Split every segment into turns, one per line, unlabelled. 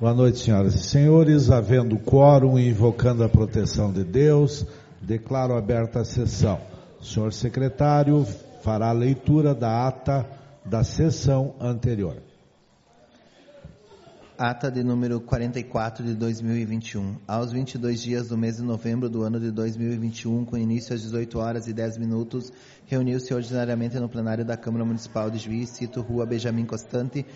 Boa noite, senhoras e senhores. Havendo quórum e invocando a proteção de Deus, declaro aberta a sessão. O senhor secretário fará a leitura da ata da sessão anterior.
Ata de número 44 de 2021. Aos 22 dias do mês de novembro do ano de 2021, com início às 18 horas e 10 minutos, reuniu-se ordinariamente no plenário da Câmara Municipal de Juiz, sítio Rua Benjamin Constante,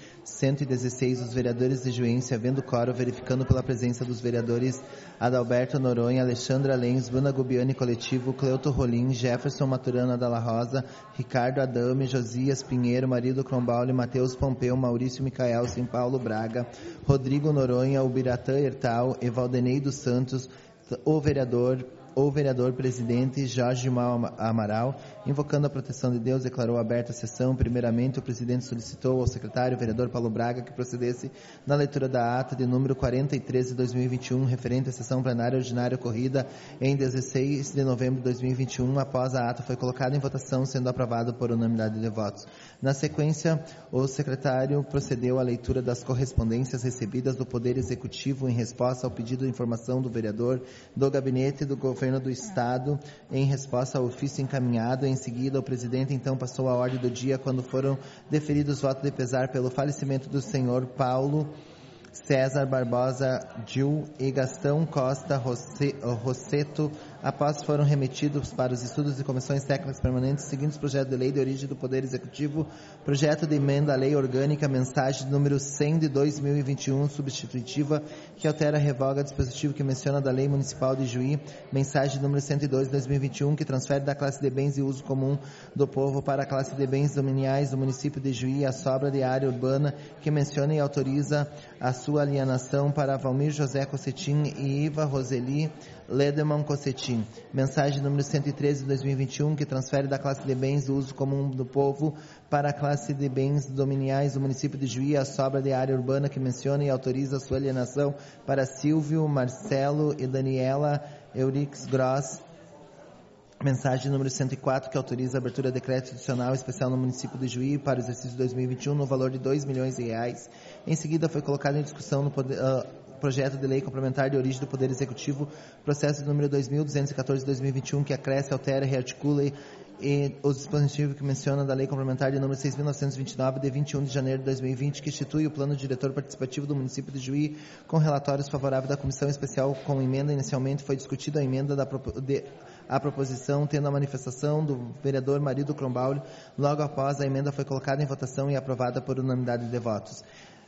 116, os vereadores de Juiz, havendo quórum, verificando pela presença dos vereadores Adalberto Noronha, Alexandra Lenz, Bruna Gubiani Coletivo, Cleuto Rolim, Jefferson Maturana Dalla Rosa, Ricardo Adame, Josias Pinheiro, Marido Crombauli, Matheus Pompeu, Maurício Micael, Sim Paulo Braga, Rodrigo Noronha, Ubiratã Hertal, Evaldenei dos Santos, o vereador presidente Jorge Mal Amaral, invocando a proteção de Deus, declarou aberta a sessão. Primeiramente, o presidente solicitou ao secretário, o vereador Paulo Braga, que procedesse na leitura da ata de número 43 de 2021, referente à sessão plenária ordinária ocorrida em 16 de novembro de 2021. Após a ata foi colocada em votação, sendo aprovada por unanimidade de votos. Na sequência, o secretário procedeu à leitura das correspondências recebidas do Poder Executivo em resposta ao pedido de informação do vereador, do Gabinete do Governo do Estado, em resposta ao ofício encaminhado. Em seguida, o presidente então passou a ordem do dia quando foram deferidos votos de pesar pelo falecimento do senhor Paulo César Barbosa Gil e Gastão Costa Rosseto. Após foram remetidos para os estudos de comissões técnicas permanentes seguintes projeto de lei de origem do Poder Executivo, projeto de emenda à Lei Orgânica, mensagem número 100 de 2021, substitutiva, que altera, revoga dispositivo que menciona da Lei Municipal de Juí, mensagem número 102 de 2021, que transfere da classe de bens de uso comum do povo para a classe de bens dominiais do município de Juí a sobra de área urbana, que menciona e autoriza a sua alienação para Valmir José Cossetim e Iva Roseli Ledemann Cossetim. Mensagem número 113 de 2021, que transfere da classe de bens do uso comum do povo para a classe de bens dominiais do município de Juí a sobra de área urbana, que menciona e autoriza a sua alienação para Silvio, Marcelo e Daniela Eurix Gross. Mensagem número 104, que autoriza a abertura de decreto adicional especial no município de Juí para o exercício 2021 no valor de R$2 milhões. Em seguida, foi colocado em discussão no projeto de lei complementar de origem do Poder Executivo, processo número 2214 de 2021, que acresce, altera e rearticula e os dispositivos que menciona da Lei Complementar de número 6.929, de 21 de janeiro de 2020, que institui o Plano Diretor Participativo do município de Juí, com relatórios favoráveis da Comissão Especial com emenda. Inicialmente foi discutida a emenda a proposição, tendo a manifestação do vereador Marido Crombauli. Logo após, a emenda foi colocada em votação e aprovada por unanimidade de votos.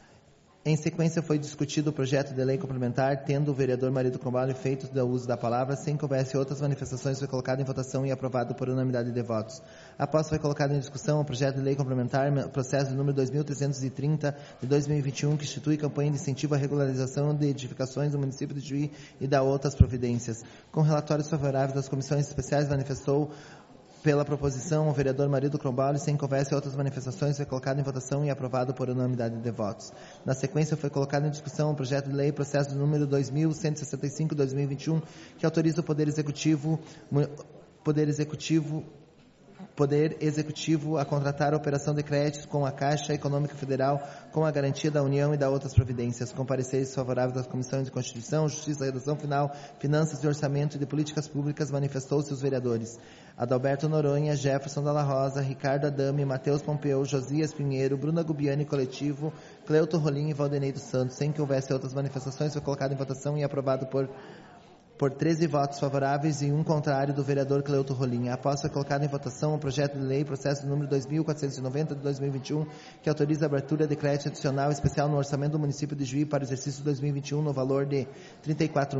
Em sequência, foi discutido o projeto de lei complementar, tendo o vereador Marido Crombauli feito o uso da palavra. Sem que houvesse outras manifestações, foi colocado em votação e aprovado por unanimidade de votos. Após foi colocado em discussão o projeto de lei complementar, processo número 2330 de 2021, que institui campanha de incentivo à regularização de edificações do município de Juí e dá outras providências. Com relatórios favoráveis das comissões especiais, manifestou pela proposição o vereador Marido Crombauli. Sem que houvesse outras manifestações, foi colocado em votação e aprovado por unanimidade de votos. Na sequência, foi colocado em discussão o projeto de lei, processo número 2165 de 2021, que autoriza o Poder Executivo a contratar a operação de créditos com a Caixa Econômica Federal, com a garantia da União e da outras providências. Com pareceres favoráveis das Comissões de Constituição, Justiça, Redação Final, Finanças e Orçamento e de Políticas Públicas, manifestou-se os vereadores Adalberto Noronha, Jefferson Dalla Rosa, Ricardo Adame, Matheus Pompeu, Josias Pinheiro, Bruna Gubiani Coletivo, Cleuto Rolim e Valdenei dos Santos. Sem que houvesse outras manifestações, foi colocado em votação e aprovado por 13 votos favoráveis e um contrário do vereador Cleuto Rolim. Após foi colocado em votação o projeto de lei, processo número 2490 de 2021, que autoriza a abertura de crédito adicional especial no orçamento do município de Juí para o exercício 2021 no valor de R$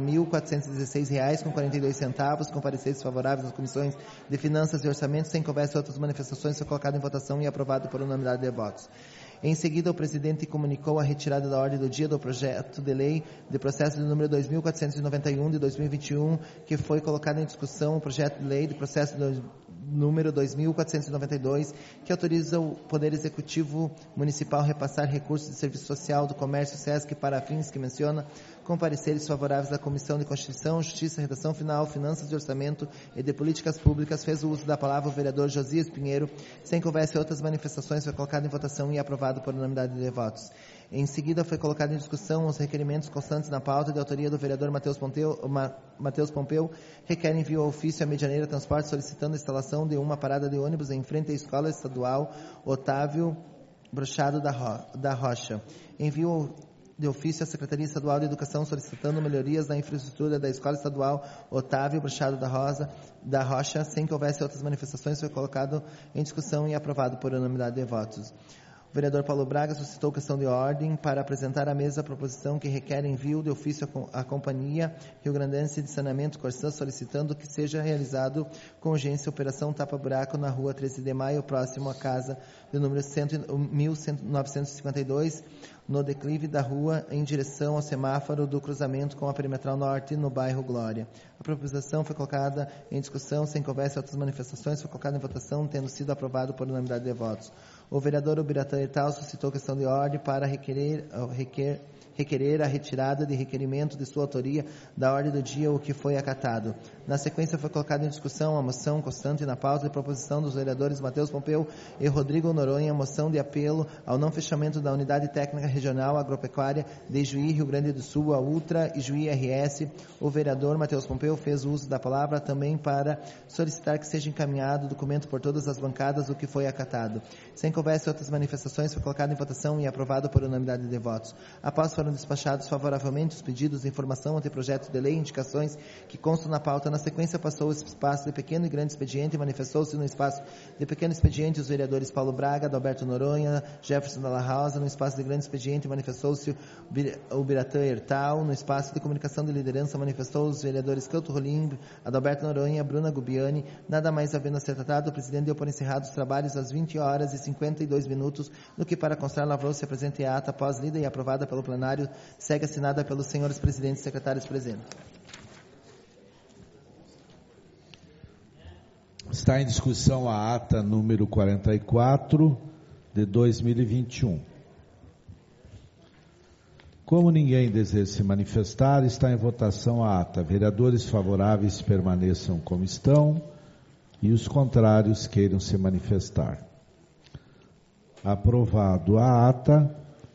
34.416,42, com pareceres favoráveis das comissões de Finanças e Orçamento. Sem que houvesse outras manifestações, foi colocado em votação e aprovado por unanimidade de votos. Em seguida, o presidente comunicou a retirada da ordem do dia do projeto de lei de processo de número 2491 de 2021, que foi colocado em discussão o projeto de lei de processo número 2492, que autoriza o Poder Executivo Municipal a repassar recursos de serviço social do comércio SESC para fins que menciona, com pareceres favoráveis da Comissão de Constituição, Justiça, Redação Final, Finanças e Orçamento e de Políticas Públicas. Fez o uso da palavra o vereador Josias Pinheiro. Sem que houvesse outras manifestações, foi colocado em votação e aprovado por unanimidade de votos. Em seguida, foi colocado em discussão os requerimentos constantes na pauta de autoria do vereador Matheus Pompeu, requer envio ao ofício à Medianeira Transporte solicitando a instalação de uma parada de ônibus em frente à Escola Estadual Otávio Brochado da Rocha. Envio de ofício à Secretaria Estadual de Educação solicitando melhorias na infraestrutura da Escola Estadual Otávio Brochado da Rocha, sem que houvesse outras manifestações, foi colocado em discussão e aprovado por unanimidade de votos. O vereador Paulo Braga suscitou questão de ordem para apresentar à mesa a proposição que requer envio de ofício à Companhia Rio Grandense de Saneamento Corsã, solicitando que seja realizado com urgência a operação tapa-buraco na rua 13 de maio, próximo à casa do número 1952, no declive da rua, em direção ao semáforo do cruzamento com a Perimetral Norte, no bairro Glória. A proposição foi colocada em discussão, sem que houvesse outras manifestações, foi colocada em votação, tendo sido aprovado por unanimidade de votos. O vereador Ubiratã Hertal suscitou questão de ordem para requerer a retirada de requerimento de sua autoria da ordem do dia, o que foi acatado. Na sequência, foi colocada em discussão a moção constante na pauta de proposição dos vereadores Matheus Pompeu e Rodrigo Noronha, a moção de apelo ao não fechamento da Unidade Técnica Regional Agropecuária de Juí, Rio Grande do Sul, a Ultra e Juí RS. O vereador Matheus Pompeu fez uso da palavra também para solicitar que seja encaminhado o documento por todas as bancadas, o que foi acatado. Sem que houvesse outras manifestações, foi colocado em votação e aprovado por unanimidade de votos. Após foram despachados favoravelmente os pedidos de informação ante projetos de lei e indicações que constam na pauta. Na sequência, passou o espaço de pequeno e grande expediente e manifestou-se no espaço de pequeno expediente os vereadores Paulo Braga, Adalberto Noronha, Jefferson Dalla Rosa. No espaço de grande expediente, manifestou-se o Ubiratã Hertal. No espaço de comunicação de liderança, manifestou os vereadores Couto Rolim, Adalberto Noronha, Bruna Gubiani. Nada mais havendo a ser tratado, o presidente deu por encerrados os trabalhos às 20h52, no que para constar lavrou-se a presente ata, após lida e aprovada pelo plenário, segue assinada pelos senhores presidentes e secretários presentes.
Está em discussão a ata número 44 de 2021. Como ninguém deseja se manifestar, está em votação a ata. Vereadores favoráveis permaneçam como estão e os contrários queiram se manifestar. Aprovado a ata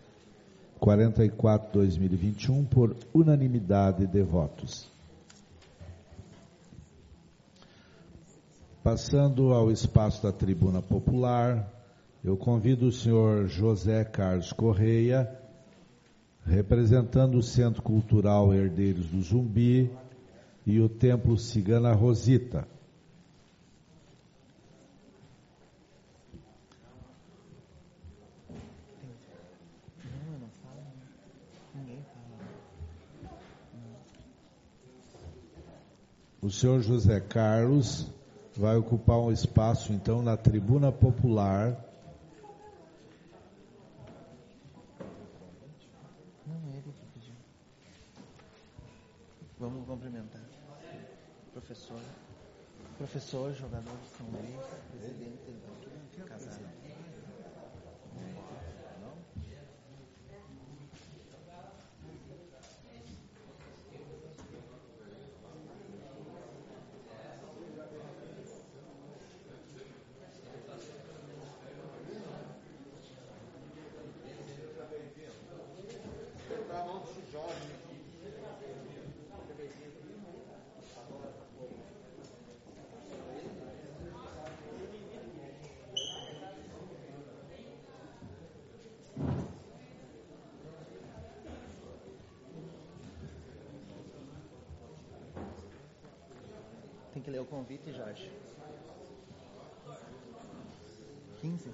44/2021 por unanimidade de votos. Passando ao espaço da tribuna popular, eu convido o senhor José Carlos Correia, representando o Centro Cultural Herdeiros do Zumbi e o Templo Cigana Rosita. O senhor José Carlos vai ocupar um espaço, então, na tribuna popular.
Não, ele que pediu. Vamos cumprimentar. Professor, jogador de São Luís, presidente do casal. Tem que ler o convite, Jorge. 15?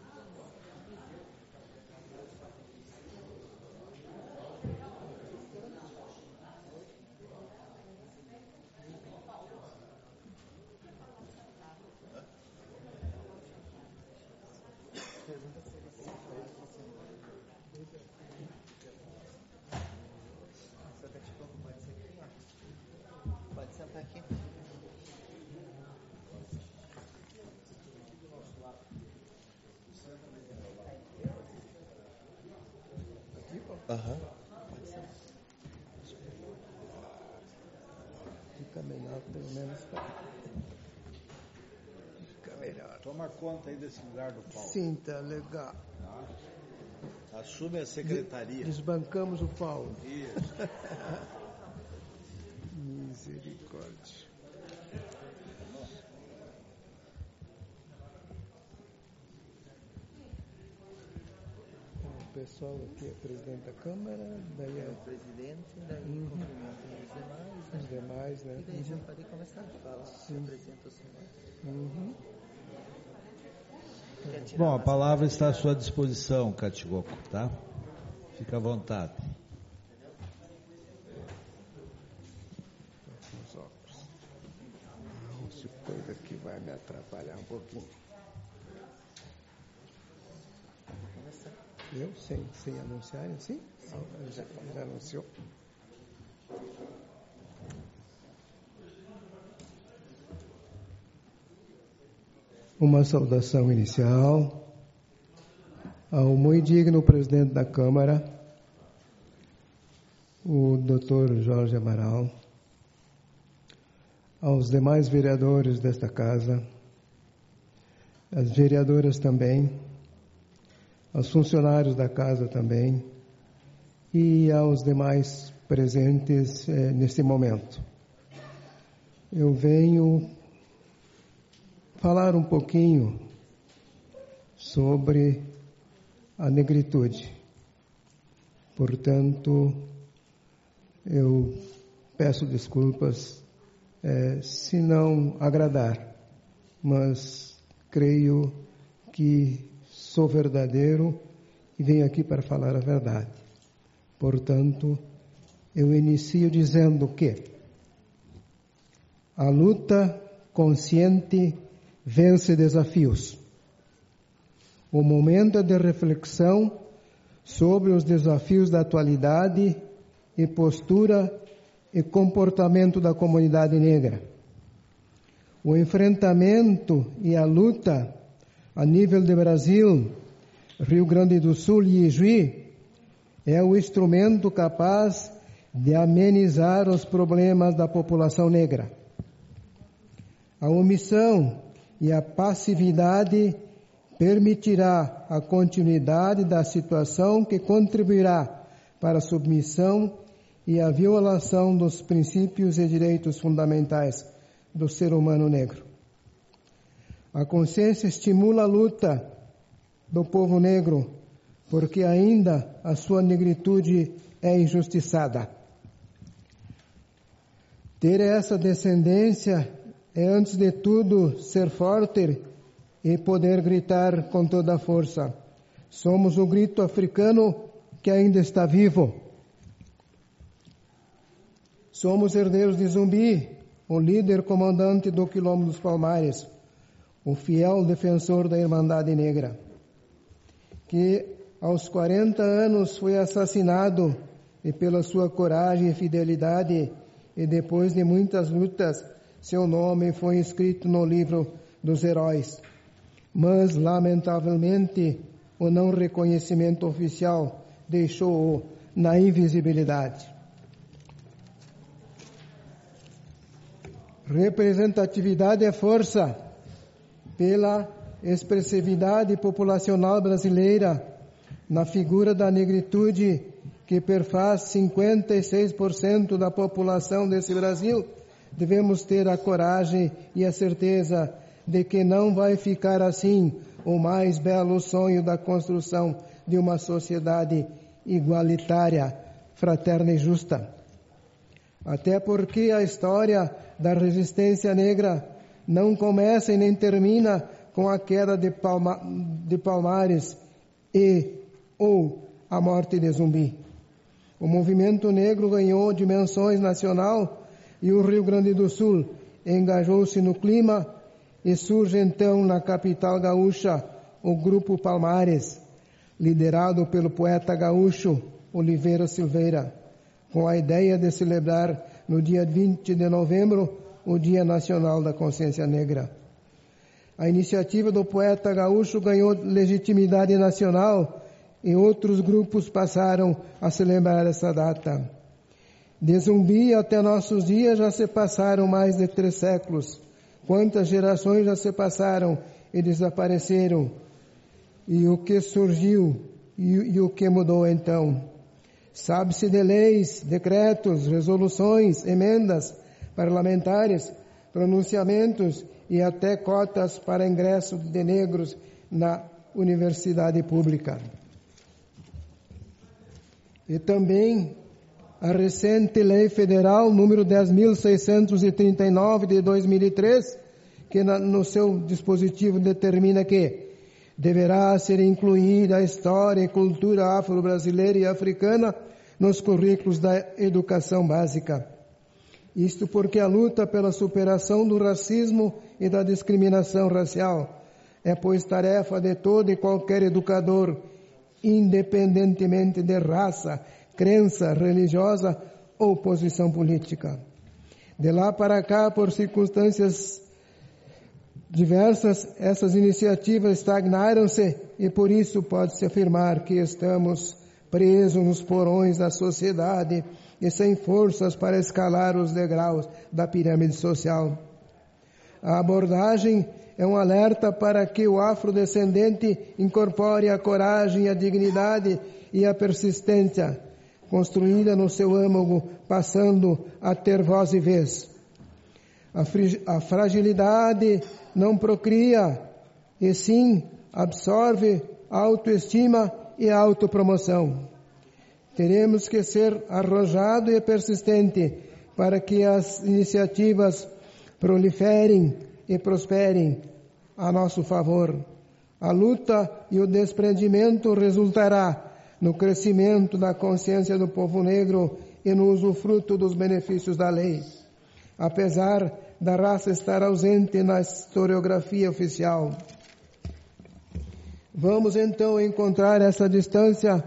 Pode sentar aqui. Aham. Pode ser.
Fica melhor, pelo menos. Fica melhor.
Toma conta aí desse lugar do palco.
Sim, tá legal.
Assume a secretaria.
Desbancamos o Paulo.
Isso.
Misericórdia. O pessoal aqui é presidente da Câmara, daí é
O presidente, daí cumprimenta os demais,
os demais, né?
E daí já pode começar a falar. Se apresenta o senhor.
Uhum.
Quer tirar
Bom, a
mais-
palavra está à sua disposição, Catigoco, tá? Fica à vontade.
Os óculos. Esse coisa aqui vai me atrapalhar um pouquinho.
Começar.
Eu? Sem anunciarem, sim? Já anunciou. Uma saudação inicial ao muito digno presidente da Câmara, o Dr. Jorge Amaral, aos demais vereadores desta casa, as vereadoras também, aos funcionários da casa também e aos demais presentes neste momento. Eu venho falar um pouquinho sobre a negritude. Portanto, eu peço desculpas se não agradar, mas creio que sou verdadeiro e venho aqui para falar a verdade. Portanto, eu inicio dizendo que a luta consciente vence desafios. O momento é de reflexão sobre os desafios da atualidade e postura e comportamento da comunidade negra. O enfrentamento e a luta a nível de Brasil, Rio Grande do Sul e Ijuí é o instrumento capaz de amenizar os problemas da população negra. A omissão e a passividade permitirá a continuidade da situação que contribuirá para a submissão e a violação dos princípios e direitos fundamentais do ser humano negro. A consciência estimula a luta do povo negro, porque ainda a sua negritude é injustiçada. Ter essa descendência é, antes de tudo, ser forte e poder gritar com toda a força. Somos o grito africano que ainda está vivo. Somos herdeiros de Zumbi, o líder comandante do Quilombo dos Palmares, o fiel defensor da Irmandade Negra, que aos 40 anos foi assassinado e pela sua coragem e fidelidade, e depois de muitas lutas, seu nome foi inscrito no livro dos heróis. Mas, lamentavelmente, o não reconhecimento oficial deixou-o na invisibilidade. Representatividade é força. Pela expressividade populacional brasileira, na figura da negritude, que perfaz 56% da população desse Brasil, devemos ter a coragem e a certeza de que não vai ficar assim o mais belo sonho da construção de uma sociedade igualitária, fraterna e justa. Até porque a história da resistência negra não começa e nem termina com a queda de Palmares ou a morte de Zumbi. O movimento negro ganhou dimensões nacional e o Rio Grande do Sul engajou-se no clima e surge então na capital gaúcha o Grupo Palmares, liderado pelo poeta gaúcho Oliveira Silveira, com a ideia de celebrar no dia 20 de novembro o Dia Nacional da Consciência Negra. A iniciativa do poeta gaúcho ganhou legitimidade nacional e outros grupos passaram a celebrar essa data. De Zumbi até nossos dias já se passaram mais de 3 séculos. Quantas gerações já se passaram e desapareceram? E o que surgiu E o que mudou então? Sabe-se de leis, decretos, resoluções, emendas parlamentares, pronunciamentos e até cotas para ingresso de negros na universidade pública. E também a recente Lei Federal número 10.639 de 2003, que no seu dispositivo determina que deverá ser incluída a história e cultura afro-brasileira e africana nos currículos da educação básica. Isto porque a luta pela superação do racismo e da discriminação racial é, pois, tarefa de todo e qualquer educador, independentemente de raça, crença religiosa ou posição política. De lá para cá, por circunstâncias diversas, essas iniciativas estagnaram-se e por isso pode-se afirmar que estamos presos nos porões da sociedade e sem forças para escalar os degraus da pirâmide social. A abordagem é um alerta para que o afrodescendente incorpore a coragem, a dignidade e a persistência construída no seu âmago, passando a ter voz e vez. A fragilidade não procria, e sim absorve a autoestima e a autopromoção. Teremos que ser arrojado e persistente para que as iniciativas proliferem e prosperem a nosso favor. A luta e o desprendimento resultará no crescimento da consciência do povo negro e no usufruto dos benefícios da lei, apesar da raça estar ausente na historiografia oficial. Vamos então encurtar essa distância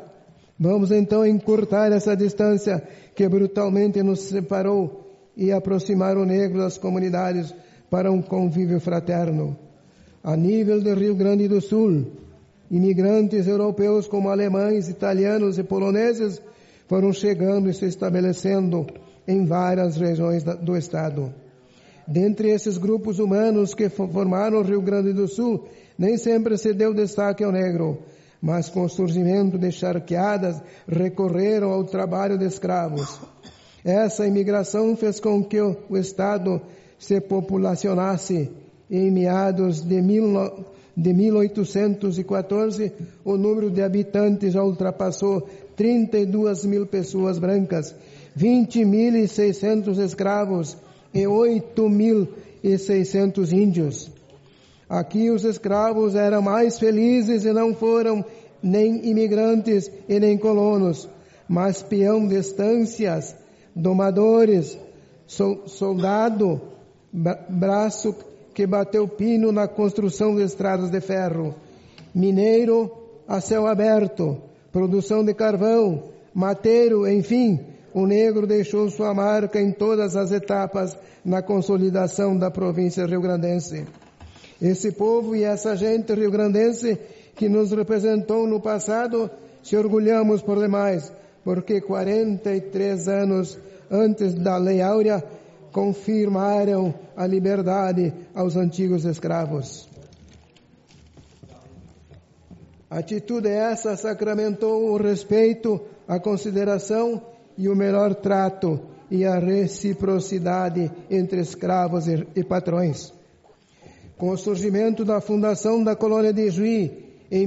que brutalmente nos separou e aproximar o negro das comunidades para um convívio fraterno. A nível do Rio Grande do Sul, imigrantes europeus como alemães, italianos e poloneses foram chegando e se estabelecendo em várias regiões do estado. Dentre esses grupos humanos que formaram o Rio Grande do Sul, nem sempre se deu destaque ao negro, mas com o surgimento de charqueadas recorreram ao trabalho de escravos. Essa imigração fez com que o estado se populacionasse. Em meados de 1814, o número de habitantes já ultrapassou 32 mil pessoas brancas, 20.600 escravos e 8.600 índios. Aqui os escravos eram mais felizes e não foram nem imigrantes e nem colonos, mas peão de estâncias, domadores, soldado, braço que bateu pino na construção de estradas de ferro, mineiro a céu aberto, produção de carvão, mateiro, enfim, o negro deixou sua marca em todas as etapas na consolidação da província rio-grandense. Esse povo e essa gente rio-grandense que nos representou no passado, se orgulhamos por demais, porque 43 anos antes da Lei Áurea, confirmaram a liberdade aos antigos escravos. A atitude essa sacramentou o respeito, a consideração e o melhor trato e a reciprocidade entre escravos e patrões. Com o surgimento da fundação da colônia de Juí em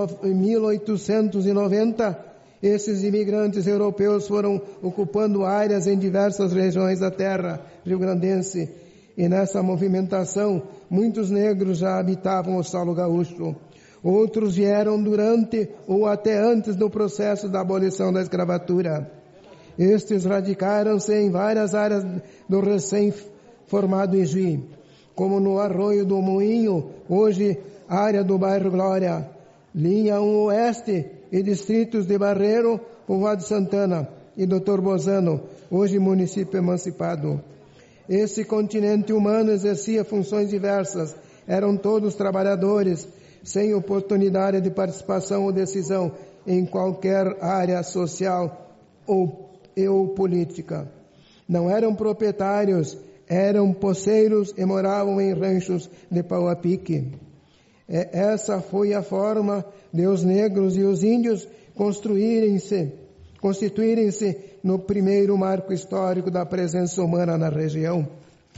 1890, esses imigrantes europeus foram ocupando áreas em diversas regiões da terra rio-grandense, e nessa movimentação muitos negros já habitavam o solo gaúcho. Outros vieram durante ou até antes do processo da abolição da escravatura. Estes radicaram-se em várias áreas do recém-formado Ijuí, como no Arroio do Moinho, hoje área do bairro Glória, linha 1 Oeste e distritos de Barreiro, Povoado de Santana e Dr. Bozano, hoje município emancipado. Esse continente humano exercia funções diversas, eram todos trabalhadores, sem oportunidade de participação ou decisão em qualquer área social ou política. Não eram proprietários, eram poceiros e moravam em ranchos de pau a pique. Essa foi a forma de os negros e os índios constituírem-se no primeiro marco histórico da presença humana na região.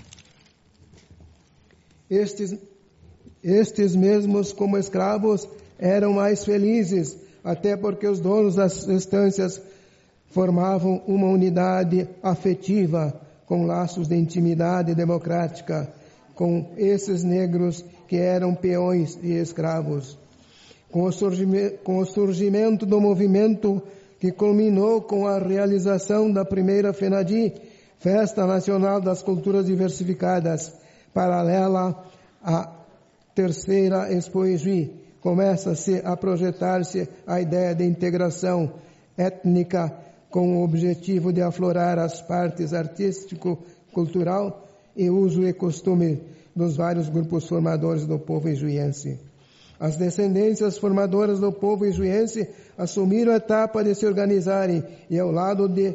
Estes mesmos, como escravos, eram mais felizes, até porque os donos das estâncias formavam uma unidade afetiva, com laços de intimidade democrática, com esses negros que eram peões e escravos. Com o surgimento do movimento que culminou com a realização da primeira FENADI, Festa Nacional das Culturas Diversificadas, paralela à terceira Expo Ijuí, começa-se a projetar-se a ideia de integração étnica com o objetivo de aflorar as partes artístico-cultural e uso e costume dos vários grupos formadores do povo ijuiense. As descendências formadoras do povo ijuiense assumiram a etapa de se organizarem e ao lado de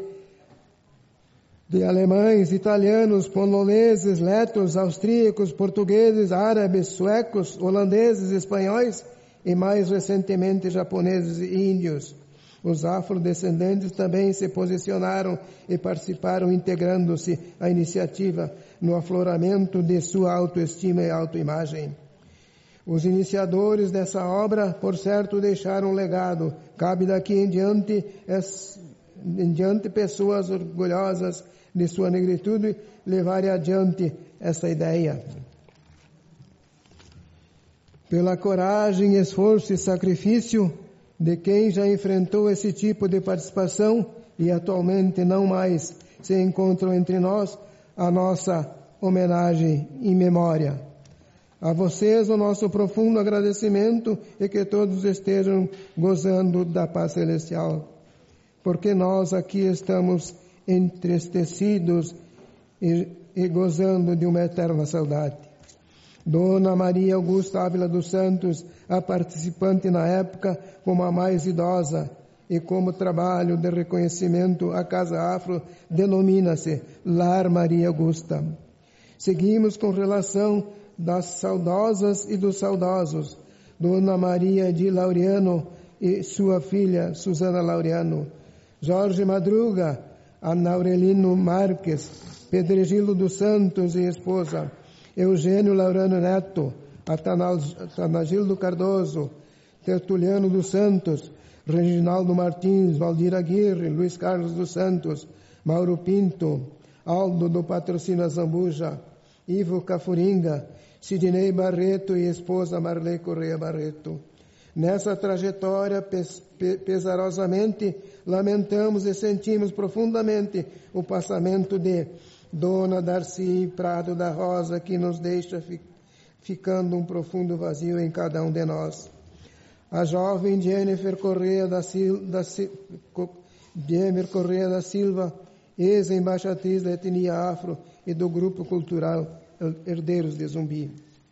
alemães, italianos, poloneses, letos, austríacos, portugueses, árabes, suecos, holandeses, espanhóis e mais recentemente japoneses e índios. Os afrodescendentes também se posicionaram e participaram, integrando-se à iniciativa no afloramento de sua autoestima e autoimagem. Os iniciadores dessa obra, por certo, deixaram um legado. Cabe daqui em diante pessoas orgulhosas de sua negritude levarem adiante essa ideia. Pela coragem, esforço e sacrifício de quem já enfrentou esse tipo de participação e atualmente não mais se encontram entre nós, a nossa homenagem em memória. A vocês o nosso profundo agradecimento e que todos estejam gozando da paz celestial, porque nós aqui estamos entristecidos e gozando de uma eterna saudade. Dona Maria Augusta Ávila dos Santos, a participante na época como a mais idosa, e como trabalho de reconhecimento, a Casa Afro denomina-se Lar Maria Augusta. Seguimos com relação das saudosas e dos saudosos, Dona Maria de Laureano e sua filha Susana Laureano, Jorge Madruga, Ana Aurelino Marques, Pedregilo dos Santos e esposa, Eugênio Laureano Neto, Atanagildo Cardoso, Tertuliano dos Santos, Reginaldo Martins, Valdir Aguirre, Luiz Carlos dos Santos, Mauro Pinto, Aldo do Patrocínio Zambuja, Ivo Cafuringa, Sidney Barreto e esposa Marley Correia Barreto. Nessa trajetória, pesarosamente, lamentamos e sentimos profundamente o passamento de Dona Darcy Prado da Rosa, que nos deixa ficando um profundo vazio em cada um de nós. A jovem Jennifer Correia da Silva, ex-embaixatriz da etnia afro e do grupo cultural Herdeiros de Zumbi.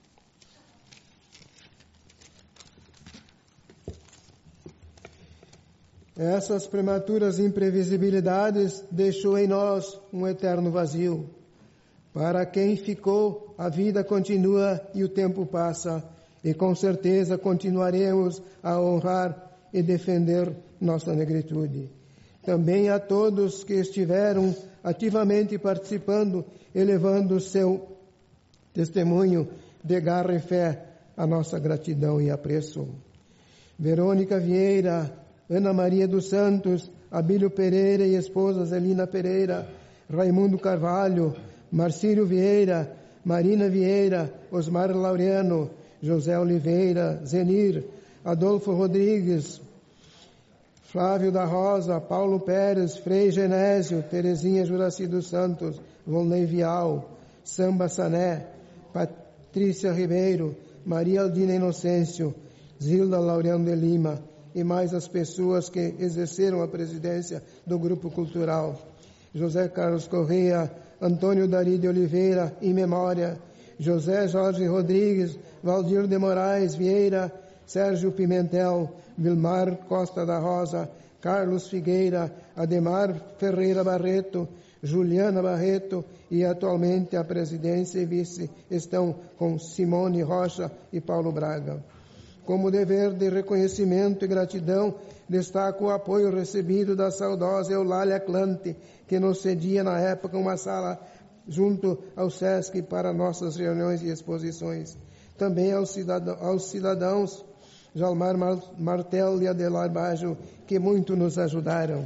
Essas prematuras imprevisibilidades deixou em nós um eterno vazio. Para quem ficou, a vida continua e o tempo passa, e com certeza continuaremos a honrar e defender nossa negritude. Também a todos que estiveram ativamente participando, elevando seu testemunho de garra e fé, a nossa gratidão e apreço. Verônica Vieira, Ana Maria dos Santos, Abílio Pereira e esposa Zelina Pereira, Raimundo Carvalho, Marcílio Vieira, Marina Vieira, Osmar Laureano, José Oliveira, Zenir, Adolfo Rodrigues, Flávio da Rosa, Paulo Pérez, Frei Genésio, Terezinha Juraci dos Santos, Volney Vial, Samba Sané, Patrícia Ribeiro, Maria Aldina Inocêncio, Zilda Laureano de Lima e mais as pessoas que exerceram a presidência do Grupo Cultural. José Carlos Correia, Antônio Dari de Oliveira, em memória, José Jorge Rodrigues, Valdir de Moraes Vieira, Sérgio Pimentel, Vilmar Costa da Rosa, Carlos Figueira, Ademar Ferreira Barreto, Juliana Barreto e atualmente a presidência e vice estão com Simone Rocha e Paulo Braga. Como dever de reconhecimento e gratidão, destaco o apoio recebido da saudosa Eulália Clante, que nos cedia na época uma sala junto ao SESC para nossas reuniões e exposições. Também aos cidadãos Jalmar Martel e Adelar Bajo, que muito nos ajudaram.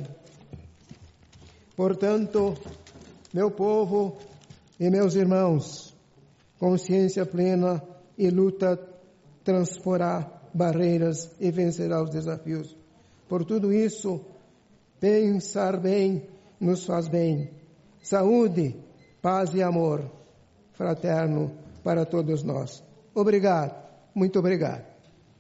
Portanto, meu povo e meus irmãos, consciência plena e luta transporá barreiras e vencerá os desafios. Por tudo isso, pensar bem nos faz bem. Saúde, paz e amor fraterno para todos nós. Obrigado, muito obrigado.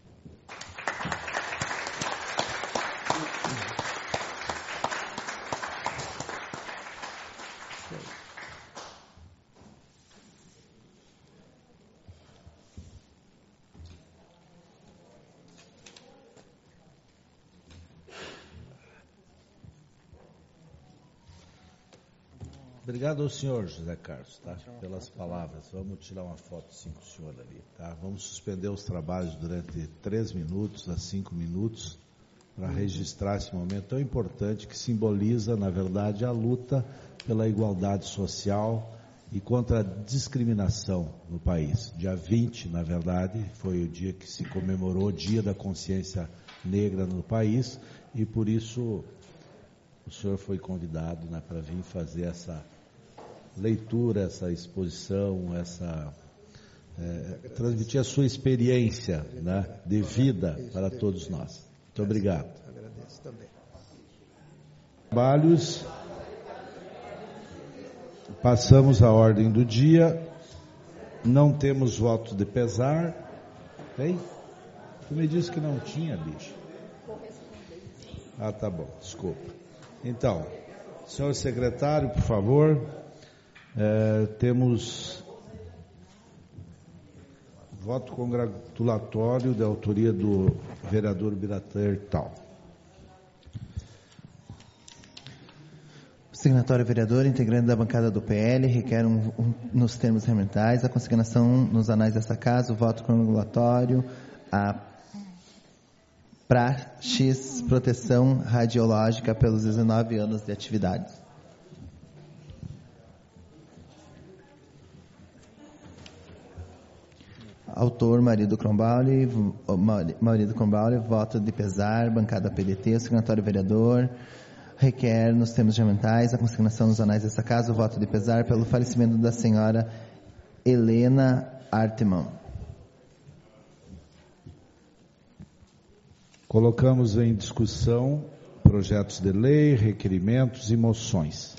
Obrigado ao senhor, José Carlos, tá? Pelas palavras. Vamos tirar uma foto sim com o senhor ali, tá? Vamos suspender os trabalhos durante 3 minutos a 5 minutos para registrar esse momento tão importante que simboliza, na verdade, a luta pela igualdade social e contra a discriminação no país. Dia 20, na verdade, foi o dia que se comemorou o Dia da Consciência Negra no país e por isso o senhor foi convidado, né, para vir fazer essa leitura, essa exposição, transmitir a sua experiência, né, de vida para todos nós. Muito obrigado.
Agradeço também.
Trabalhos. Passamos à ordem do dia. Não temos voto de pesar. Tem? Tu me disse que não tinha, bicho. Ah, tá bom, desculpa. Então, senhor secretário, por favor, temos voto congratulatório de autoria do vereador Birater Tal.
O signatório vereador, integrante da bancada do PL, requer nos termos regimentais a consignação nos anais desta casa, o voto congratulatório, a praxis proteção radiológica pelos 19 anos de atividade. Autor, Marido Crombauli, voto de pesar, bancada PDT, o signatório vereador requer nos termos regimentais a consignação nos anais desta casa, o voto de pesar pelo falecimento da senhora Helena Arteman.
Colocamos em discussão projetos de lei, requerimentos e moções.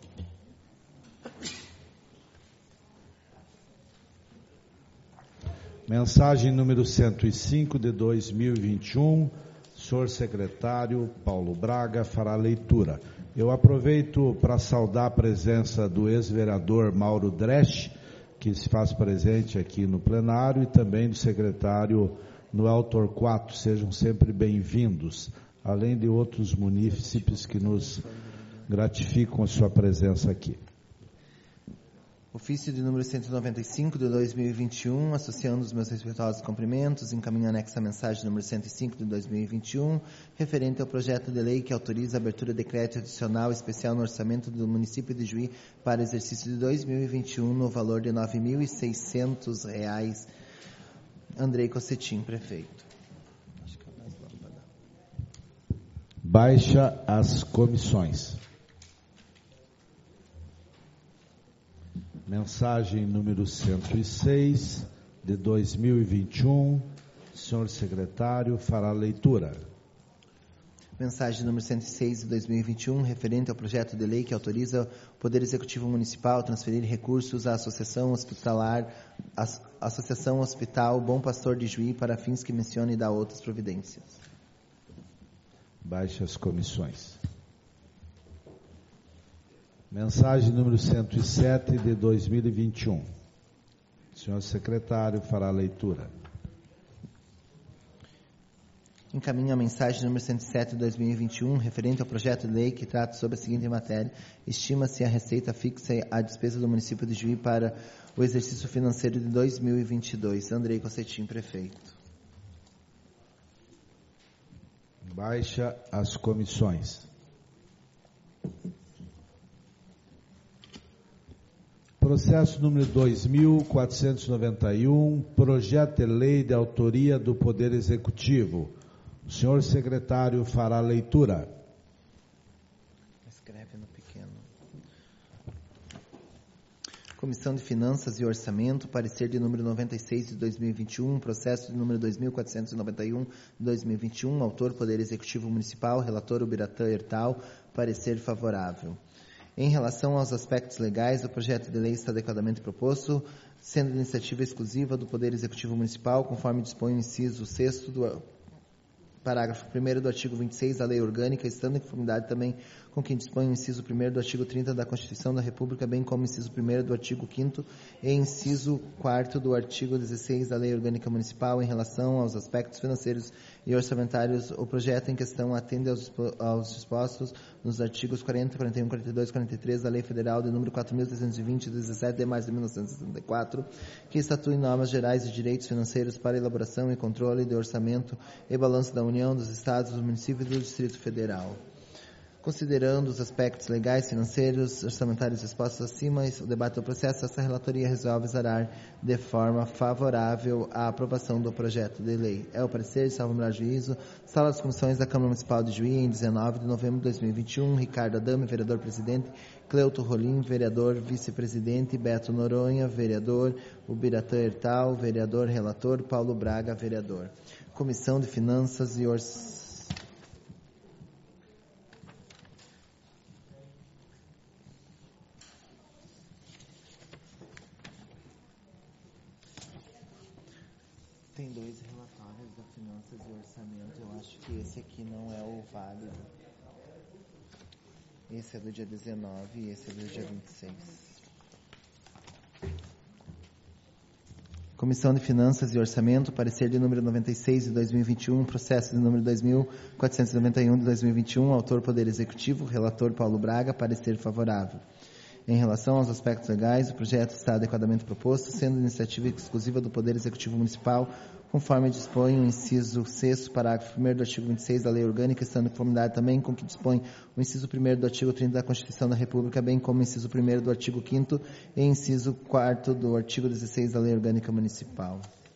Mensagem número 105 de 2021, senhor secretário Paulo Braga fará leitura. Eu aproveito para saudar a presença do ex-vereador Mauro Dresch, que se faz presente aqui no plenário, e também do secretário Noel Torquato. Sejam sempre bem-vindos, além de outros munícipes que nos gratificam a sua presença aqui.
Ofício de número 195 de 2021, associando os meus respeitosos cumprimentos, encaminho anexo a mensagem número 105 de 2021, referente ao projeto de lei que autoriza a abertura de crédito adicional especial no orçamento do município de Juí para o exercício de 2021 no valor de R$ 9.600. Andrei Cossetim, prefeito.
Baixa as comissões. Mensagem número 106 de 2021, senhor secretário fará a leitura.
Mensagem número 106 de 2021, referente ao projeto de lei que autoriza o Poder Executivo Municipal a transferir recursos à Associação Hospital Bom Pastor de Juí para fins que mencione e dar outras providências.
Baixe as comissões. Mensagem número 107 de 2021. Senhor secretário fará a leitura.
encaminho a mensagem número 107 de 2021, referente ao projeto de lei que trata sobre a seguinte matéria. Estima-se a receita fixa e a despesa do município de Juí para o exercício financeiro de 2022. Andrei Cossetim, prefeito.
Baixa as comissões. Processo número 2491, projeto de lei de autoria do Poder Executivo. O senhor secretário fará a leitura.
Escreve no pequeno. Comissão de Finanças e Orçamento, parecer de número 96 de 2021, processo de número 2491 de 2021, autor Poder Executivo Municipal, relator Ubiratã Hertal, parecer favorável. Em relação aos aspectos legais, o projeto de lei está adequadamente proposto, sendo de iniciativa exclusiva do Poder Executivo Municipal, conforme dispõe o inciso 6º do parágrafo 1º do artigo 26 da Lei Orgânica, estando em conformidade também com que dispõe o inciso 1º do artigo 30 da Constituição da República, bem como o inciso 1º do artigo 5º e inciso 4º do artigo 16 da Lei Orgânica Municipal. Em relação aos aspectos financeiros e orçamentários, o projeto em questão atende aos dispostos nos artigos 40, 41, 42 e 43 da Lei Federal de número 4.320, de 17 de março de 1974, que estatui normas gerais de direitos financeiros para elaboração e controle de orçamento e balanço da União, dos Estados, dos municípios e do Distrito Federal. Considerando os aspectos legais, financeiros, orçamentários expostos acima, o debate do processo, essa relatoria resolve exarar de forma favorável a aprovação do projeto de lei. É o parecer, salvo o melhor juízo, sala das comissões da Câmara Municipal de Juí, em 19 de novembro de 2021, Ricardo Adame, vereador-presidente, Cleuto Rolim, vereador vice-presidente, Beto Noronha, vereador, Ubiratã Hertal, vereador-relator, Paulo Braga, vereador. Comissão de Finanças e Orçamento. Tem dois relatórios da Finanças e Orçamento. Eu acho que esse aqui não é o válido. Esse é do dia 19 e esse é do dia 26. Comissão de Finanças e Orçamento, parecer de número 96 de 2021, processo de número 2491 de 2021, autor Poder Executivo, relator Paulo Braga, parecer favorável. Em relação aos aspectos legais, o projeto está adequadamente proposto, sendo iniciativa exclusiva do Poder Executivo Municipal, conforme dispõe o inciso 6º, parágrafo 1º do artigo 26 da Lei Orgânica, estando em conformidade também com que dispõe o inciso 1º do artigo 30 da Constituição da República, bem como o inciso 1º do artigo 5º e inciso 4º do artigo 16 da Lei Orgânica Municipal.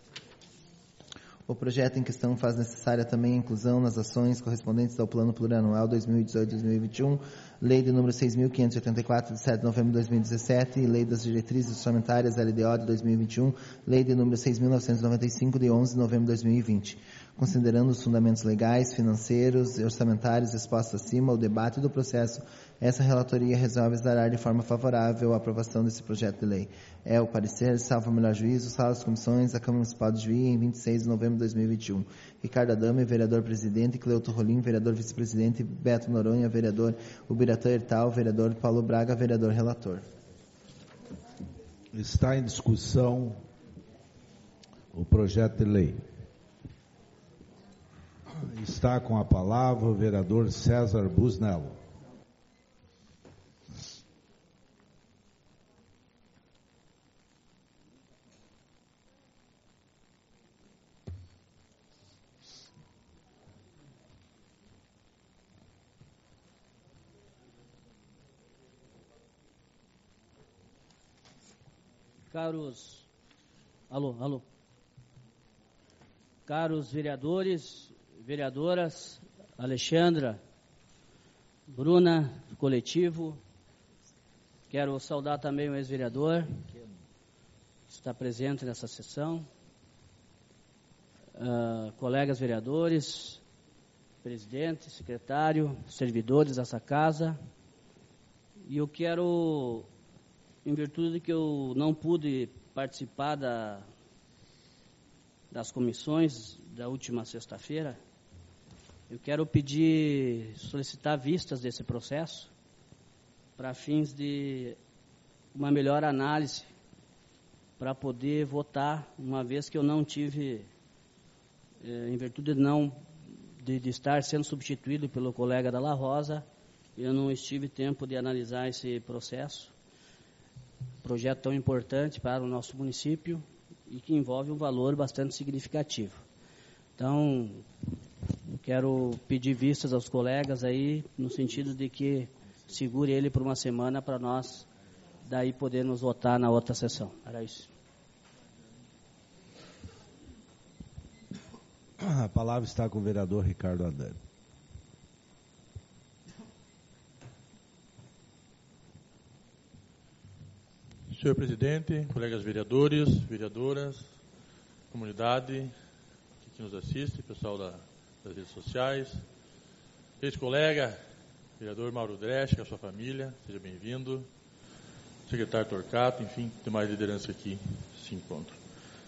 O projeto em questão faz necessária também a inclusão nas ações correspondentes ao Plano Plurianual 2018-2021, Lei de número 6.584, de 7 de novembro de 2017, e Lei das Diretrizes Orçamentárias LDO de 2021, Lei de número 6.995, de 11 de novembro de 2020. Considerando os fundamentos legais, financeiros e orçamentários expostos acima, o debate do processo, essa relatoria resolve exarar de forma favorável a aprovação desse projeto de lei. É o parecer, salvo o melhor juízo, sala das comissões da Câmara Municipal de Juí, em 26 de novembro de 2021. Ricardo Adame, vereador-presidente, Cleuto Rolim, vereador vice-presidente, Beto Noronha, vereador, Ubiratã Hertal, vereador, Paulo Braga, vereador-relator.
Está em discussão o projeto de lei. Está com a palavra o vereador César Busnello.
Caros vereadores, vereadoras, Alexandra, Bruna, do coletivo, quero saudar também o ex-vereador que está presente nessa sessão, colegas vereadores, presidente, secretário, servidores dessa casa, e eu quero, em virtude de que eu não pude participar das comissões da última sexta-feira, eu quero solicitar vistas desse processo para fins de uma melhor análise, para poder votar, uma vez que eu não tive, em virtude de não de estar sendo substituído pelo colega Dalla Rosa, eu não tive tempo de analisar esse processo. Projeto tão importante para o nosso município e que envolve um valor bastante significativo. Então, quero pedir vistas aos colegas aí, no sentido de que segure ele por uma semana para nós daí podermos votar na outra sessão. Era isso.
A palavra está com o vereador Ricardo Adani.
Senhor presidente, colegas vereadores, vereadoras, comunidade que nos assiste, pessoal das redes sociais, ex-colega, vereador Mauro Dresch, com a sua família, seja bem-vindo, secretário Torcato, enfim, demais liderança aqui se encontram.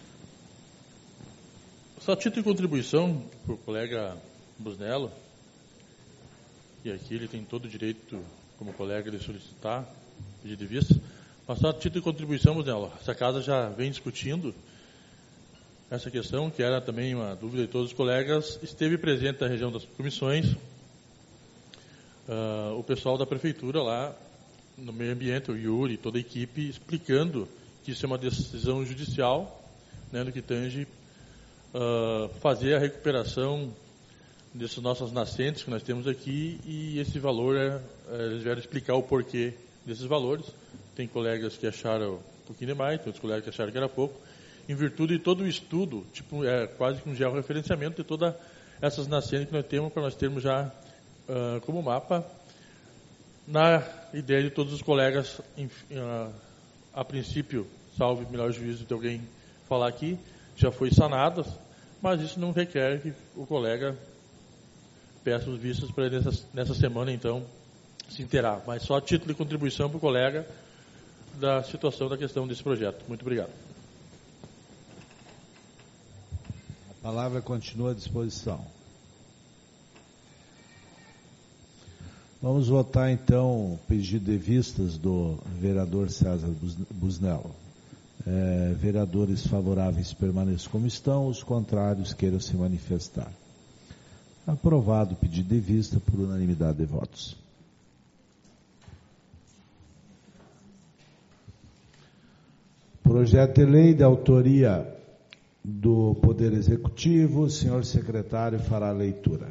Só título de contribuição para o colega Busnello, e aqui ele tem todo o direito, como colega, de solicitar, pedir de vista, mas só título de contribuição, Busnello, essa casa já vem discutindo essa questão, que era também uma dúvida de todos os colegas, esteve presente na região das comissões, o pessoal da prefeitura lá, no meio ambiente, o Yuri, toda a equipe, explicando que isso é uma decisão judicial, né, no que tange fazer a recuperação dessas nossas nascentes que nós temos aqui, e esse valor, eles vieram explicar o porquê desses valores. Tem colegas que acharam um pouquinho demais, tem outros colegas que acharam que era pouco, em virtude de todo o estudo, tipo, quase que um georreferenciamento de todas essas nascentes que nós temos, para nós termos já como mapa, na ideia de todos os colegas, a princípio, salve melhor juízo de alguém falar aqui, já foi sanado, mas isso não requer que o colega peça os vistos para ele nessa semana, então, se inteirar. Mas só a título de contribuição para o colega da situação da questão desse projeto. Muito obrigado.
A palavra continua à disposição. Vamos votar, então, o pedido de vistas do vereador César Busnello. Vereadores favoráveis permaneçam como estão, os contrários queiram se manifestar. Aprovado o pedido de vista por unanimidade de votos. Projeto de lei de autoria do Poder Executivo, o senhor secretário fará a leitura.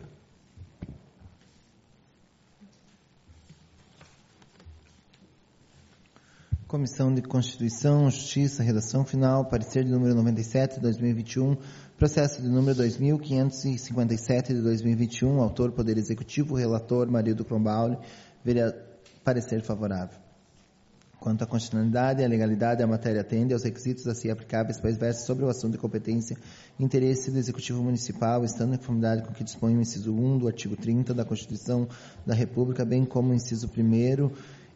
Comissão de Constituição, Justiça, Redação Final, parecer de número 97 de 2021, processo de número 2557 de 2021, autor Poder Executivo, relator Marildo Crombauli, parecer favorável. Quanto à constitucionalidade e à legalidade, a matéria atende aos requisitos a si aplicáveis, pois versa sobre o assunto de competência e interesse do Executivo Municipal, estando em conformidade com o que dispõe o inciso 1 do artigo 30 da Constituição da República, bem como o inciso 1º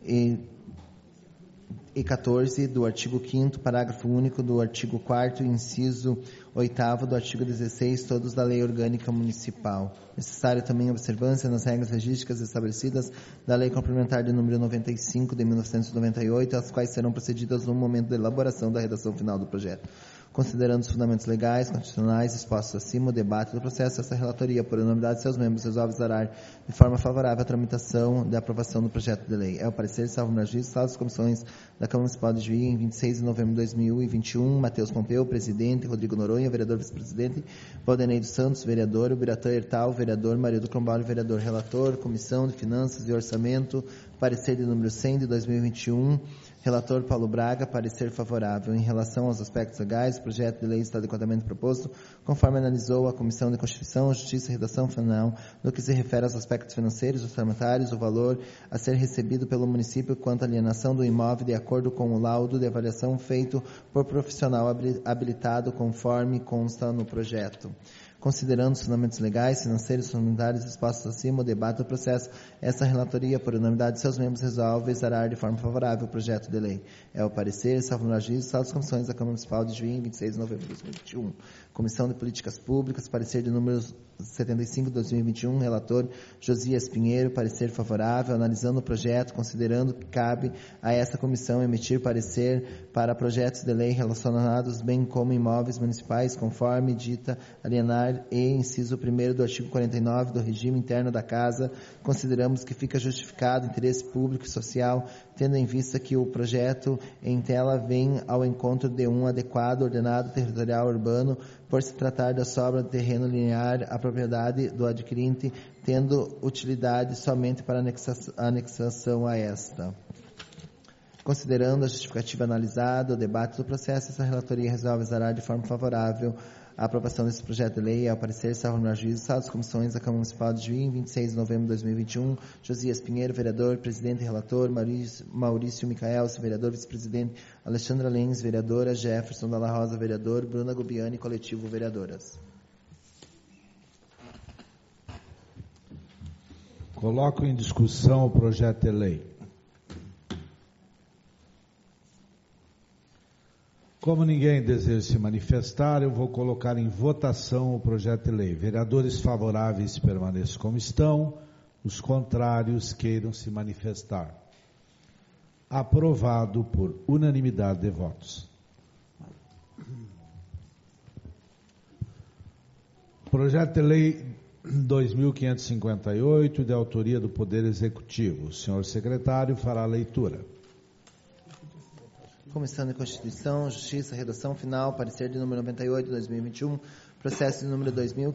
e 14 do artigo 5º, parágrafo único do artigo 4º, inciso 8º do artigo 16, todos da Lei Orgânica Municipal. Necessário também a observância nas regras regísticas estabelecidas da Lei Complementar de número 95 de 1998, as quais serão procedidas no momento da elaboração da redação final do projeto. Considerando os fundamentos legais, constitucionais expostos acima, o debate do processo, essa relatoria, por unanimidade de seus membros, resolve zerar de forma favorável a tramitação da aprovação do projeto de lei. É o parecer, salvo no registro, das comissões da Câmara Municipal de Juí, em 26 de novembro de 2021, Matheus Pompeu, presidente, Rodrigo Noronha, vereador vice-presidente, Valdenei dos Santos, vereador, Ubiratã Hertal, vereador, Marildo Crombauli, vereador, relator, Comissão de Finanças e Orçamento, parecer de número 100 de 2021, relator Paulo Braga, parecer favorável. Em relação aos aspectos legais, o projeto de lei está adequadamente proposto, conforme analisou a Comissão de Constituição, Justiça e Redação Final, no que se refere aos aspectos financeiros, orçamentários, o valor a ser recebido pelo município quanto à alienação do imóvel, de acordo com o laudo de avaliação feito por profissional habilitado, conforme consta no projeto. Considerando os fundamentos legais, financeiros e orçamentários expostos acima, o debate do processo, essa relatoria, por unanimidade de seus membros, resolve zerar de forma favorável o projeto de lei. É o parecer, salvo no registro, das comissões da Câmara Municipal de Juí, em 26 de novembro de 2021. Comissão de Políticas Públicas, parecer de número 75 de 2021, relator Josias Pinheiro, parecer favorável, analisando o projeto, considerando que cabe a esta comissão emitir parecer para projetos de lei relacionados, bem como imóveis municipais, conforme dita alienar linear e inciso 1º do artigo 49 do regime interno da Casa, consideramos que fica justificado interesse público e social, tendo em vista que o projeto em tela vem ao encontro de um adequado ordenado territorial urbano, por se tratar da sobra de terreno linear à propriedade do adquirente, tendo utilidade somente para anexação a esta. Considerando a justificativa analisada, o debate do processo, essa relatoria resolve exarar de forma favorável a aprovação desse projeto de lei, ao parecer, salvo no juízo, das comissões da Câmara Municipal de Juí, em 26 de novembro de 2021, Josias Pinheiro, vereador, presidente e relator, Maurício Micaelso, vereador, vice-presidente, Alexandra Lenz, vereadora, Jefferson Dalla Rosa, vereador, Bruna Gubiani, coletivo, vereadoras.
Coloco em discussão o projeto de lei. Como ninguém deseja se manifestar, eu vou colocar em votação o projeto de lei. Vereadores favoráveis permaneçam como estão, os contrários queiram se manifestar. Aprovado por unanimidade de votos. Projeto de lei 2558, de autoria do Poder Executivo. O senhor secretário fará a leitura.
Comissão de Constituição, Justiça, redação final, parecer de número 98 de 2021, processo de número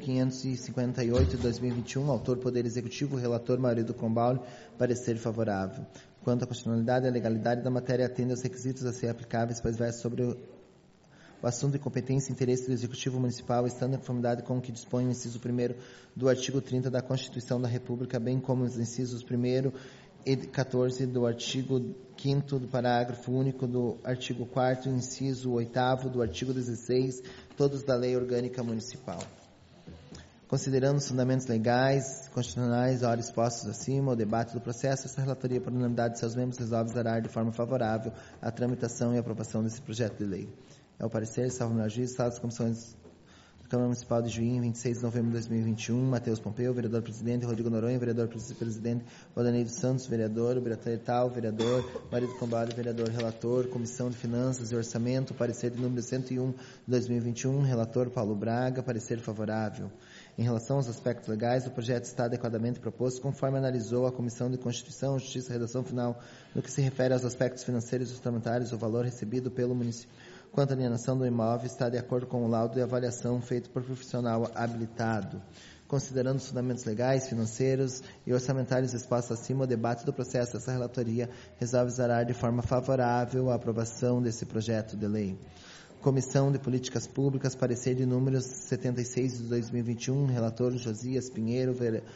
2558 de 2021, autor Poder Executivo, relator Marido Combaule, parecer favorável. Quanto à constitucionalidade e à legalidade da matéria, atende aos requisitos a ser aplicáveis, pois versa sobre o assunto de competência e interesse do Executivo Municipal, estando em conformidade com o que dispõe o inciso 1º do artigo 30 da Constituição da República, bem como os incisos 1º e 14 do artigo 5º do parágrafo único do artigo 4º, inciso 8º do artigo 16, todos da Lei Orgânica Municipal. Considerando os fundamentos legais, constitucionais, ora expostos acima, o debate do processo, essa relatoria, por unanimidade de seus membros, resolve exarar de forma favorável a tramitação e aprovação desse projeto de lei. É o parecer, salvo no juízo, das comissões da Câmara Municipal de Juí, em 26 de novembro de 2021, Matheus Pompeu, vereador-presidente, Rodrigo Noronha, vereador-presidente, Valdanei dos Santos, vereador, Beatriz Tal, vereador, Marido Combaule, vereador, relator, Comissão de Finanças e Orçamento, parecer de número 101 de 2021, relator Paulo Braga, parecer favorável. Em relação aos aspectos legais, o projeto está adequadamente proposto, conforme analisou a Comissão de Constituição, Justiça e Redação Final, no que se refere aos aspectos financeiros e orçamentários, o valor recebido pelo município quanto à alienação do imóvel está de acordo com o laudo de avaliação feito por profissional habilitado. Considerando os fundamentos legais, financeiros e orçamentários expostos acima, o debate do processo, essa relatoria resolve exarar de forma favorável a aprovação desse projeto de lei. Comissão de Políticas Públicas, parecer de número 76 de 2021, relator Josias Pinheiro,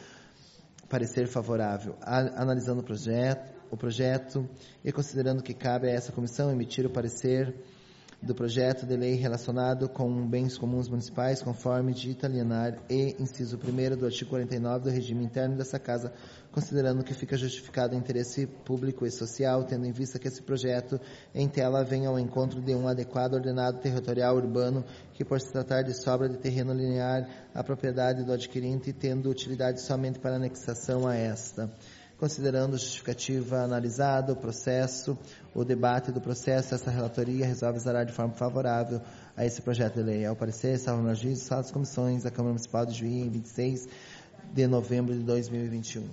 parecer favorável. Analisando o projeto e considerando que cabe a essa comissão emitir o parecer do projeto de lei relacionado com bens comuns municipais, conforme dita linear e inciso 1º do artigo 49 do regime interno dessa Casa, considerando que fica justificado o interesse público e social, tendo em vista que esse projeto em tela vem ao encontro de um adequado ordenado territorial urbano, que por se tratar de sobra de terreno linear, a propriedade do adquirente tendo utilidade somente para anexação a esta. Considerando a justificativa analisada, o processo, o debate do processo, essa relatoria resolve exarar de forma favorável a esse projeto de lei. Ao parecer, salvo no juízo, sala das comissões da Câmara Municipal de Juí, em 26 de novembro de 2021.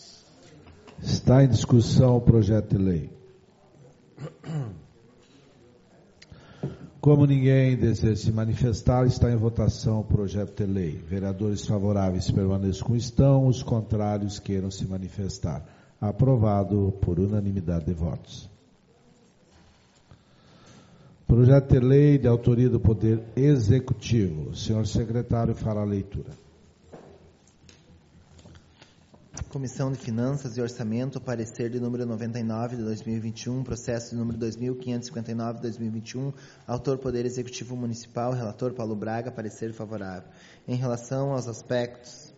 Está em discussão o projeto de lei. Como ninguém deseja se manifestar, está em votação o projeto de lei. Vereadores favoráveis permaneçam como estão, os contrários queiram se manifestar. Aprovado por unanimidade de votos. Projeto de lei de autoria do Poder Executivo. O senhor secretário fará a leitura.
Comissão de Finanças e Orçamento, parecer de número 99 de 2021, processo de número 2559 de 2021, autor Poder Executivo Municipal, relator Paulo Braga, parecer favorável. Em relação aos aspectos...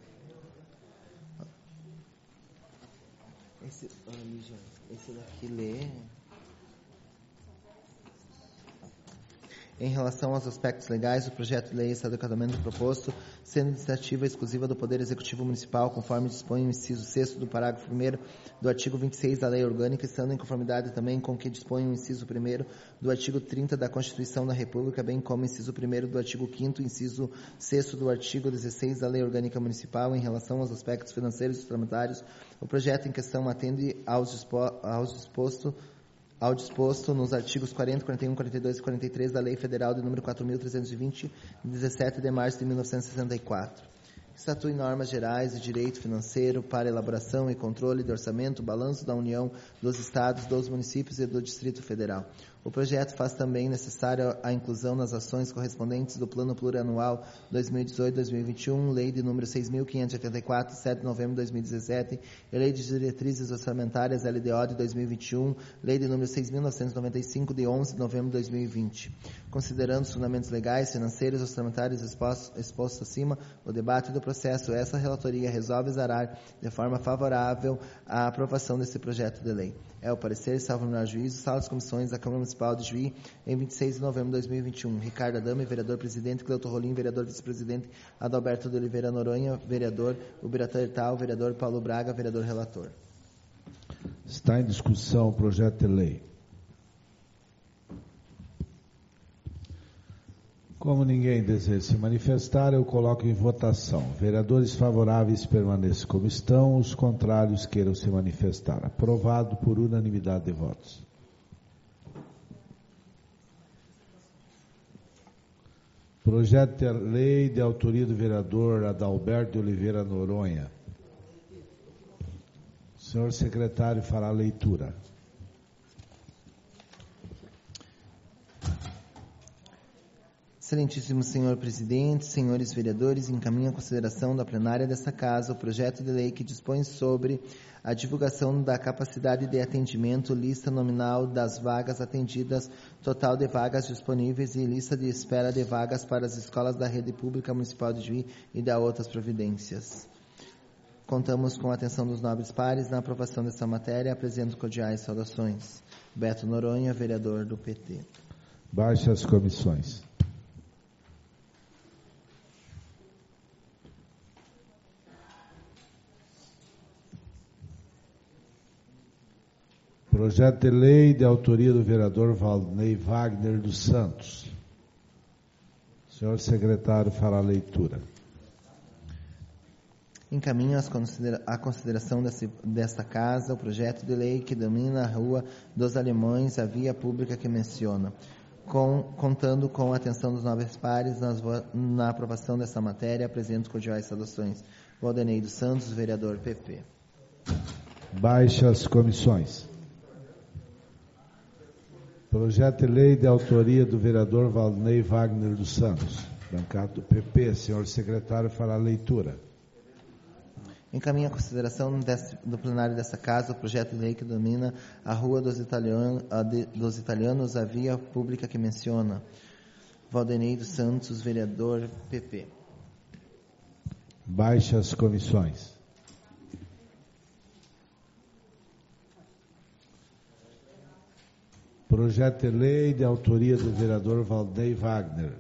Esse daqui lê... Em relação aos aspectos legais, o projeto de lei está adequadamente proposto, sendo iniciativa exclusiva do Poder Executivo Municipal, conforme dispõe o inciso 6º do parágrafo 1º do artigo 26 da Lei Orgânica, estando em conformidade também com o que dispõe o inciso 1º do artigo 30 da Constituição da República, bem como o inciso 1º do artigo 5º, inciso 6º do artigo 16 da Lei Orgânica Municipal. Em relação aos aspectos financeiros e orçamentários, o projeto em questão atende ao disposto nos artigos 40, 41, 42 e 43 da Lei Federal de número 4.320, de 17 de março de 1964. Estatui normas gerais de direito financeiro para elaboração e controle de orçamento, balanço da União, dos Estados, dos municípios e do Distrito Federal. O projeto faz também necessária a inclusão nas ações correspondentes do Plano Plurianual 2018-2021, Lei de número 6.584, 7 de novembro de 2017, e Lei de Diretrizes Orçamentárias LDO de 2021, Lei de número 6.995, de 11 de novembro de 2020. Considerando os fundamentos legais, financeiros e orçamentários expostos acima, o debate do processo, essa relatoria resolve exarar de forma favorável a aprovação desse projeto de lei. É o parecer, salvo o menor juízo, sala das comissões da Câmara Municipal de Juí, em 26 de novembro de 2021. Ricardo Adame, vereador-presidente. Cleuto Rolim, vereador-vice-presidente. Adalberto de Oliveira Noronha, vereador. Ubiratã Hertal, vereador. Paulo Braga, vereador-relator.
Está em discussão o projeto de lei. Como ninguém deseja se manifestar, eu coloco em votação. Vereadores favoráveis permaneçam como estão, os contrários queiram se manifestar. Aprovado por unanimidade de votos. Projeto de lei de autoria do vereador Adalberto de Oliveira Noronha. O senhor secretário fará a leitura.
Excelentíssimo senhor presidente, senhores vereadores, encaminho a consideração da plenária desta casa o projeto de lei que dispõe sobre a divulgação da capacidade de atendimento, lista nominal das vagas atendidas, total de vagas disponíveis e lista de espera de vagas para as escolas da rede pública municipal de Juí e da outras providências. Contamos com a atenção dos nobres pares na aprovação desta matéria. Apresento cordiais saudações. Beto Noronha, vereador do PT.
Baixe as comissões. Projeto de lei de autoria do vereador Valdinei Wagner dos Santos. O senhor secretário fará a leitura.
Encaminho a consideração desta casa o projeto de lei que domina a Rua dos Alemães, a via pública que menciona, contando com a atenção dos nobres pares na aprovação desta matéria. Apresento cordiais saudações. Valdinei dos Santos, vereador PP.
Baixe as comissões. Projeto de lei de autoria do vereador Valdinei Wagner dos Santos, bancada do PP. Senhor secretário fará a leitura.
Encaminho a consideração do plenário desta casa o projeto de lei que domina a Rua dos Italianos, a via pública que menciona. Valdinei dos Santos, vereador PP.
Baixe as comissões. Projeto de lei de autoria do vereador Valdinei Wagner.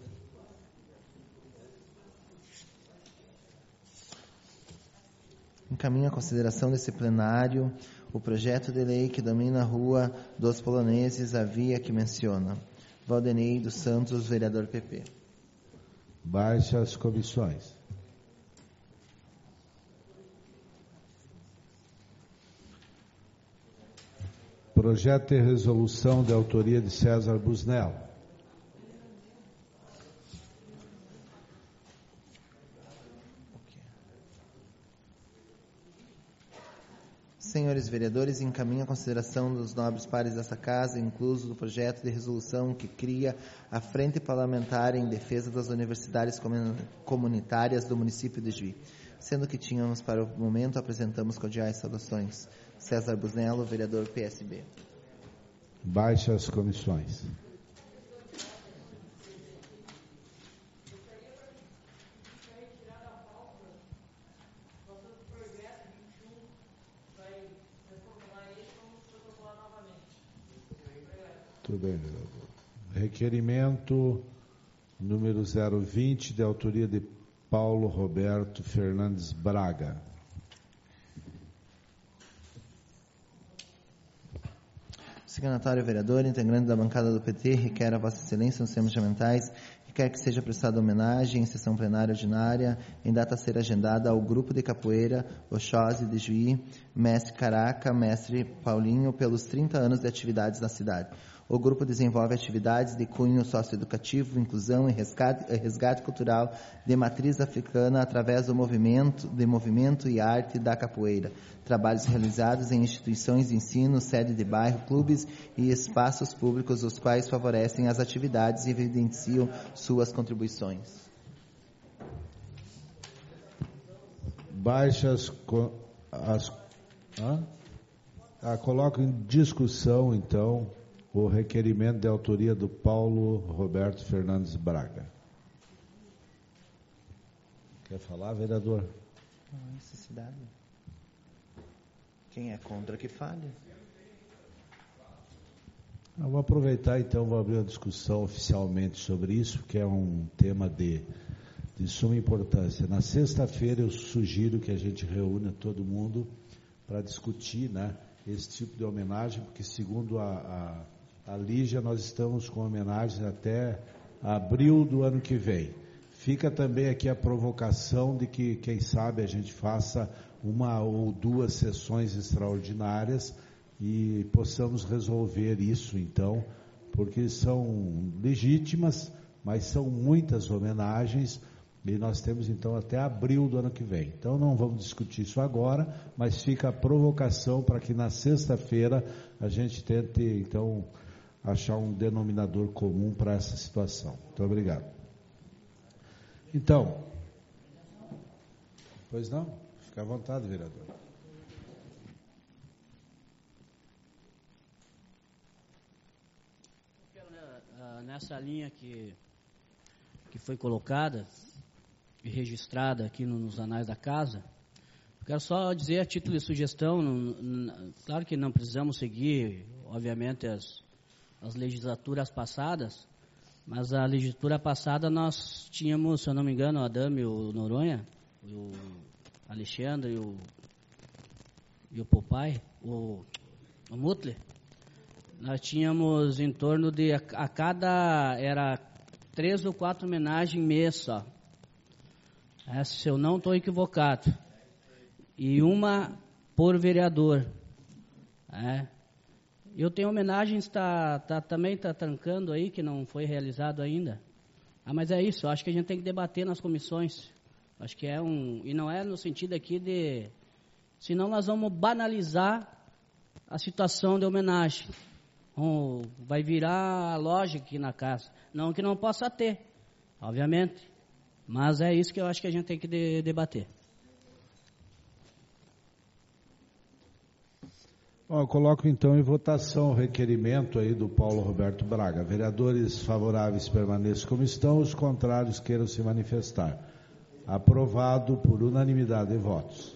Encaminho a consideração desse plenário o projeto de lei que domina a Rua dos Poloneses, a via que menciona. Valdinei dos Santos, vereador PP.
Baixe as comissões. Projeto de resolução de autoria de César Busnello.
Senhores vereadores, encaminho a consideração dos nobres pares dessa casa, incluso do projeto de resolução que cria a Frente Parlamentar em Defesa das Universidades Comunitárias do município de Juí. Sendo que tínhamos para o momento, apresentamos cordiais saudações. César Busnello, vereador PSB.
Baixe as comissões. Tudo bem, vereador. Requerimento número 020, de autoria de Paulo Roberto Fernandes Braga.
Signatário vereador, integrante da bancada do PT, requer a Vossa Excelência, nos termos regimentais, requer que seja prestada homenagem em sessão plenária ordinária, em data a ser agendada, ao grupo de capoeira Oxóssi de Juí, mestre Caraca, mestre Paulinho, pelos 30 anos de atividades na cidade. O grupo desenvolve atividades de cunho socioeducativo, inclusão e resgate cultural de matriz africana através do movimento e arte da capoeira. Trabalhos realizados em instituições de ensino, sede de bairro, clubes e espaços públicos, os quais favorecem as atividades e evidenciam suas contribuições.
Coloco em discussão, então, o requerimento de autoria do Paulo Roberto Fernandes Braga. Quer falar, vereador?
Não há necessidade. Quem é contra que fale.
Eu vou aproveitar, então, vou abrir a discussão oficialmente sobre isso, que é um tema de suma importância. Na sexta-feira eu sugiro que a gente reúna todo mundo para discutir, né, esse tipo de homenagem, porque segundo a Lígia, nós estamos com homenagem até abril do ano que vem. Fica também aqui a provocação de que, quem sabe, a gente faça uma ou duas sessões extraordinárias e possamos resolver isso, então, porque são legítimas, mas são muitas homenagens e nós temos, então, até abril do ano que vem. Então, não vamos discutir isso agora, mas fica a provocação para que na sexta-feira a gente tente, então, achar um denominador comum para essa situação. Muito obrigado. Então, pois não? Fica à vontade, vereador.
Nessa linha que foi colocada e registrada aqui nos anais da casa, quero só dizer a título de sugestão, claro que não precisamos seguir, obviamente, as legislaturas passadas, mas a legislatura passada nós tínhamos, se eu não me engano, o Adame, o Noronha, o Alexandre e o Popai, o Mutler. Nós tínhamos em torno de, a cada, era 3 ou 4 homenagens mês só. Se eu não estou equivocado. E uma por vereador. Eu tenho homenagens, também está trancando aí, que não foi realizado ainda. Mas é isso, acho que a gente tem que debater nas comissões. Acho que e não é no sentido aqui de, senão nós vamos banalizar a situação de homenagem. Vai virar a lógica aqui na casa. Não que não possa ter, obviamente. Mas é isso que eu acho que a gente tem que debater.
Eu coloco então em votação o requerimento aí do Paulo Roberto Braga. Vereadores favoráveis permaneçam como estão, os contrários queiram se manifestar. Aprovado por unanimidade de votos.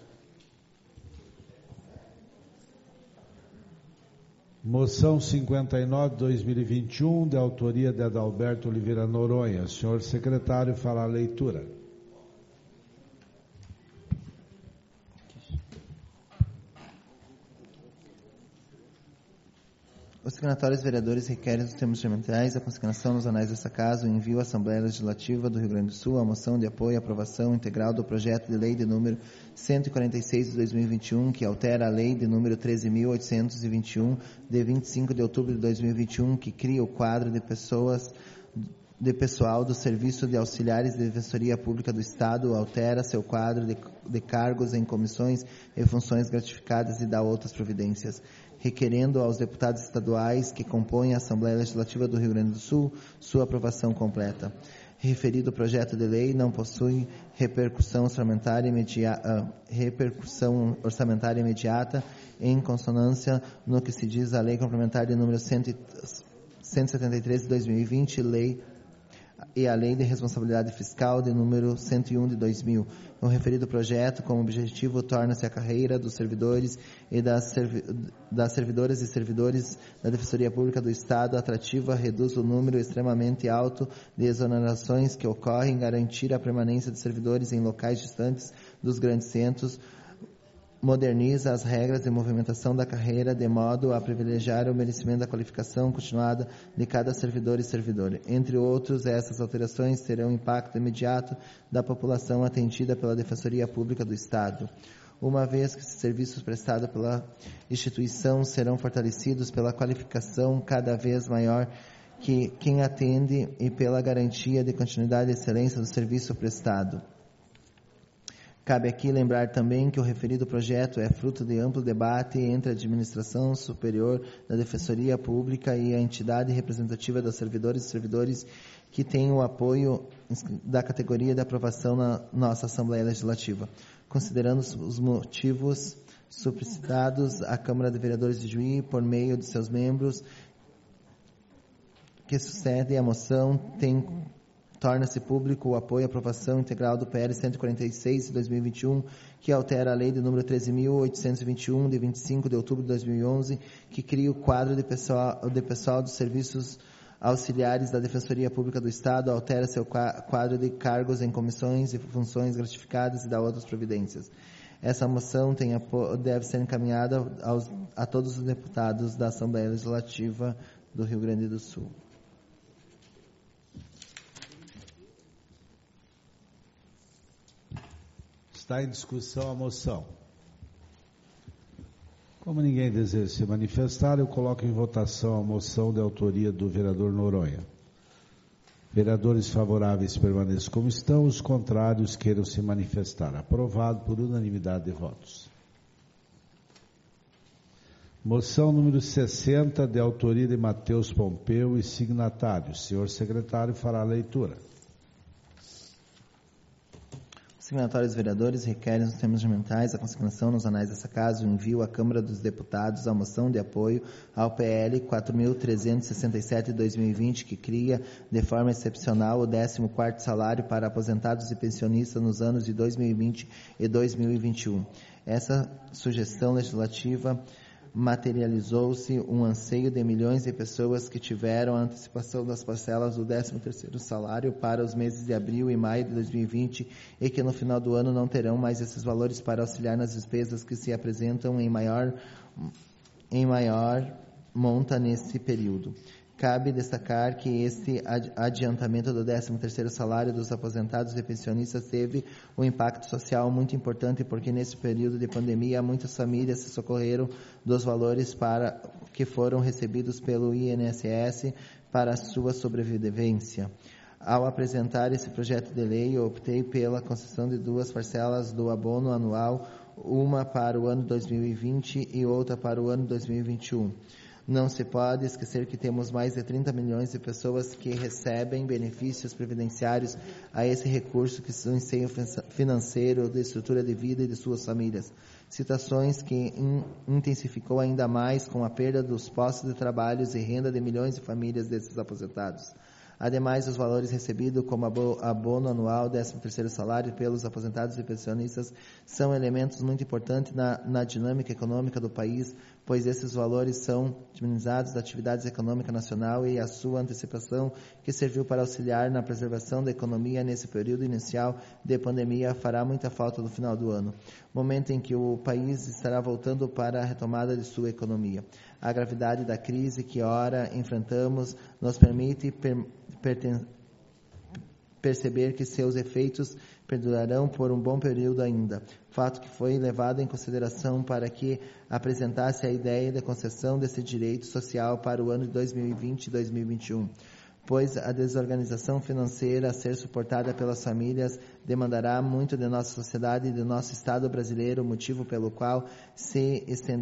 Moção 59/2021, de autoria de Adalberto Oliveira Noronha. Senhor secretário, fará a leitura.
Os signatários vereadores requerem, nos termos regimentais, a consignação nos anais desta casa, o envio à Assembleia Legislativa do Rio Grande do Sul, a moção de apoio e aprovação integral do projeto de lei de número 146 de 2021, que altera a lei de número 13.821, de 25 de outubro de 2021, que cria o quadro de pessoal do Serviço de Auxiliares de Defensoria Pública do Estado, altera seu quadro de cargos em comissões e funções gratificadas e dá outras providências, requerendo aos deputados estaduais que compõem a Assembleia Legislativa do Rio Grande do Sul sua aprovação completa. Referido projeto de lei não possui repercussão orçamentária imediata em consonância no que se diz a Lei Complementar de número 173 de 2020, Lei e a Lei de Responsabilidade Fiscal de número 101 de 2000. O referido projeto, como objetivo, torna-se a carreira dos servidores e das servidoras e servidores da Defensoria Pública do Estado atrativa, reduz o número extremamente alto de exonerações que ocorrem, garantir a permanência de servidores em locais distantes dos grandes centros, moderniza as regras de movimentação da carreira de modo a privilegiar o merecimento da qualificação continuada de cada servidor e servidora. Entre outros, essas alterações terão impacto imediato da população atendida pela Defensoria Pública do Estado, uma vez que esses serviços prestados pela instituição serão fortalecidos pela qualificação cada vez maior que quem atende e pela garantia de continuidade e excelência do serviço prestado. Cabe aqui lembrar também que o referido projeto é fruto de amplo debate entre a administração superior da Defensoria Pública e a entidade representativa das servidoras e servidores que tem o apoio da categoria de aprovação na nossa Assembleia Legislativa. Considerando os motivos suplicitados, a Câmara de Vereadores de Juí, por meio de seus membros que sucedem à moção, torna-se público o apoio à aprovação integral do PL 146 de 2021, que altera a lei de número 13.821, de 25 de outubro de 2011, que cria o quadro de pessoal dos serviços auxiliares da Defensoria Pública do Estado, altera seu quadro de cargos em comissões e funções gratificadas e dá outras providências. Essa moção deve ser encaminhada a todos os deputados da Assembleia Legislativa do Rio Grande do Sul.
Está em discussão a moção. Como ninguém deseja se manifestar, eu coloco em votação a moção de autoria do vereador Noronha. Vereadores favoráveis permaneçam como estão, os contrários queiram se manifestar. Aprovado por unanimidade de votos. Moção número 60, de autoria de Matheus Pompeu e signatários. Senhor secretário fará a leitura.
Os signatários vereadores requerem nos termos regimentais a consignação nos anais dessa casa e o envio à Câmara dos Deputados a moção de apoio ao PL 4.367 de 2020, que cria, de forma excepcional, o 14º salário para aposentados e pensionistas nos anos de 2020 e 2021. Essa sugestão legislativa materializou-se um anseio de milhões de pessoas que tiveram a antecipação das parcelas do 13º salário para os meses de abril e maio de 2020 e que no final do ano não terão mais esses valores para auxiliar nas despesas que se apresentam em maior monta nesse período. Cabe destacar que este adiantamento do 13º salário dos aposentados e pensionistas teve um impacto social muito importante, porque nesse período de pandemia muitas famílias se socorreram dos valores que foram recebidos pelo INSS para sua sobrevivência. Ao apresentar esse projeto de lei, eu optei pela concessão de 2 parcelas do abono anual, uma para o ano 2020 e outra para o ano 2021. Não se pode esquecer que temos mais de 30 milhões de pessoas que recebem benefícios previdenciários a esse recurso que são ensejo financeiro, de estrutura de vida e de suas famílias. Situações que intensificou ainda mais com a perda dos postos de trabalho e renda de milhões de famílias desses aposentados. Ademais, os valores recebidos como abono anual, 13º salário pelos aposentados e pensionistas são elementos muito importantes na dinâmica econômica do país, pois esses valores são diminuizados da atividade econômica nacional e a sua antecipação, que serviu para auxiliar na preservação da economia nesse período inicial de pandemia, fará muita falta no final do ano, momento em que o país estará voltando para a retomada de sua economia. A gravidade da crise que ora enfrentamos nos permite perceber que seus efeitos perdurarão por um bom período ainda, fato que foi levado em consideração para que apresentasse a ideia da concessão desse direito social para o ano de 2020 e 2021, pois a desorganização financeira a ser suportada pelas famílias demandará muito de nossa sociedade e do nosso Estado brasileiro, motivo pelo qual se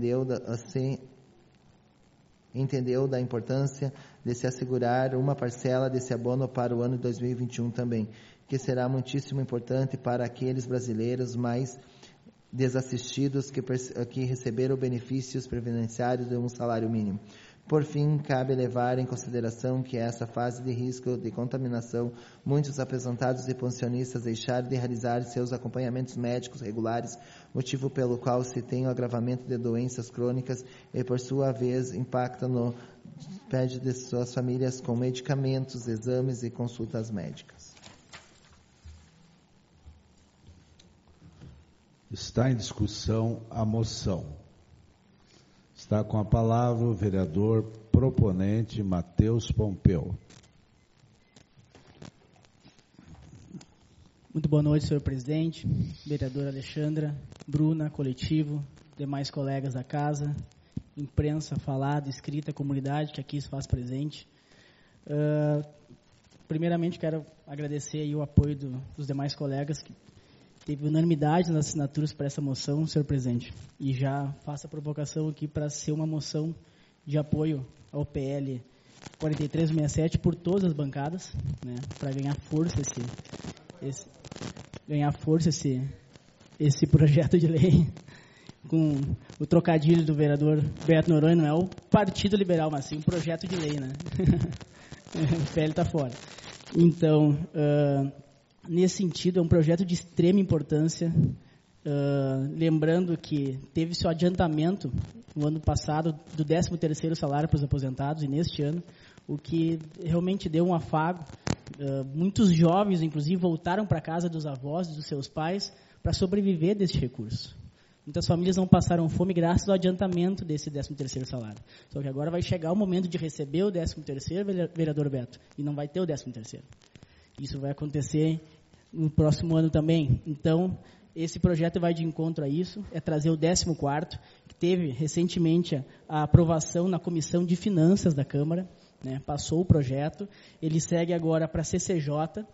entendeu da importância de se assegurar uma parcela desse abono para o ano de 2021 também, que será muitíssimo importante para aqueles brasileiros mais desassistidos que receberam benefícios previdenciários de um salário mínimo. Por fim, cabe levar em consideração que essa fase de risco de contaminação, muitos aposentados e pensionistas deixaram de realizar seus acompanhamentos médicos regulares, motivo pelo qual se tem o agravamento de doenças crônicas e, por sua vez, impacta no despede de suas famílias com medicamentos, exames e consultas médicas.
Está em discussão a moção. Está com a palavra o vereador proponente Matheus Pompeu.
Muito boa noite, senhor presidente, vereadora Alexandra, Bruna, coletivo, demais colegas da casa, imprensa, falada, escrita, comunidade que aqui se faz presente. Primeiramente, quero agradecer aí o apoio dos demais colegas que teve unanimidade nas assinaturas para essa moção, senhor presidente. E já faço a provocação aqui para ser uma moção de apoio ao PL 4367 por todas as bancadas, né, para ganhar força esse projeto de lei. Com o trocadilho do vereador Beto Noronha, não é o Partido Liberal, mas sim um projeto de lei, né? O PL está fora. Então, nesse sentido, é um projeto de extrema importância, lembrando que teve seu adiantamento no ano passado do 13º salário para os aposentados, e neste ano, o que realmente deu um afago. Muitos jovens, inclusive, voltaram para a casa dos avós e dos seus pais para sobreviver desse recurso. Muitas famílias não passaram fome graças ao adiantamento desse 13º salário. Só que agora vai chegar o momento de receber o 13º, vereador Beto, e não vai ter o 13º. Isso vai acontecer no próximo ano também. Então, esse projeto vai de encontro a isso, é trazer o 14º, que teve recentemente a aprovação na Comissão de Finanças da Câmara, né, passou o projeto, ele segue agora para a CCJ,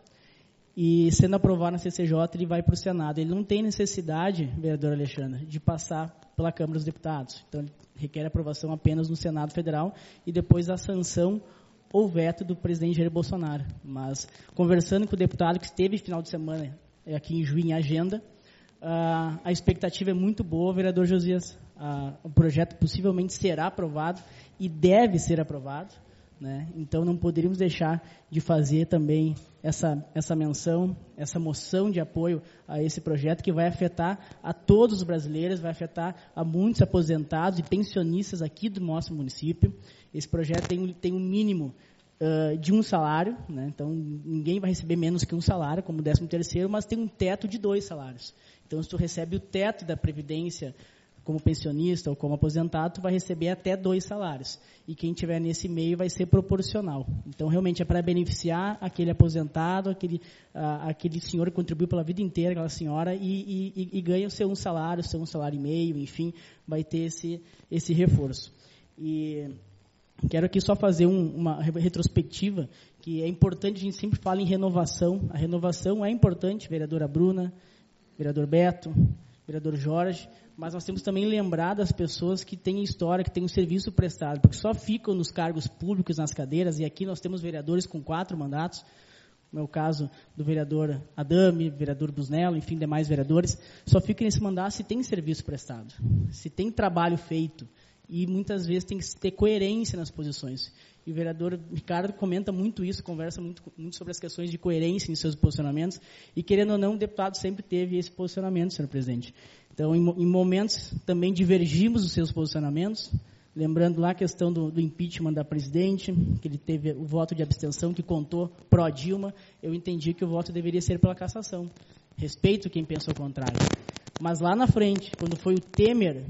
e sendo aprovado na CCJ, ele vai para o Senado. Ele não tem necessidade, vereador Alexandre, de passar pela Câmara dos Deputados. Então, ele requer aprovação apenas no Senado Federal e depois a sanção ou veto do presidente Jair Bolsonaro. Mas, conversando com o deputado que esteve final de semana aqui em Juí, em agenda, a expectativa é muito boa, vereador Josias. O projeto possivelmente será aprovado e deve ser aprovado, né? Então, não poderíamos deixar de fazer também essa menção, essa moção de apoio a esse projeto que vai afetar a todos os brasileiros, vai afetar a muitos aposentados e pensionistas aqui do nosso município. Esse projeto tem um mínimo de um salário, né? Então ninguém vai receber menos que um salário, como o 13º, mas tem um teto de 2 salários. Então, se tu recebe o teto da Previdência como pensionista ou como aposentado, tu vai receber até 2 salários. E quem tiver nesse meio vai ser proporcional. Então, realmente é para beneficiar aquele aposentado, aquele senhor que contribuiu pela vida inteira, aquela senhora, e ganha o seu 1 salário, o seu 1 salário e meio, enfim, vai ter esse reforço. E quero aqui só fazer uma retrospectiva, que é importante, a gente sempre fala em renovação. A renovação é importante, vereadora Bruna, vereador Beto, vereador Jorge, mas nós temos também lembrar das pessoas que têm história, que têm um serviço prestado, porque só ficam nos cargos públicos, nas cadeiras, e aqui nós temos vereadores com 4 mandatos, no meu caso do vereador Adame, vereador Busnello, enfim, demais vereadores, só ficam nesse mandato se tem serviço prestado, se tem trabalho feito, e muitas vezes tem que ter coerência nas posições. E o vereador Ricardo comenta muito isso, conversa muito sobre as questões de coerência em seus posicionamentos, e querendo ou não, o deputado sempre teve esse posicionamento, senhor presidente. Então, em momentos também divergimos dos seus posicionamentos, lembrando lá a questão do impeachment da presidente, que ele teve o voto de abstenção que contou pró-Dilma, eu entendi que o voto deveria ser pela cassação. Respeito quem pensa o contrário. Mas lá na frente, quando foi o Temer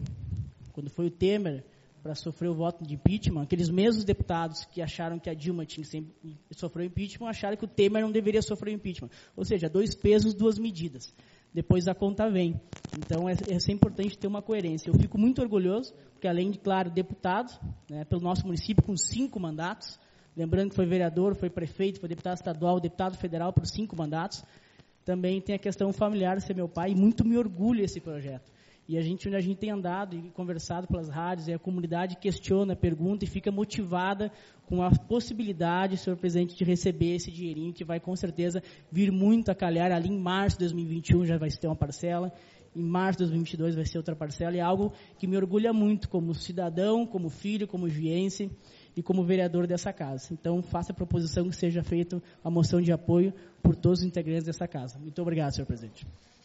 para sofrer o voto de impeachment, aqueles mesmos deputados que acharam que a Dilma tinha que sofrer impeachment, acharam que o Temer não deveria sofrer impeachment. Ou seja, 2 pesos, 2 medidas. Depois a conta vem. Então, é sempre importante ter uma coerência. Eu fico muito orgulhoso, porque além de, claro, deputado, né, pelo nosso município, com 5 mandatos, lembrando que foi vereador, foi prefeito, foi deputado estadual, deputado federal por 5 mandatos, também tem a questão familiar de ser meu pai, e muito me orgulho esse projeto. E onde a gente tem andado e conversado pelas rádios, e a comunidade questiona, pergunta e fica motivada com a possibilidade, senhor presidente, de receber esse dinheirinho, que vai com certeza vir muito a calhar. Ali em março de 2021 já vai ter uma parcela, em março de 2022 vai ser outra parcela, e é algo que me orgulha muito como cidadão, como filho, como juiense e como vereador dessa casa. Então, faça a proposição que seja feita a moção de apoio por todos os integrantes dessa casa. Muito obrigado, senhor presidente.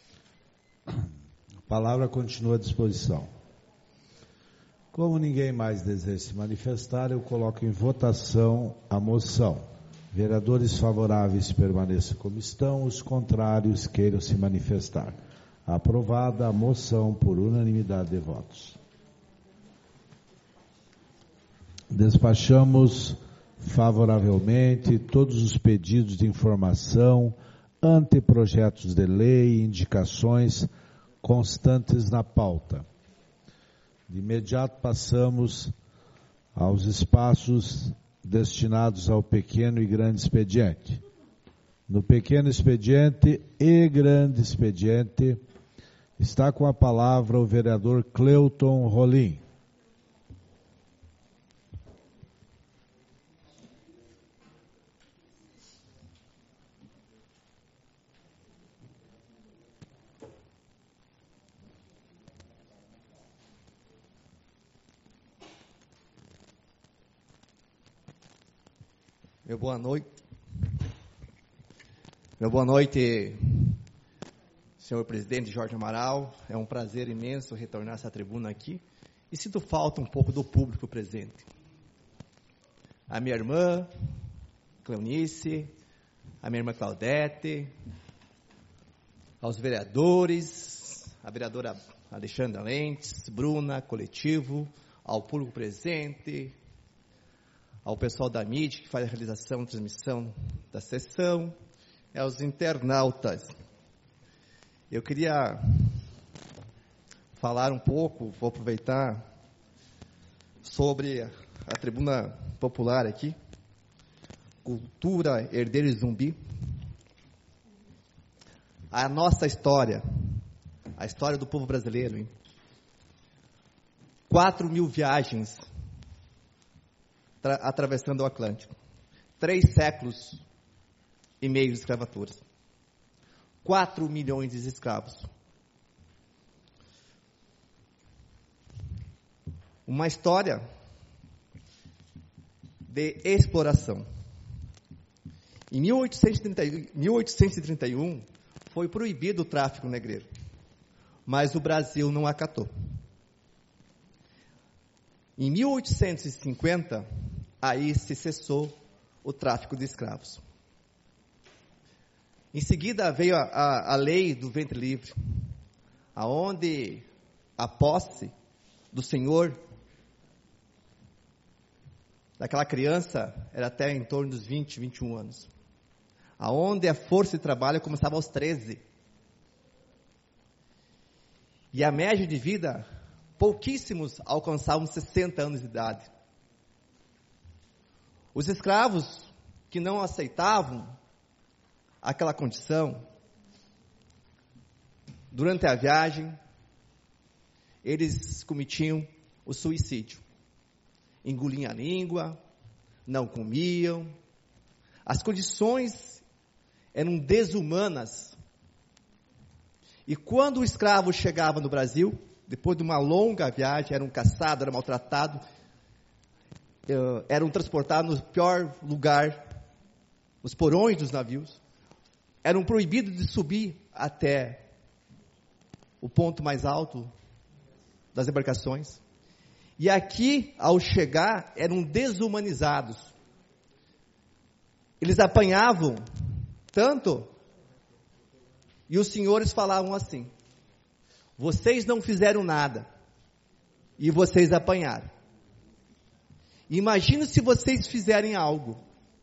A palavra continua à disposição. Como ninguém mais deseja se manifestar, eu coloco em votação a moção. Vereadores favoráveis permaneçam como estão, os contrários queiram se manifestar. Aprovada a moção por unanimidade de votos. Despachamos favoravelmente todos os pedidos de informação, anteprojetos de lei e indicações constantes na pauta. De imediato passamos aos espaços destinados ao pequeno e grande expediente. No pequeno expediente e grande expediente, está com a palavra o vereador Cleuton Rolim.
Meu boa noite. Meu boa noite, senhor presidente Jorge Amaral. É um prazer imenso retornar a essa tribuna aqui. E sinto falta um pouco do público presente. A minha irmã, Cleonice, a minha irmã Claudete, aos vereadores, a vereadora Alexandra Lentes, Bruna, coletivo, ao público presente, ao pessoal da mídia que faz a realização e transmissão da sessão, aos internautas. Eu queria falar um pouco, vou aproveitar, sobre a tribuna popular aqui, Cultura Herdeiro Zumbi, a nossa história, a história do povo brasileiro, hein? 4.000 viagens atravessando o Atlântico, 3 séculos e meio de escravatura, 4 milhões de escravos. Uma história de exploração. Em 1831, foi proibido o tráfico negreiro, mas o Brasil não acatou. Em 1850, aí se cessou o tráfico de escravos. Em seguida veio a lei do ventre livre, aonde a posse do senhor daquela criança era até em torno dos 20, 21 anos. Aonde a força de trabalho começava aos 13. E a média de vida, pouquíssimos alcançavam 60 anos de idade. Os escravos que não aceitavam aquela condição, durante a viagem, eles cometiam o suicídio. Engoliam a língua, não comiam. As condições eram desumanas. E quando o escravo chegava no Brasil, depois de uma longa viagem, eram caçados, eram maltratados, eram transportados no pior lugar, os porões dos navios, eram proibidos de subir até o ponto mais alto das embarcações. E aqui, ao chegar, eram desumanizados. Eles apanhavam tanto, e os senhores falavam assim: vocês não fizeram nada, e vocês apanharam. Imagina se vocês fizerem algo,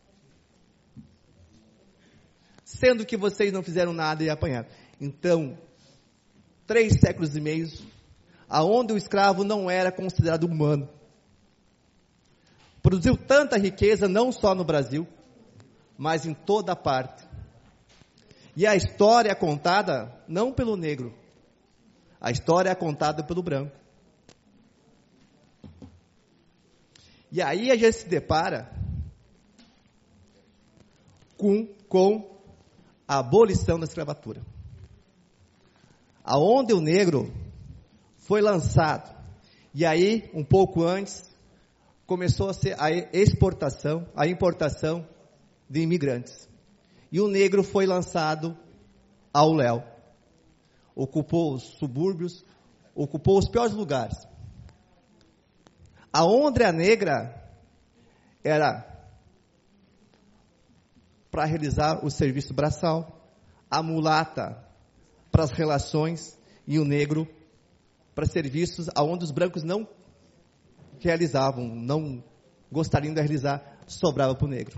sendo que vocês não fizeram nada e apanharam. Então, 3 séculos e meio, aonde o escravo não era considerado humano, produziu tanta riqueza, não só no Brasil, mas em toda parte. E a história é contada não pelo negro, a história é contada pelo branco. E aí a gente se depara com a abolição da escravatura. aonde o negro foi lançado. E aí, um pouco antes, começou a ser a exportação, a importação de imigrantes. E o negro foi lançado ao léu. Ocupou os subúrbios, ocupou os piores lugares. A onda negra era para realizar o serviço braçal, a mulata para as relações e o negro para serviços aonde os brancos não realizavam, não gostariam de realizar, sobrava para o negro.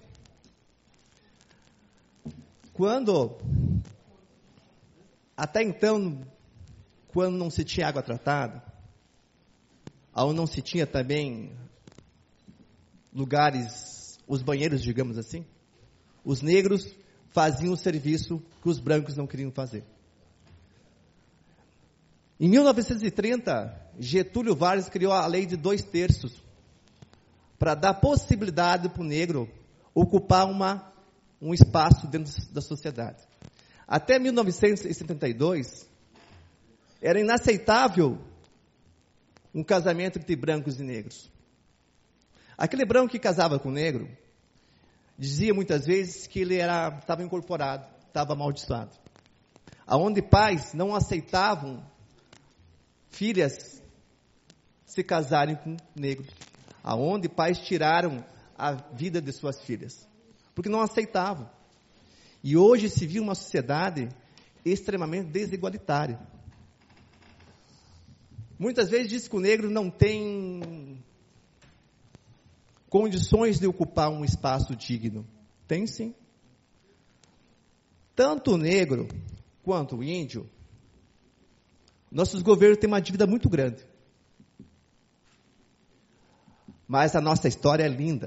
Até então, quando não se tinha água tratada, aonde não se tinha também lugares, os banheiros, digamos assim, os negros faziam o serviço que os brancos não queriam fazer. Em 1930, Getúlio Vargas criou a lei de 2/3 para dar possibilidade para o negro ocupar um espaço dentro da sociedade. Até 1972, era inaceitável um casamento entre brancos e negros. Aquele branco que casava com o negro, dizia muitas vezes que ele estava incorporado, estava amaldiçoado. Aonde pais não aceitavam filhas se casarem com negros. Aonde pais tiraram a vida de suas filhas. Porque não aceitavam. E hoje se viu uma sociedade extremamente desigualitária. Muitas vezes diz que o negro não tem condições de ocupar um espaço digno. Tem sim. Tanto o negro quanto o índio, nossos governos têm uma dívida muito grande. Mas a nossa história é linda.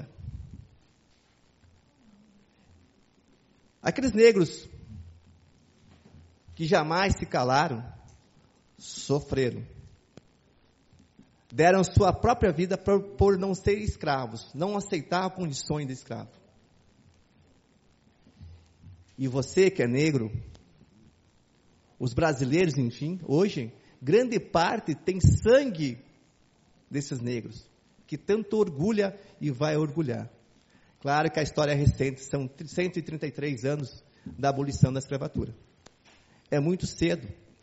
Aqueles negros que jamais se calaram, sofreram. Deram sua própria vida por não ser escravos, não aceitar condições de escravo. E você que é negro, os brasileiros, enfim, hoje, grande parte tem sangue desses negros, que tanto orgulha e vai orgulhar. Claro que a história é recente, são 133 anos da abolição da escravatura. É muito cedo.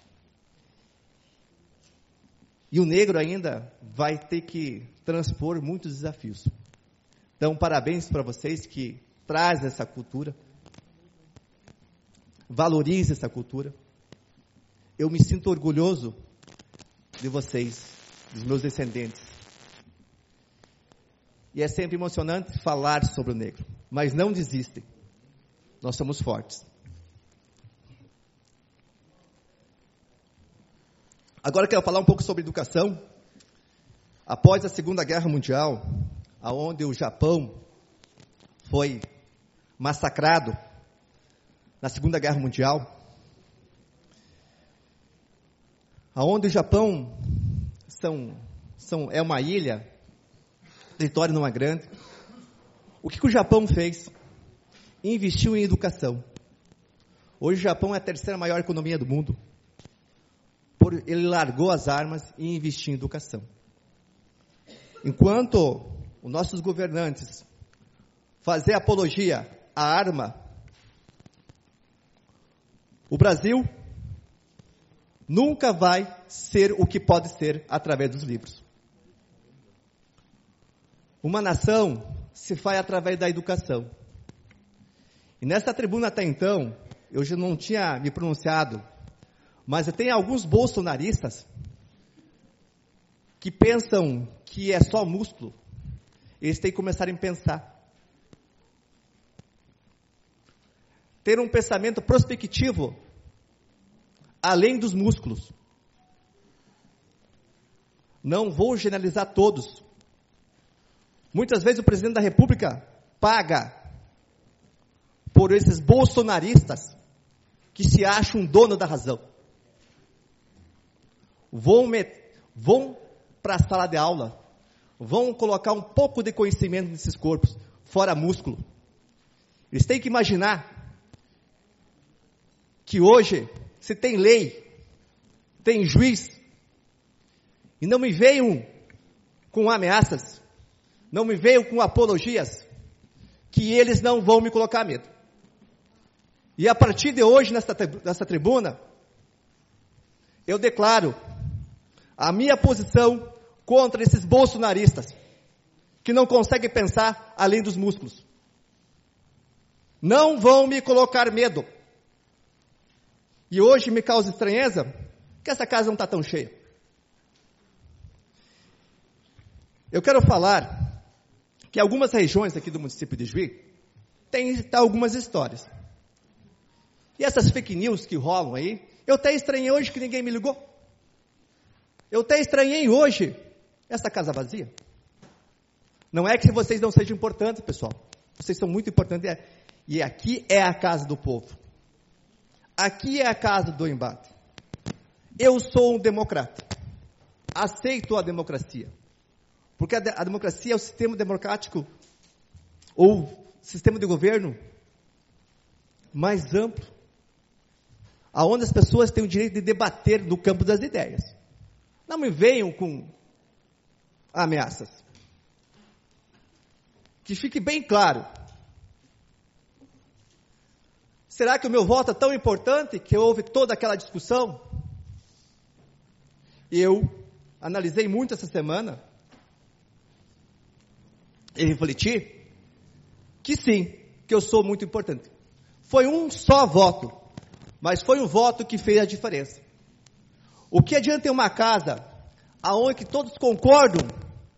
E o negro ainda vai ter que transpor muitos desafios. Então, parabéns para vocês que trazem essa cultura, valorizem essa cultura. Eu me sinto orgulhoso de vocês, dos meus descendentes. E é sempre emocionante falar sobre o negro. Mas não desistem. Nós somos fortes. Agora eu quero falar um pouco sobre educação. Após a Segunda Guerra Mundial, onde o Japão foi massacrado na Segunda Guerra Mundial, onde o Japão é uma ilha, o território não é grande. O que o Japão fez? Investiu em educação. Hoje o Japão é a terceira maior economia do mundo. Ele largou as armas e investiu em educação. Enquanto os nossos governantes fazem apologia à arma, o Brasil nunca vai ser o que pode ser através dos livros. Uma nação se faz através da educação. E nessa tribuna até então, eu já não tinha me pronunciado, mas tem alguns bolsonaristas que pensam que é só músculo. Eles têm que começar a pensar. Ter um pensamento prospectivo, além dos músculos. Não vou generalizar todos. Muitas vezes o presidente da República paga por esses bolsonaristas que se acham dono da razão. Vão para a sala de aula, vão colocar um pouco de conhecimento nesses corpos, fora músculo. Eles têm que imaginar que hoje se tem lei tem juiz, e não me venham com ameaças, não me venham com apologias, que eles não vão me colocar medo. E a partir de hoje, nessa tribuna, eu declaro a minha posição contra esses bolsonaristas, que não conseguem pensar além dos músculos. Não vão me colocar medo. E hoje me causa estranheza que essa casa não está tão cheia. Eu quero falar que algumas regiões aqui do município de Juí têm algumas histórias. E essas fake news que rolam aí, eu até estranhei hoje que ninguém me ligou. Eu até estranhei hoje essa casa vazia. Não é que vocês não sejam importantes, pessoal. Vocês são muito importantes. E aqui é a casa do povo. Aqui é a casa do embate. Eu sou um democrata. Aceito a democracia. Porque a democracia é o sistema democrático, ou sistema de governo mais amplo, aonde as pessoas têm o direito de debater no campo das ideias. Não me venham com ameaças. Que fique bem claro. Será que o meu voto é tão importante que houve toda aquela discussão? Eu analisei muito essa semana e refleti que sim, que eu sou muito importante. Foi um só voto, mas foi um voto que fez a diferença. O que adianta ter uma casa aonde que todos concordam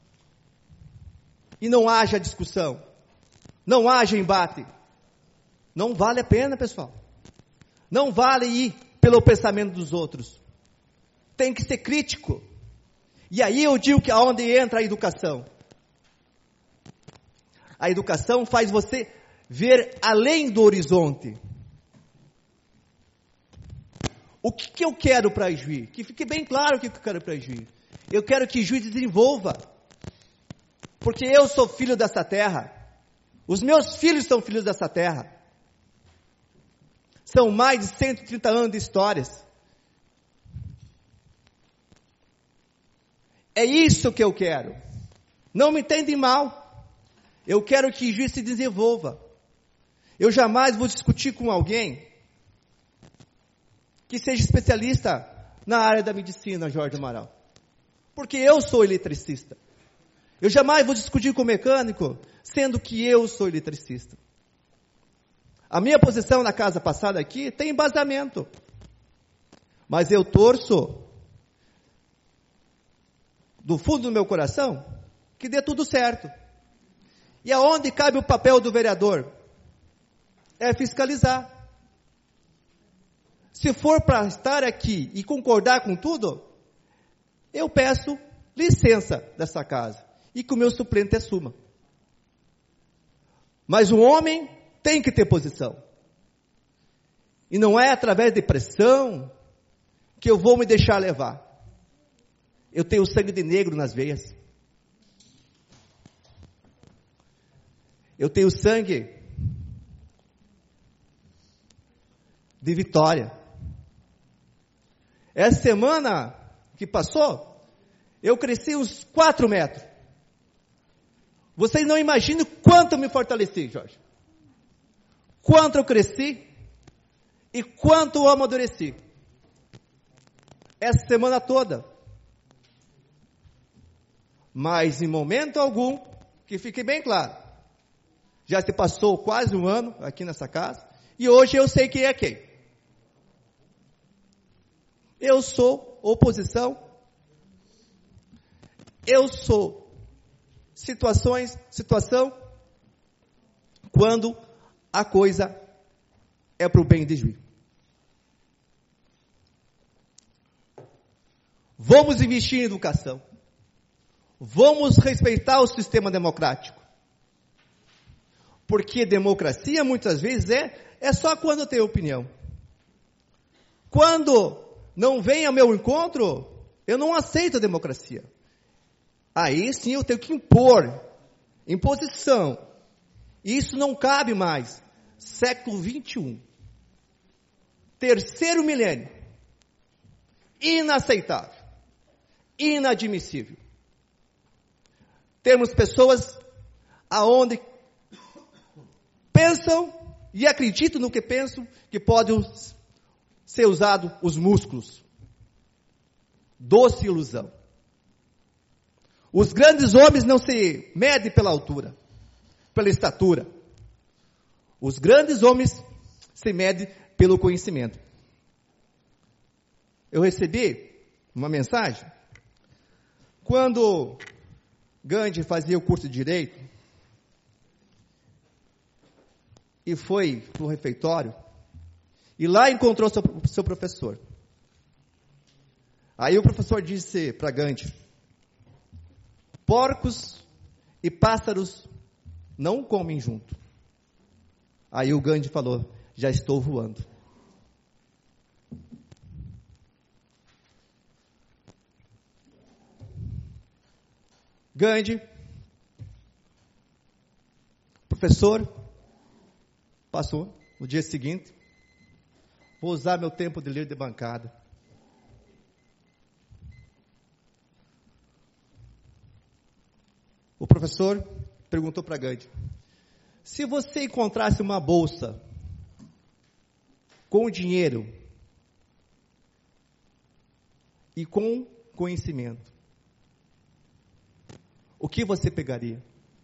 e não haja discussão, não haja embate? Não vale a pena, pessoal. Não vale ir pelo pensamento dos outros. Tem que ser crítico. E aí eu digo que aonde entra a educação. A educação faz você ver além do horizonte. O que eu quero para Juí? Que fique bem claro o que eu quero para Juí. Eu quero que Juí desenvolva. Porque eu sou filho dessa terra. Os meus filhos são filhos dessa terra. São mais de 130 anos de histórias. É isso que eu quero. Não me entendem mal. Eu quero que Juí se desenvolva. Eu jamais vou discutir com alguém que seja especialista na área da medicina, Jorge Amaral. Porque eu sou eletricista. Eu jamais vou discutir com o mecânico, sendo que eu sou eletricista. A minha posição na casa passada aqui tem embasamento. Mas eu torço do fundo do meu coração que dê tudo certo. E aonde cabe o papel do vereador? É fiscalizar. Se for para estar aqui e concordar com tudo, eu peço licença dessa casa e que o meu suplente assuma. Mas o homem tem que ter posição. E não é através de pressão que eu vou me deixar levar. Eu tenho sangue de negro nas veias. Eu tenho sangue de vitória. Essa semana que passou, eu cresci uns 4 metros. Vocês não imaginam quanto eu me fortaleci, Jorge. Quanto eu cresci e quanto eu amadureci. Essa semana toda. Mas em momento algum, que fique bem claro, já se passou quase um ano aqui nessa casa, e hoje eu sei quem é quem. Eu sou oposição, eu sou situação, quando a coisa é para o bem de Juí. Vamos investir em educação. Vamos respeitar o sistema democrático. Porque democracia, muitas vezes, é só quando tem opinião. Quando não vem ao meu encontro, eu não aceito a democracia. Aí sim eu tenho que impor. Imposição. Isso não cabe mais. Século 21. Terceiro milênio. inaceitável, inadmissível. Temos pessoas aonde pensam e acreditam no que pensam que pode ser usado os músculos. Doce ilusão. Os grandes homens não se medem pela altura, pela estatura. Os grandes homens se medem pelo conhecimento. Eu recebi uma mensagem quando Gandhi fazia o curso de Direito e foi para o refeitório e lá encontrou seu professor. Aí o professor disse para Gandhi: porcos e pássaros não comem junto. Aí o Gandhi falou: já estou voando. Gandhi, professor, passou no dia seguinte, vou usar meu tempo de líder de bancada. O professor perguntou para Gandhi: se você encontrasse uma bolsa com dinheiro e com conhecimento, o que você pegaria?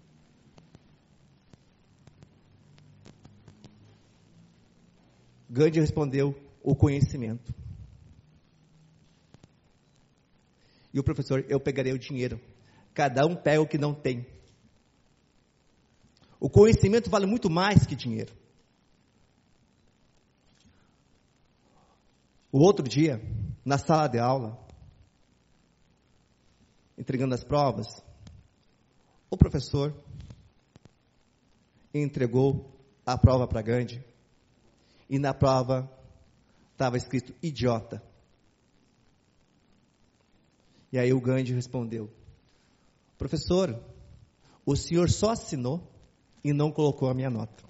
Gandhi respondeu: o conhecimento. E o professor: eu pegaria o dinheiro. Cada um pega o que não tem. O conhecimento vale muito mais que dinheiro. O outro dia, na sala de aula, entregando as provas, o professor entregou a prova para Gandhi e na prova estava escrito idiota. E aí o Gandhi respondeu: professor, o senhor só assinou e não colocou a minha nota.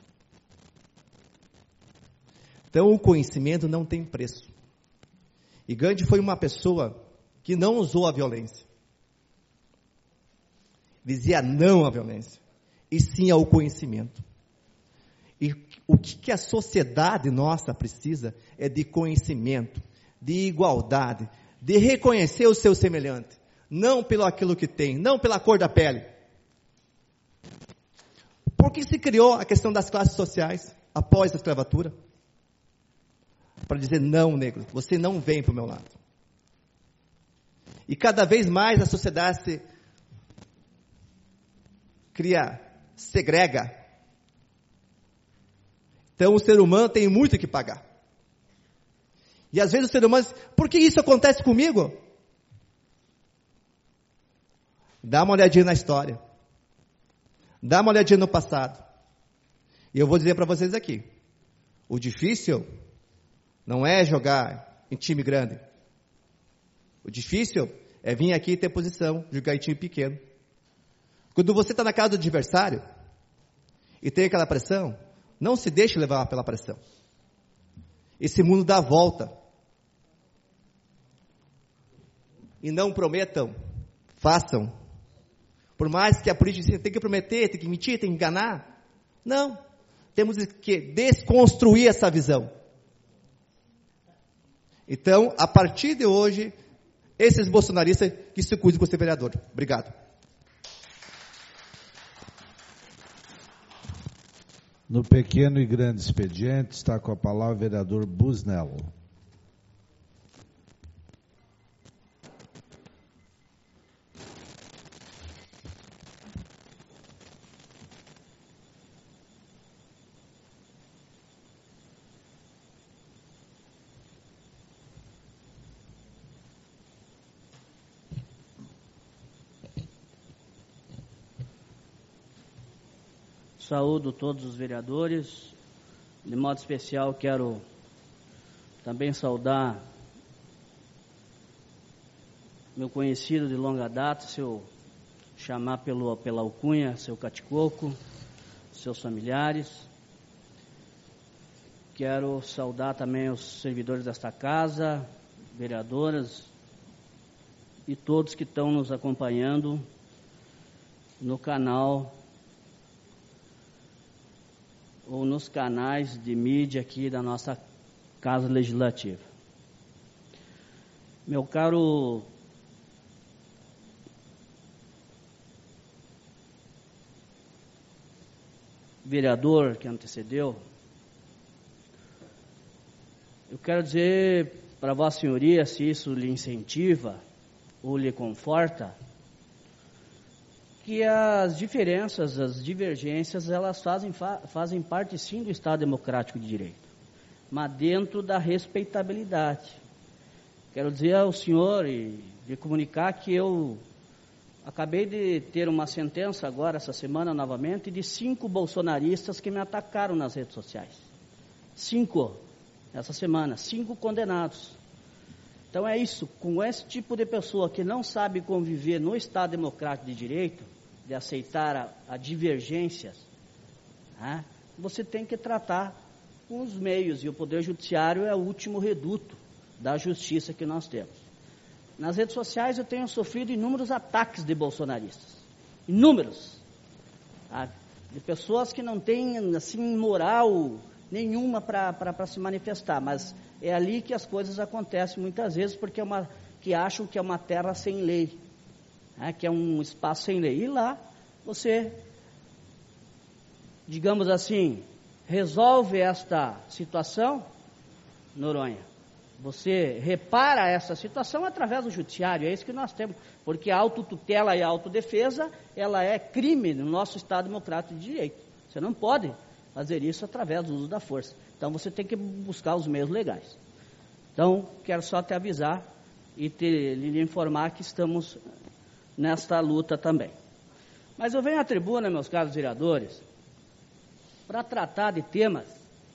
Então o conhecimento não tem preço. E Gandhi foi uma pessoa que não usou a violência. Dizia não à violência, e sim ao conhecimento. E o que a sociedade nossa precisa é de conhecimento, de igualdade, de reconhecer o seu semelhante, não pelo aquilo que tem, não pela cor da pele. Por que se criou a questão das classes sociais após a escravatura? Para dizer: não, negro, você não vem para o meu lado. E cada vez mais a sociedade se segrega. Então o ser humano tem muito que pagar. E às vezes o ser humano diz: por que isso acontece comigo? Dá uma olhadinha na história. Dá uma olhadinha no passado. E eu vou dizer para vocês aqui: o difícil não é jogar em time grande. O difícil é vir aqui e ter posição, jogar em time pequeno. Quando você está na casa do adversário e tem aquela pressão, não se deixe levar pela pressão. Esse mundo dá a volta. E não prometam, façam. Por mais que a política tem que prometer, tem que mentir, tem que enganar. Não. Temos que desconstruir essa visão. Então, a partir de hoje, esses bolsonaristas que se cuidem com ser vereador. Obrigado.
No pequeno e grande expediente, está com a palavra o vereador Busnello.
Saúdo todos os vereadores. De modo especial, quero também saudar meu conhecido de longa data, se eu chamar pela alcunha, seu Caticoco, seus familiares. Quero saudar também os servidores desta casa, vereadoras e todos que estão nos acompanhando no canal ou nos canais de mídia aqui da nossa Casa Legislativa. Meu caro vereador que antecedeu, eu quero dizer para Vossa Senhoria, se isso lhe incentiva ou lhe conforta, que as diferenças, as divergências, elas fazem parte sim do Estado Democrático de Direito, mas dentro da respeitabilidade. Quero dizer ao senhor e de comunicar que eu acabei de ter uma sentença agora, essa semana novamente, de 5 bolsonaristas que me atacaram nas redes sociais. 5, essa semana, 5 condenados. Então é isso, com esse tipo de pessoa que não sabe conviver no Estado Democrático de Direito, de aceitar a divergências, né, você tem que tratar com os meios, e o Poder Judiciário é o último reduto da justiça que nós temos. Nas redes sociais eu tenho sofrido inúmeros ataques de bolsonaristas, inúmeros, tá? De pessoas que não têm assim moral nenhuma para se manifestar, mas é ali que as coisas acontecem muitas vezes, porque que acham que é uma terra sem lei, né? Que é um espaço sem lei, e lá você, digamos assim, resolve esta situação, Noronha, você repara essa situação através do judiciário, é isso que nós temos, porque a autotutela e a autodefesa, ela é crime no nosso Estado Democrático de Direito. Você não pode fazer isso através do uso da força. Então você tem que buscar os meios legais. Então, quero só te avisar e lhe informar que estamos nesta luta também. Mas eu venho à tribuna, meus caros vereadores, para tratar de temas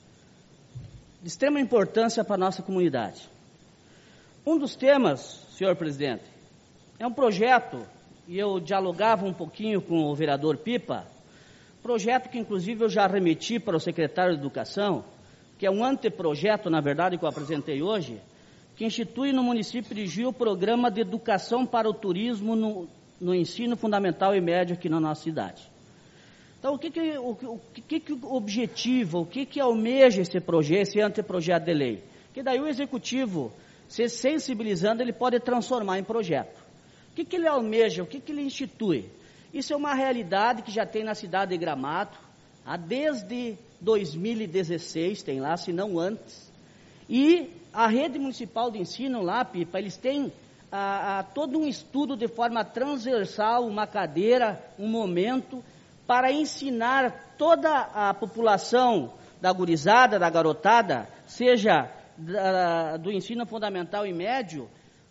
de extrema importância para a nossa comunidade. Um dos temas, senhor presidente, é um projeto, e eu dialogava um pouquinho com o vereador Pipa, projeto que inclusive eu já remeti para o secretário de Educação, que é um anteprojeto, na verdade, que eu apresentei hoje, que institui no município de Juí o programa de educação para o turismo no ensino fundamental e médio aqui na nossa cidade. Então, o que objetiva, o que almeja esse projeto, esse anteprojeto de lei? Que daí o executivo, se sensibilizando, ele pode transformar em projeto. O que ele almeja, o que ele institui? Isso é uma realidade que já tem na cidade de Gramado, desde 2016, tem lá, se não antes. E a rede municipal de ensino lá, Pipa, eles têm todo um estudo de forma transversal, uma cadeira, um momento, para ensinar toda a população da gurizada, da garotada, seja do ensino fundamental e médio,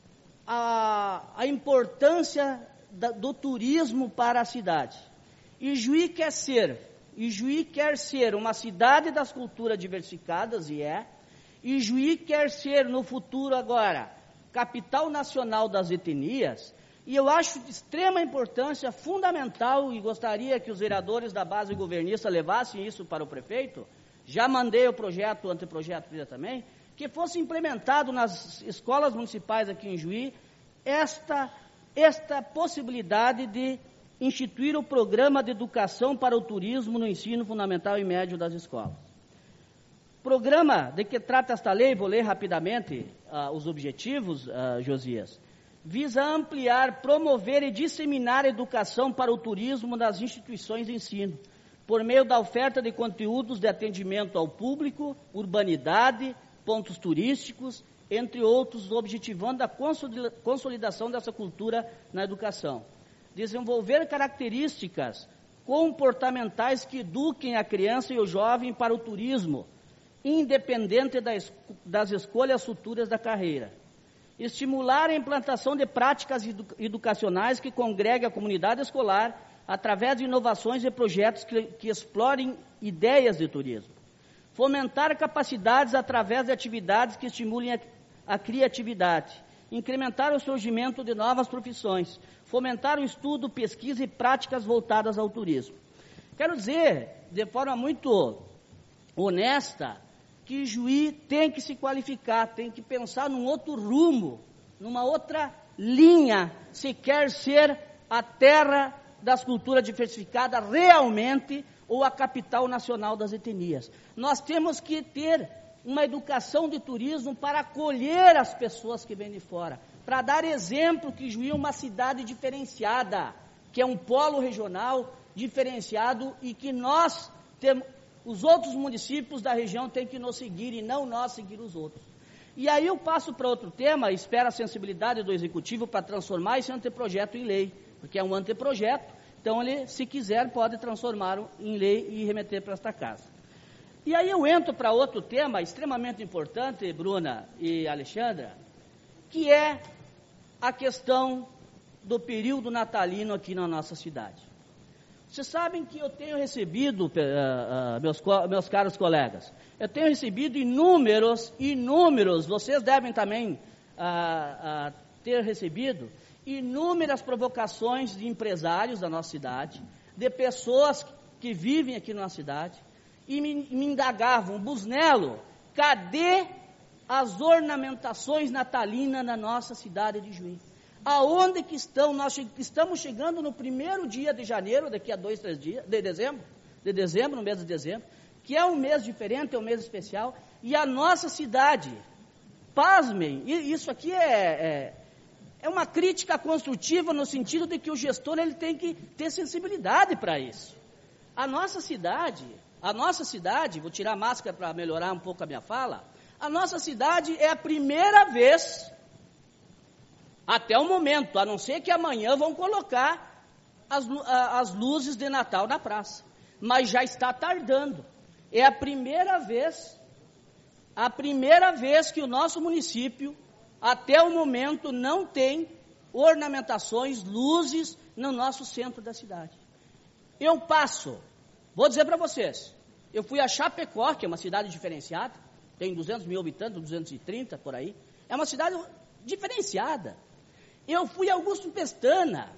a importância do turismo para a cidade. E Juí quer ser uma cidade das culturas diversificadas, e Juí quer ser no futuro agora capital nacional das etnias. E eu acho de extrema importância, fundamental, e gostaria que os vereadores da base governista levassem isso para o prefeito, já mandei o projeto, o anteprojeto também, que fosse implementado nas escolas municipais aqui em Juí, esta possibilidade de instituir o programa de educação para o turismo no ensino fundamental e médio das escolas. Programa de que trata esta lei, vou ler rapidamente os objetivos, Josias, visa ampliar, promover e disseminar a educação para o turismo nas instituições de ensino, por meio da oferta de conteúdos de atendimento ao público, urbanidade, pontos turísticos, entre outros, objetivando a consolidação dessa cultura na educação. Desenvolver características comportamentais que eduquem a criança e o jovem para o turismo, independente das escolhas futuras da carreira. Estimular a implantação de práticas educacionais que congreguem a comunidade escolar através de inovações e projetos que explorem ideias de turismo. Fomentar capacidades através de atividades que estimulem a criatividade. Incrementar o surgimento de novas profissões. Fomentar o estudo, pesquisa e práticas voltadas ao turismo. Quero dizer, de forma muito honesta, que Juí tem que se qualificar, tem que pensar num outro rumo, numa outra linha, se quer ser a terra das culturas diversificadas realmente, ou a capital nacional das etnias. Nós temos que ter uma educação de turismo para acolher as pessoas que vêm de fora, para dar exemplo que Juí é uma cidade diferenciada, que é um polo regional diferenciado e que nós temos, os outros municípios da região têm que nos seguir e não nós seguir os outros. E aí eu passo para outro tema, espero a sensibilidade do Executivo para transformar esse anteprojeto em lei, porque é um anteprojeto, então ele, se quiser, pode transformar em lei e remeter para esta casa. E aí eu entro para outro tema extremamente importante, Bruna e Alexandra, que é a questão do período natalino aqui na nossa cidade. Vocês sabem que eu tenho recebido, meus caros colegas, eu tenho recebido inúmeros, vocês devem também ter recebido, inúmeras provocações de empresários da nossa cidade, de pessoas que vivem aqui na cidade, e me indagavam, Busnello, cadê as ornamentações natalinas na nossa cidade de Juí? Aonde que estão? Nós estamos chegando no primeiro dia de janeiro, daqui a 2, 3 dias, de dezembro, no mês de dezembro, que é um mês diferente, é um mês especial, e a nossa cidade, pasmem, isso aqui é uma crítica construtiva no sentido de que o gestor ele tem que ter sensibilidade para isso. A nossa cidade, vou tirar a máscara para melhorar um pouco a minha fala, a nossa cidade é a primeira vez, até o momento, a não ser que amanhã vão colocar as luzes de Natal na praça, mas já está tardando. É a primeira vez que o nosso município, até o momento, não tem ornamentações, luzes no nosso centro da cidade. Eu passo, vou dizer para vocês, eu fui a Chapecó, que é uma cidade diferenciada, tem 200 mil habitantes, 230 por aí, é uma cidade diferenciada. Eu fui a Augusto Pestana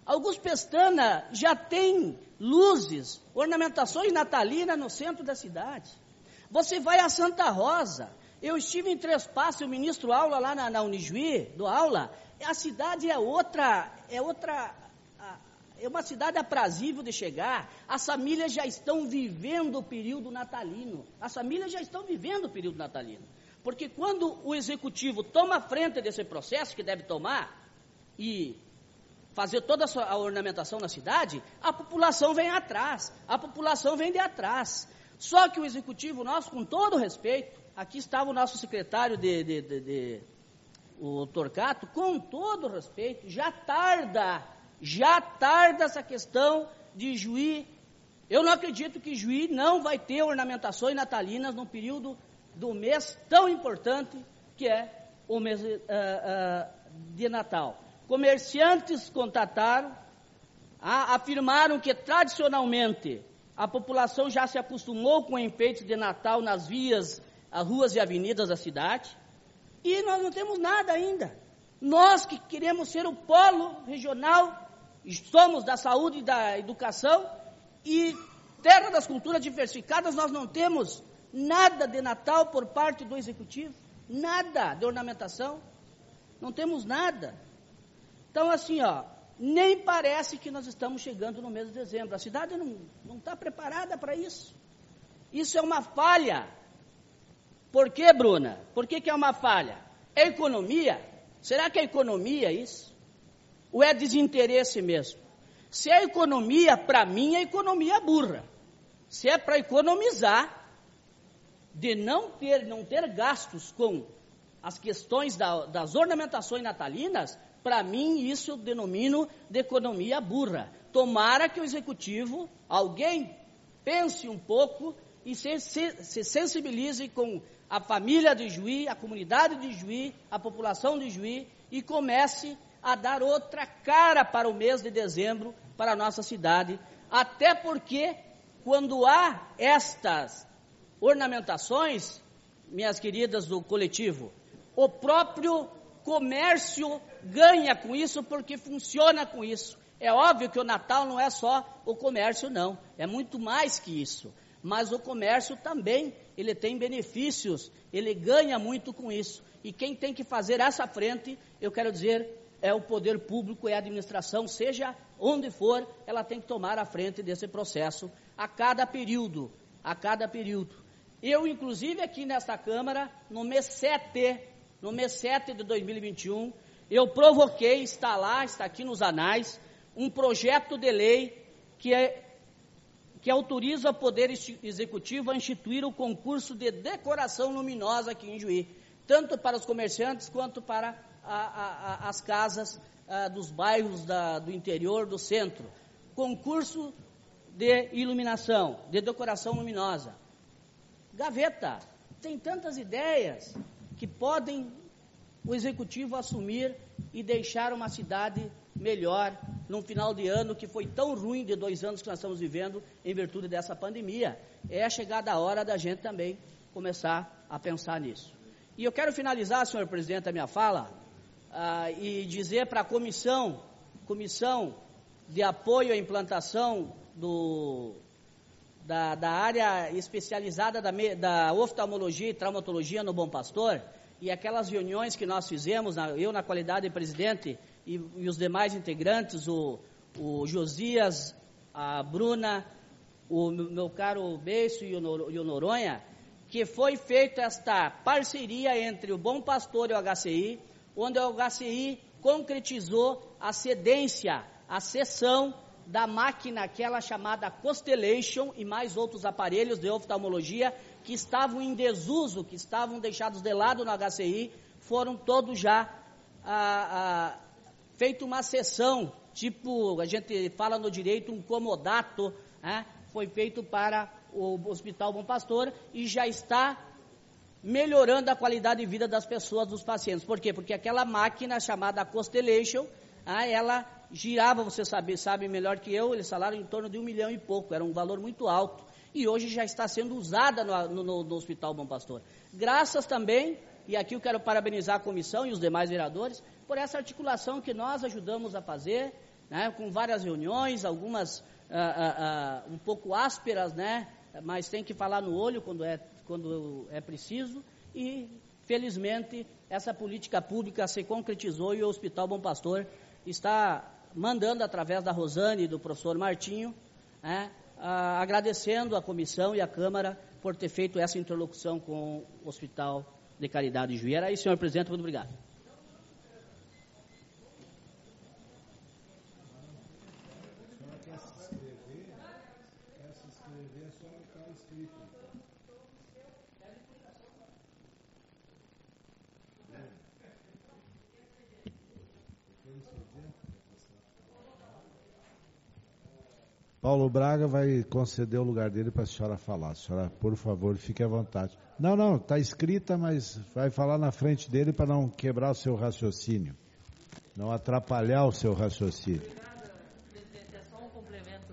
já tem luzes, ornamentações natalinas no centro da cidade. Você vai a Santa Rosa, eu estive em Três Passos, eu ministro aula lá na Unijuí, dou aula, a cidade é uma cidade aprazível de chegar, as famílias já estão vivendo o período natalino, porque quando o Executivo toma frente desse processo, que deve tomar, e fazer toda a ornamentação na cidade, a população vem atrás, de atrás. Só que o Executivo nosso, com todo respeito, aqui estava o nosso secretário o Torquato, com todo respeito, já tarda essa questão de Juí. Eu não acredito que Juí não vai ter ornamentações natalinas no período do mês tão importante que é o mês de Natal. Comerciantes contataram, afirmaram que tradicionalmente a população já se acostumou com o enfeite de Natal nas vias, as ruas e avenidas da cidade, e nós não temos nada ainda. Nós que queremos ser o polo regional, somos da saúde e da educação, e terra das culturas diversificadas, nós não temos nada de Natal por parte do Executivo, nada de ornamentação, não temos nada. Então, assim, nem parece que nós estamos chegando no mês de dezembro. A cidade não está preparada para isso. Isso é uma falha. Por quê, Bruna? Por que é uma falha? É economia? Será que é economia isso? Ou é desinteresse mesmo? Se é economia, para mim é economia burra. Se é para economizar, de não ter gastos com as questões das ornamentações natalinas, para mim, isso eu denomino de economia burra. Tomara que o Executivo, alguém, pense um pouco e se sensibilize com a família de Juí, a comunidade de Juí, a população de Juí, e comece a dar outra cara para o mês de dezembro, para a nossa cidade. Até porque, quando há estas ornamentações, minhas queridas do coletivo, o próprio comércio ganha com isso, porque funciona com isso. É óbvio que o Natal não é só o comércio, não. É muito mais que isso. mas o comércio também, ele tem benefícios, ele ganha muito com isso. E quem tem que fazer essa frente, eu quero dizer, é o poder público, é a administração, seja onde for, ela tem que tomar a frente desse processo a cada período. Eu, inclusive, aqui nesta Câmara, no mês 7 de 2021, eu provoquei, está aqui nos anais, um projeto de lei que autoriza o Poder Executivo a instituir o concurso de decoração luminosa aqui em Juí, tanto para os comerciantes quanto para as casas dos bairros do interior, do centro. Concurso de iluminação, de decoração luminosa. Gaveta, tem tantas ideias que podem o Executivo assumir e deixar uma cidade melhor num final de ano que foi tão ruim de 2 anos que nós estamos vivendo em virtude dessa pandemia. É chegada a hora da gente também começar a pensar nisso. E eu quero finalizar, senhor presidente, a minha fala e dizer para a comissão de apoio à implantação da área especializada da oftalmologia e traumatologia no Bom Pastor, e aquelas reuniões que nós fizemos, eu na qualidade de presidente e os demais integrantes, o Josias, a Bruna, o meu caro Beiço e o Noronha, que foi feita esta parceria entre o Bom Pastor e o HCI, onde o HCI concretizou a cessão da máquina, aquela chamada Constellation e mais outros aparelhos de oftalmologia que estavam em desuso, que estavam deixados de lado no HCI, foram todos já feito uma cessão, tipo, a gente fala no direito, um comodato, foi feito para o Hospital Bom Pastor e já está melhorando a qualidade de vida das pessoas, dos pacientes. Por quê? Porque aquela máquina chamada Constellation, ela girava, você sabe melhor que eu, eles falaram em torno de 1 milhão e pouco, era um valor muito alto, e hoje já está sendo usada no Hospital Bom Pastor. Graças também, e aqui eu quero parabenizar a comissão e os demais vereadores, por essa articulação que nós ajudamos a fazer, com várias reuniões, algumas um pouco ásperas, mas tem que falar no olho quando é preciso, e felizmente essa política pública se concretizou e o Hospital Bom Pastor está mandando através da Rosane e do professor Martinho, agradecendo a comissão e a Câmara por ter feito essa interlocução com o Hospital de Caridade de Juí. Era isso, senhor presidente, muito obrigado.
Paulo Braga vai conceder o lugar dele para a senhora falar. A senhora, por favor, fique à vontade. Não, está escrita, mas vai falar na frente dele para não quebrar o seu raciocínio, não atrapalhar o seu raciocínio.
Obrigada, presidente. É só um complemento.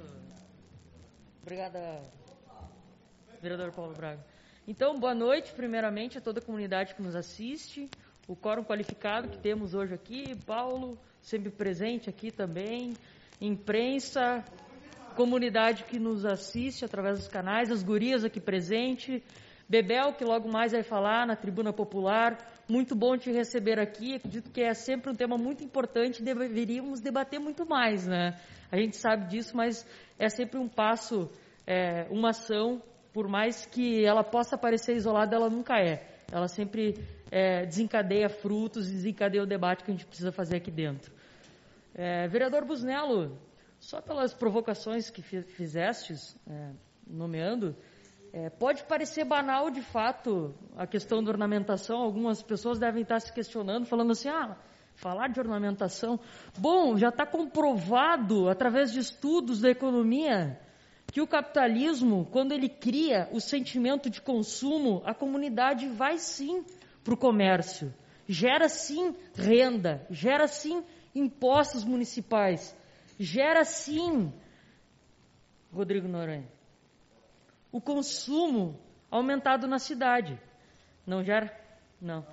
Obrigada, vereador Paulo Braga. Então, boa noite, primeiramente, a toda a comunidade que nos assiste, o quórum qualificado que temos hoje aqui, Paulo, sempre presente aqui também, imprensa, comunidade que nos assiste através dos canais, as gurias aqui presente, Bebel, que logo mais vai falar na tribuna popular, muito bom te receber aqui, acredito que é sempre um tema muito importante, deveríamos debater muito mais, né? A gente sabe disso, mas é sempre um passo, uma ação, por mais que ela possa parecer isolada, ela nunca é. Ela sempre desencadeia frutos, desencadeia o debate que a gente precisa fazer aqui dentro. Vereador Busnello, só pelas provocações que fizestes, nomeando, pode parecer banal, de fato, a questão da ornamentação. Algumas pessoas devem estar se questionando, falando assim, falar de ornamentação. Bom, já está comprovado, através de estudos da economia, que o capitalismo, quando ele cria o sentimento de consumo, a comunidade vai sim para o comércio. Gera sim renda, gera sim impostos municipais. Gera sim, Rodrigo Noronha, o consumo aumentado na cidade. Não gera? Não.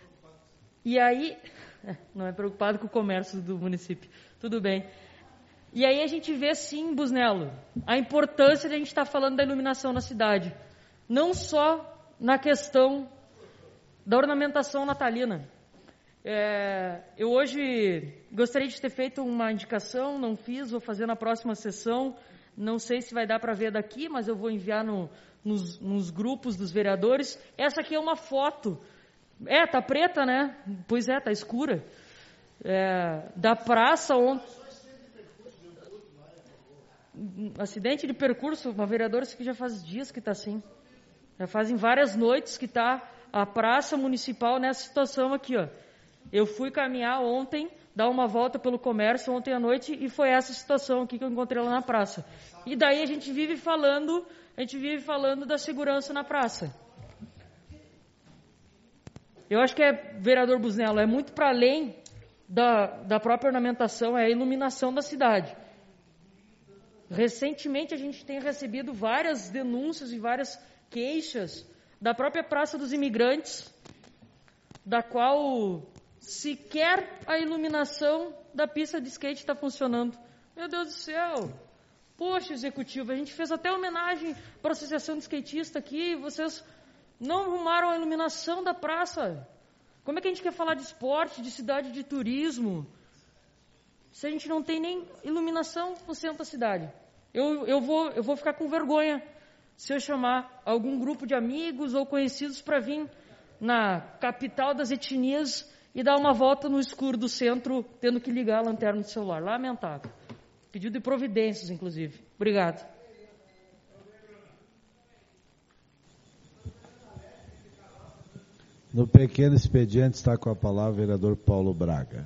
E aí, não é preocupado com o comércio do município. Tudo bem. E aí a gente vê, sim, Busnello, a importância de a gente estar falando da iluminação na cidade. Não só na questão da ornamentação natalina. Eu hoje gostaria de ter feito uma indicação, não fiz, vou fazer na próxima sessão. Não sei se vai dar para ver daqui, mas eu vou enviar nos grupos dos vereadores. Essa aqui é uma foto. Tá preta, né? Pois tá escura. Da praça ontem. Acidente de percurso, uma vereadora, isso aqui já faz dias que está assim. Já fazem várias noites que está a praça municipal nessa situação aqui, ó. Eu fui caminhar ontem, dar uma volta pelo comércio ontem à noite e foi essa situação aqui que eu encontrei lá na praça. E daí a gente vive falando da segurança na praça. Eu acho que vereador Busnello, é muito para além da própria ornamentação, é a iluminação da cidade. Recentemente a gente tem recebido várias denúncias e várias queixas da própria Praça dos Imigrantes, da qual sequer a iluminação da pista de skate está funcionando. Meu Deus do céu! Poxa, executivo, a gente fez até homenagem para a Associação de Skatista aqui, e vocês não arrumaram a iluminação da praça. Como é que a gente quer falar de esporte, de cidade de turismo, se a gente não tem nem iluminação no centro da cidade? Eu vou ficar com vergonha se eu chamar algum grupo de amigos ou conhecidos para vir na capital das etnias e dar uma volta no escuro do centro, tendo que ligar a lanterna do celular. Lamentável. Pedido de providências, inclusive. Obrigado.
No pequeno expediente está com a palavra o vereador Paulo Braga.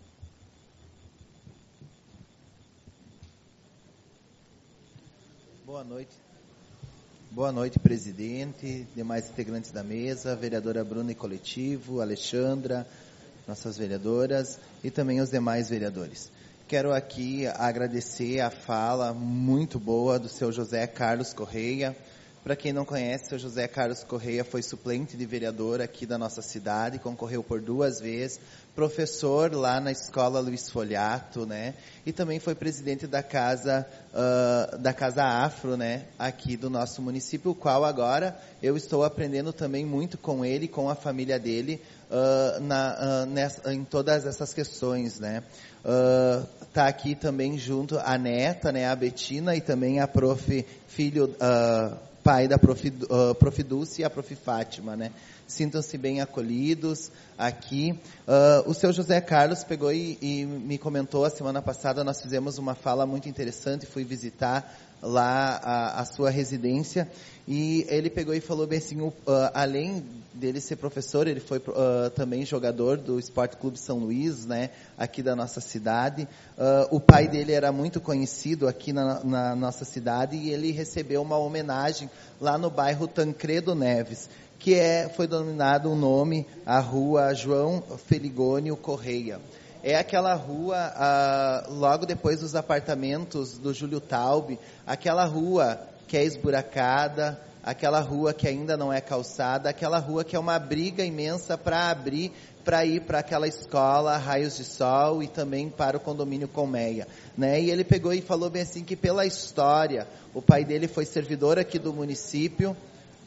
Boa noite. Boa noite, presidente, demais integrantes da mesa, vereadora Bruna e coletivo, Alexandra, nossas vereadoras e também os demais vereadores. Quero aqui agradecer a fala muito boa do seu José Carlos Correia. Para quem não conhece, o seu José Carlos Correia foi suplente de vereador aqui da nossa cidade, concorreu por 2 vezes, professor lá na escola Luiz Folhato, né? E também foi presidente da Casa Afro, né? Aqui do nosso município, o qual agora eu estou aprendendo também muito com ele, com a família dele, em todas essas questões, né? Tá aqui também junto a neta, né? A Betina e também a pai da Prof. Dulce e a Prof. Fátima, né? Sintam-se bem acolhidos aqui. O seu José Carlos pegou e me comentou, a semana passada nós fizemos uma fala muito interessante, fui visitar lá a sua residência, e ele pegou e falou bem assim, além dele ser professor, ele foi também jogador do Esporte Clube São Luís, né, aqui da nossa cidade. O pai dele era muito conhecido aqui na nossa cidade, e ele recebeu uma homenagem lá no bairro Tancredo Neves, que foi denominado o nome, a rua João Feligônio Correia. É aquela rua, logo depois dos apartamentos do Júlio Taube, aquela rua que é esburacada, aquela rua que ainda não é calçada, aquela rua que é uma briga imensa para ir para aquela escola Raios de Sol e também para o condomínio Colmeia, né? E ele pegou e falou bem assim que pela história, o pai dele foi servidor aqui do município,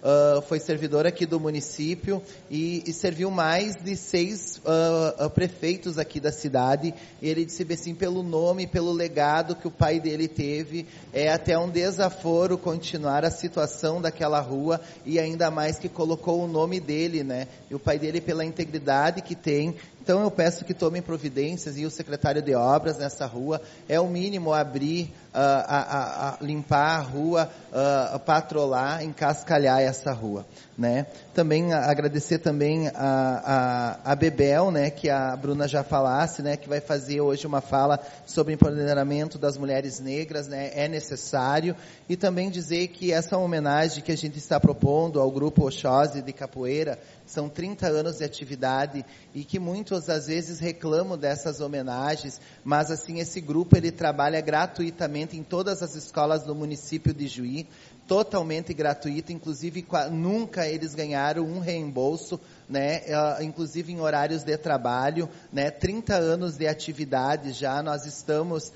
e serviu mais de 6 prefeitos aqui da cidade. E ele disse assim, pelo nome, pelo legado que o pai dele teve, é até um desaforo continuar a situação daquela rua, e ainda mais que colocou o nome dele, né? E o pai dele, pela integridade que tem. Então eu peço que tomem providências, e o secretário de obras nessa rua, é o mínimo abrir, limpar a rua, patrolar, encascalhar essa rua, né? Também agradecer também a Bebel, né, que a Bruna já falasse, né, que vai fazer hoje uma fala sobre o empoderamento das mulheres negras, né, é necessário, e também dizer que essa homenagem que a gente está propondo ao grupo Oxóssi de Capoeira, são 30 anos de atividade, e que muitos às vezes reclamam dessas homenagens, mas assim, esse grupo ele trabalha gratuitamente em todas as escolas do município de Juí, totalmente gratuito, inclusive nunca eles ganharam um reembolso né, inclusive em horários de trabalho, né, 30 anos de atividade já, nós estamos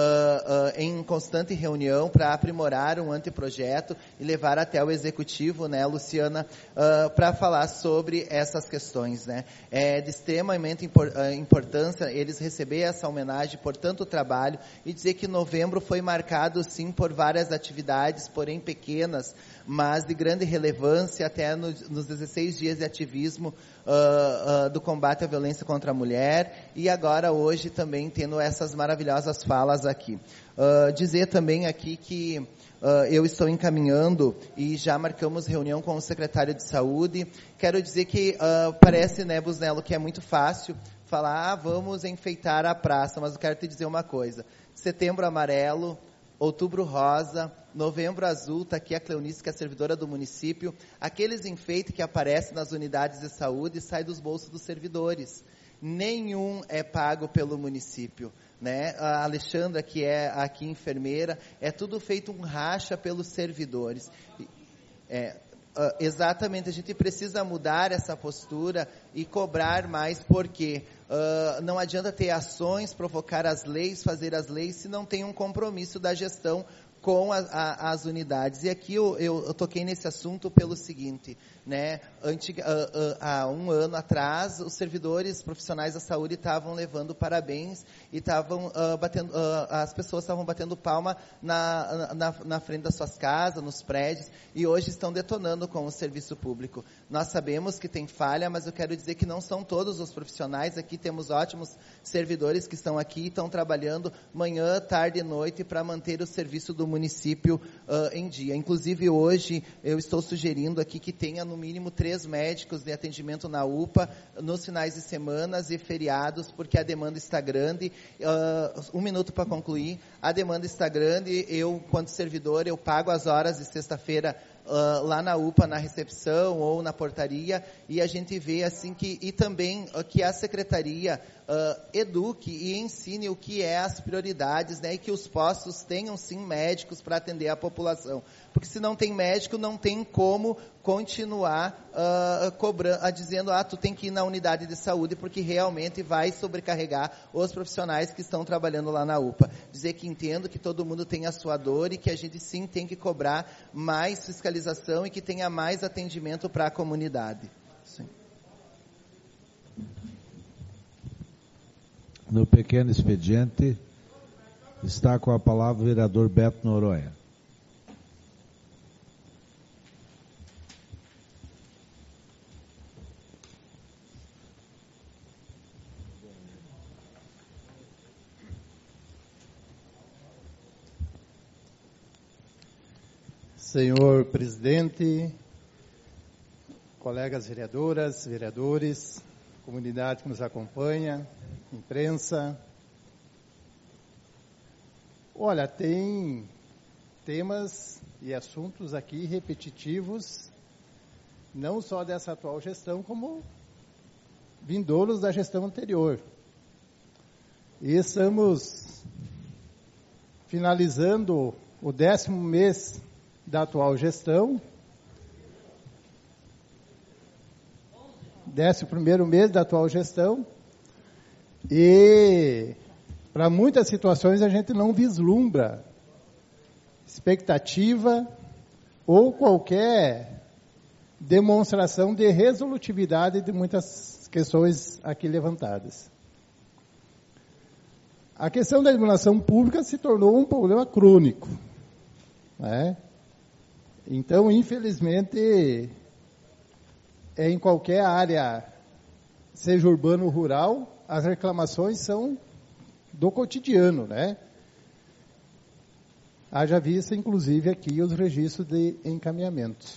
em constante reunião para aprimorar um anteprojeto e levar até o executivo, né, Luciana, para falar sobre essas questões, né. É de extremamente importância eles receber essa homenagem por tanto trabalho e dizer que novembro foi marcado sim por várias atividades, porém pequenas, mas de grande relevância até nos 16 dias de ativismo do combate à violência contra a mulher, e agora hoje também tendo essas maravilhosas falas aqui. Dizer também aqui que eu estou encaminhando e já marcamos reunião com o secretário de saúde. Quero dizer que parece, né, Busnello, que é muito fácil falar, vamos enfeitar a praça, mas eu quero te dizer uma coisa: setembro amarelo, outubro rosa, novembro azul, está aqui a Cleonice, que é a servidora do município. Aqueles enfeites que aparecem nas unidades de saúde saem dos bolsos dos servidores. Nenhum é pago pelo município, né? A Alexandra, que é aqui enfermeira, é tudo feito um racha pelos servidores. Exatamente, a gente precisa mudar essa postura e cobrar mais, porque não adianta ter ações, provocar as leis, fazer as leis, se não tem um compromisso da gestão com as unidades. E aqui eu toquei nesse assunto pelo seguinte, né? Há um ano atrás, os servidores profissionais da saúde estavam levando parabéns e estavam as pessoas estavam batendo palma na frente das suas casas, nos prédios, e hoje estão detonando com o serviço público. Nós sabemos que tem falha, mas eu quero dizer que não são todos os profissionais. Aqui temos ótimos servidores que estão aqui e estão trabalhando manhã, tarde e noite para manter o serviço do município em dia. Inclusive, hoje, eu estou sugerindo aqui que tenha no mínimo 3 médicos de atendimento na UPA nos finais de semanas e feriados, porque a demanda está grande. 1 minuto para concluir. A demanda está grande. Eu, quanto servidor, eu pago as horas de sexta-feira lá na UPA, na recepção ou na portaria, e a gente vê assim e também que a secretaria eduque e ensine o que é as prioridades, né, e que os postos tenham sim médicos para atender a população, porque se não tem médico, não tem como continuar dizendo, tu tem que ir na unidade de saúde, porque realmente vai sobrecarregar os profissionais que estão trabalhando lá na UPA. Dizer que entendo que todo mundo tem a sua dor e que a gente sim tem que cobrar mais fiscalização e que tenha mais atendimento para a comunidade. Sim.
No pequeno expediente, está com a palavra o vereador Beto Noronha.
Senhor presidente, colegas vereadoras, vereadores, comunidade que nos acompanha, imprensa. Olha, tem temas e assuntos aqui repetitivos, não só dessa atual gestão, como vindouros da gestão anterior. E estamos finalizando o 10º mês da atual gestão, 11º mês da atual gestão, e para muitas situações a gente não vislumbra expectativa ou qualquer demonstração de resolutividade de muitas questões aqui levantadas. A questão da iluminação pública se tornou um problema crônico, né? Então, infelizmente, em qualquer área, seja urbano ou rural, as reclamações são do cotidiano, né? Haja vista, inclusive, aqui os registros de encaminhamentos.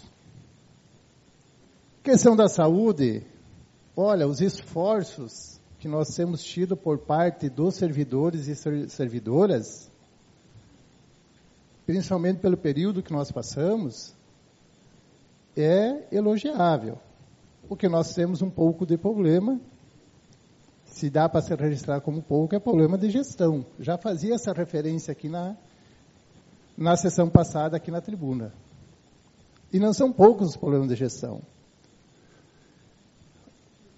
Questão da saúde, olha, os esforços que nós temos tido por parte dos servidores e servidoras, principalmente pelo período que nós passamos, é elogiável. O que nós temos um pouco de problema, se dá para se registrar como pouco, é problema de gestão. Já fazia essa referência aqui na sessão passada, aqui na tribuna. E não são poucos os problemas de gestão.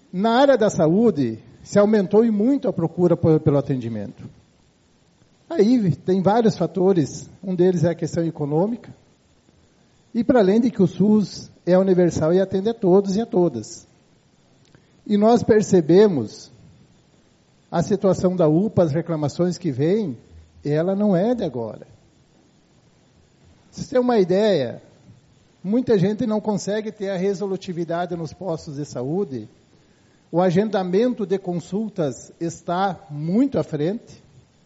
na área da saúde, se aumentou e muito a procura pelo atendimento. Aí tem vários fatores, um deles é a questão econômica, e para além de que o SUS é universal e atende a todos e a todas. E nós percebemos a situação da UPA, as reclamações que vêm, ela não é de agora. Se você tem uma ideia, muita gente não consegue ter a resolutividade nos postos de saúde, o agendamento de consultas está muito à frente,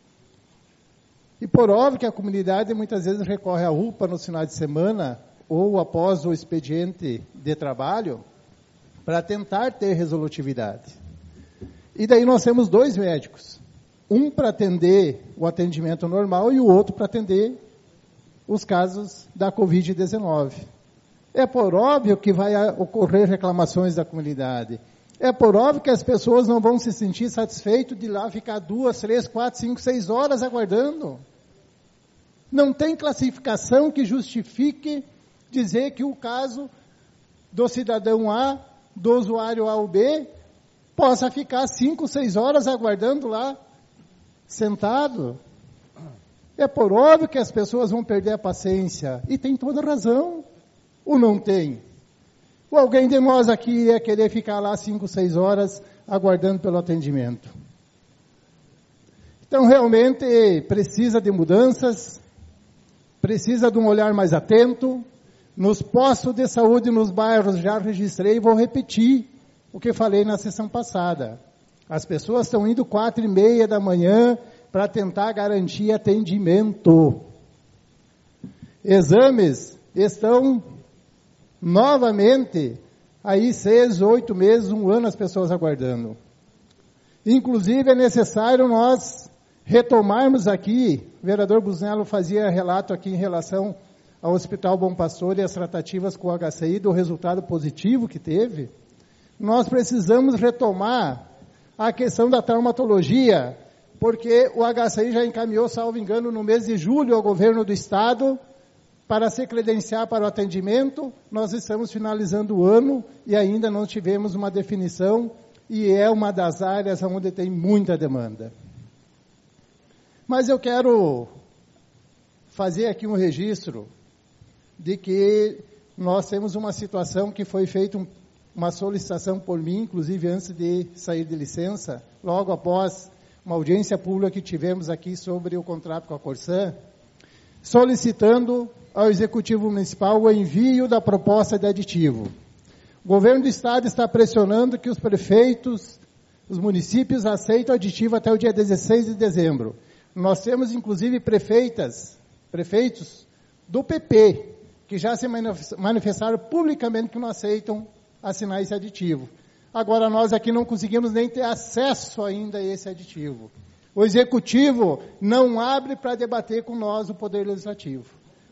e por óbvio que a comunidade muitas vezes recorre à UPA no final de semana, ou após o expediente de trabalho, para tentar ter resolutividade. E daí nós temos 2 médicos, um para atender o atendimento normal e o outro para atender os casos da Covid-19. É por óbvio que vai ocorrer reclamações da comunidade. É por óbvio que as pessoas não vão se sentir satisfeitas de ir lá ficar 2, 3, 4, 5, 6 horas aguardando. Não tem classificação que justifique dizer que o caso do cidadão A, do usuário A ou B, possa ficar 5, 6 horas aguardando lá, sentado. É por óbvio que as pessoas vão perder a paciência. E tem toda razão. Ou não tem? Ou alguém de nós aqui ia querer ficar lá 5, 6 horas aguardando pelo atendimento? Então, realmente, precisa de mudanças, precisa de um olhar mais atento. Nos postos de saúde, nos bairros, já registrei e vou repetir o que falei na sessão passada. As pessoas estão indo 4h30 da manhã para tentar garantir atendimento. Exames estão novamente aí 6, 8 meses, 1 ano as pessoas aguardando. Inclusive é necessário nós retomarmos aqui, o vereador Busnello fazia relato aqui em relação ao Hospital Bom Pastor e as tratativas com o HCI, do resultado positivo que teve. Nós precisamos retomar a questão da traumatologia, porque o HCI já encaminhou, salvo engano, no mês de julho ao governo do Estado, para se credenciar para o atendimento. Nós estamos finalizando o ano e ainda não tivemos uma definição, e é uma das áreas onde tem muita demanda. Mas eu quero fazer aqui um registro de que nós temos uma situação que foi feita uma solicitação por mim, inclusive antes de sair de licença, logo após uma audiência pública que tivemos aqui sobre o contrato com a Corsan, solicitando ao Executivo Municipal o envio da proposta de aditivo. O governo do Estado está pressionando que os prefeitos, os municípios aceitem o aditivo até o dia 16 de dezembro. Nós temos, inclusive, prefeitos do PP, que já se manifestaram publicamente que não aceitam assinar esse aditivo. Agora, nós aqui não conseguimos nem ter acesso ainda a esse aditivo. O Executivo não abre para debater com nós, o Poder Legislativo.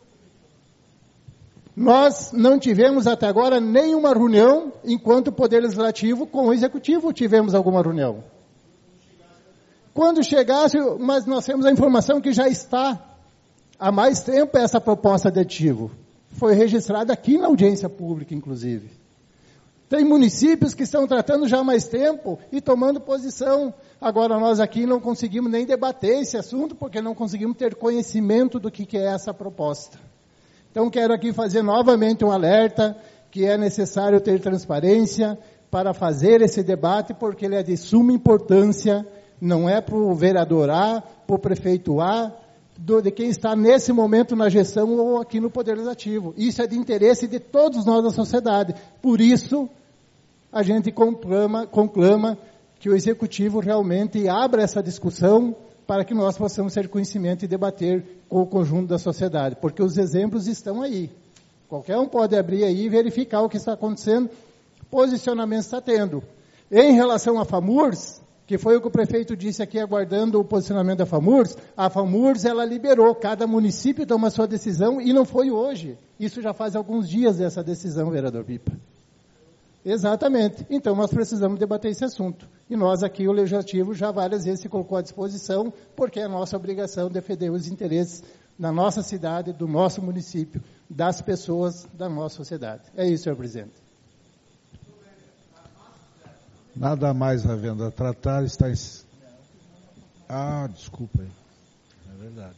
Nós não tivemos até agora nenhuma reunião, enquanto o Poder Legislativo, com o Executivo tivemos alguma reunião. Quando chegasse, mas nós temos a informação que já está há mais tempo essa proposta de aditivo. Foi registrada aqui na audiência pública, inclusive. Tem municípios que estão tratando já há mais tempo e tomando posição. Agora, nós aqui não conseguimos nem debater esse assunto, porque não conseguimos ter conhecimento do que é essa proposta. Então, quero aqui fazer novamente um alerta, que é necessário ter transparência para fazer esse debate, porque ele é de suma importância, não é para o vereador A, para o prefeito A, de quem está nesse momento na gestão ou aqui no Poder Legislativo. Isso é de interesse de todos nós da sociedade. Por isso, a gente conclama que o Executivo realmente abra essa discussão para que nós possamos ter conhecimento e debater com o conjunto da sociedade, porque os exemplos estão aí. Qualquer um pode abrir aí e verificar o que está acontecendo, posicionamento está tendo. Em relação à FAMURS, que foi o que o prefeito disse aqui, aguardando o posicionamento da FAMURS, a FAMURS, ela liberou, cada município toma a sua decisão, e não foi hoje. Isso já faz alguns dias dessa decisão, vereador Pipa. Exatamente. Então, nós precisamos debater esse assunto. E nós aqui, o Legislativo, já várias vezes se colocou à disposição, porque é nossa obrigação defender os interesses da nossa cidade, do nosso município, das pessoas da nossa sociedade. É isso, senhor presidente.
Nada mais havendo a tratar, está em... Ah, desculpa aí. É verdade.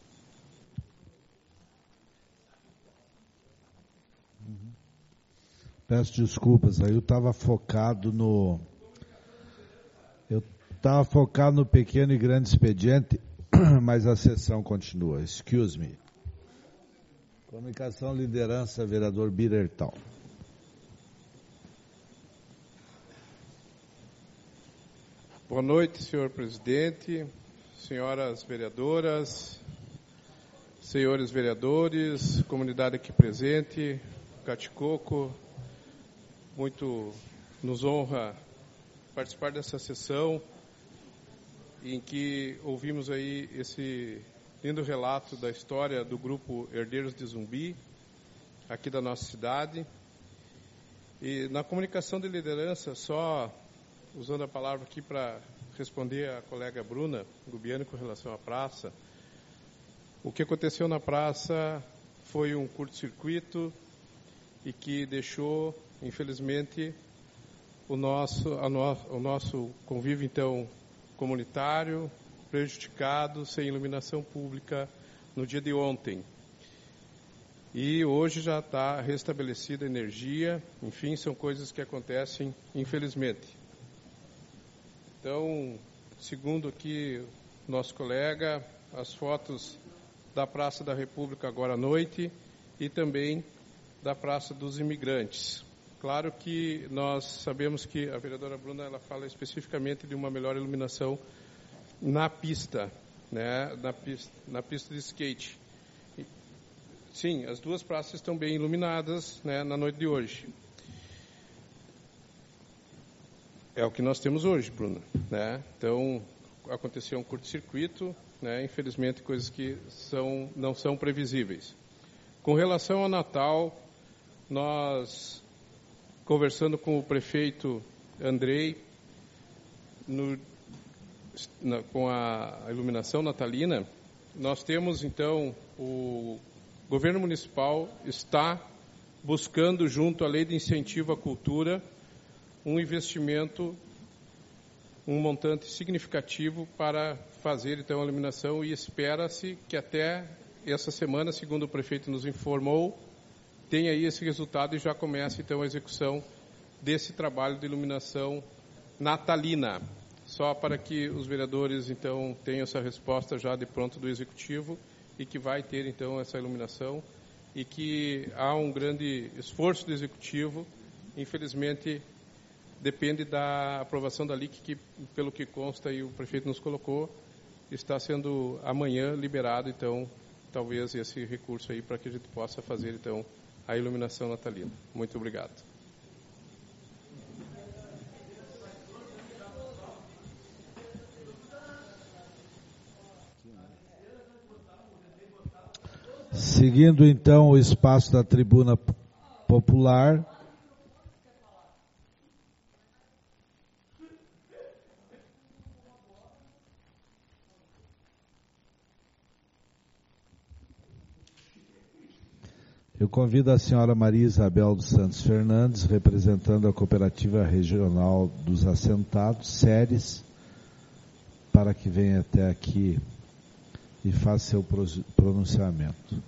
Peço desculpas, aí eu estava focado no... Eu estava focado no pequeno e grande expediente, mas a sessão continua. Excuse me. Comunicação, liderança, vereador Birertal.
Boa noite, senhor presidente, senhoras vereadoras, senhores vereadores, comunidade aqui presente, Caticoco, muito nos honra participar dessa sessão em que ouvimos aí esse lindo relato da história do grupo Herdeiros de Zumbi, aqui da nossa cidade. E na comunicação de liderança, só usando a palavra aqui para responder à colega Bruna Gubiani com relação à praça, o que aconteceu na praça foi um curto-circuito e que deixou, infelizmente, o nosso convívio, então, comunitário prejudicado, sem iluminação pública no dia de ontem. E hoje já está restabelecida a energia, enfim, são coisas que acontecem, infelizmente. Então, segundo aqui nosso colega, as fotos da Praça da República agora à noite e também da Praça dos Imigrantes. Claro que nós sabemos que a vereadora Bruna ela fala especificamente de uma melhor iluminação na pista, né, na pista de skate. Sim, as duas praças estão bem iluminadas, né, na noite de hoje. É o que nós temos hoje, Bruna, né? Então, aconteceu um curto-circuito, né? Infelizmente, coisas que não são previsíveis. Com relação ao Natal, nós, conversando com o prefeito Andrei, com a iluminação natalina, nós temos, então, o governo municipal está buscando, junto à Lei de Incentivo à Cultura, um investimento, um montante significativo para fazer, então, a iluminação, e espera-se que até essa semana, segundo o prefeito nos informou, tenha aí esse resultado e já comece, então, a execução desse trabalho de iluminação natalina. Só para que os vereadores, então, tenham essa resposta já de pronto do Executivo e que vai ter, então, essa iluminação e que há um grande esforço do Executivo, infelizmente, depende da aprovação da LIC, que, pelo que consta e o prefeito nos colocou, está sendo amanhã liberado, então, talvez esse recurso aí para que a gente possa fazer, então, a iluminação natalina. Muito obrigado.
Seguindo, então, o espaço da tribuna popular. Eu convido a senhora Maria Isabel dos Santos Fernandes, representando a Cooperativa Regional dos Assentados, SERES, para que venha até aqui e faça seu pronunciamento.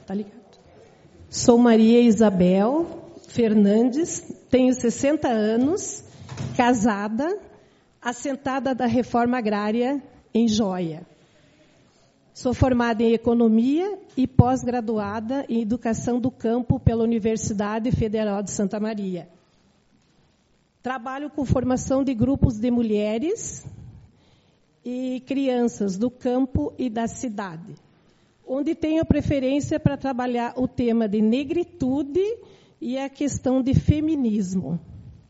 Tá ligado? Sou Maria Isabel Fernandes, tenho 60 anos, casada, assentada da Reforma Agrária em Joia. Sou formada em Economia e pós-graduada em Educação do Campo pela Universidade Federal de Santa Maria. Trabalho com formação de grupos de mulheres e crianças do campo e da cidade, onde tenho preferência para trabalhar o tema de negritude e a questão de feminismo.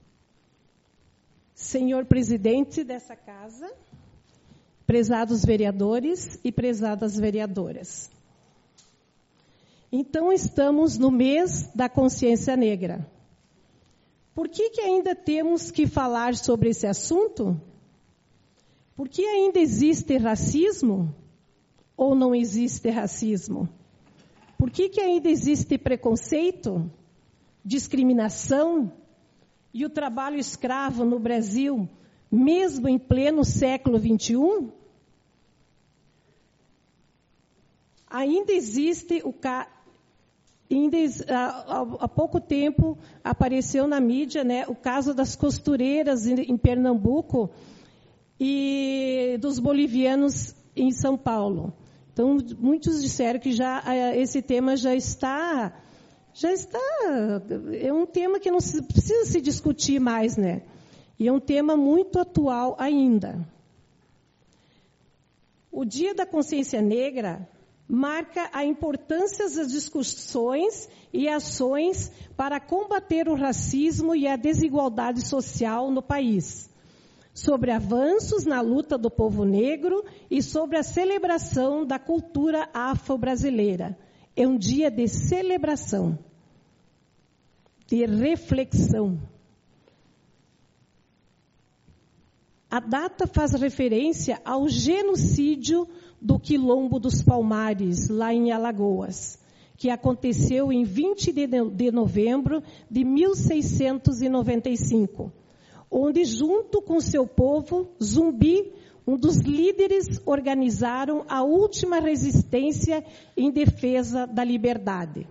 Senhor presidente dessa casa, prezados vereadores e prezadas vereadoras. Então, estamos no mês da consciência negra. Por que ainda temos que falar sobre esse assunto? Por que ainda existe racismo ou não existe racismo? Por que ainda existe preconceito, discriminação e o trabalho escravo no Brasil, mesmo em pleno século XXI? Ainda existe há pouco tempo apareceu na mídia, né, o caso das costureiras em Pernambuco e dos bolivianos em São Paulo. Então, muitos disseram que esse tema já está, é um tema que não precisa se discutir mais, né? E é um tema muito atual ainda. O Dia da Consciência Negra marca a importância das discussões e ações para combater o racismo e a desigualdade social no país, sobre avanços na luta do povo negro e sobre a celebração da cultura afro-brasileira. É um dia de celebração, de reflexão. A data faz referência ao genocídio do Quilombo dos Palmares, lá em Alagoas, que aconteceu em 20 de novembro de 1695, onde, junto com seu povo, Zumbi, um dos líderes, organizaram a última resistência em defesa da liberdade.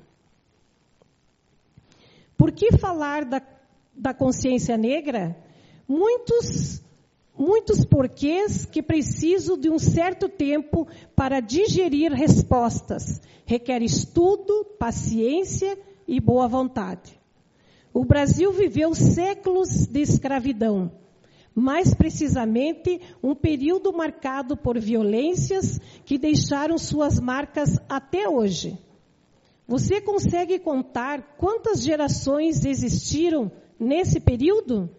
Por que falar da consciência negra? Muitos porquês que precisam de um certo tempo para digerir respostas. Requer estudo, paciência e boa vontade. O Brasil viveu séculos de escravidão, mais precisamente um período marcado por violências que deixaram suas marcas até hoje. Você consegue contar quantas gerações existiram nesse período?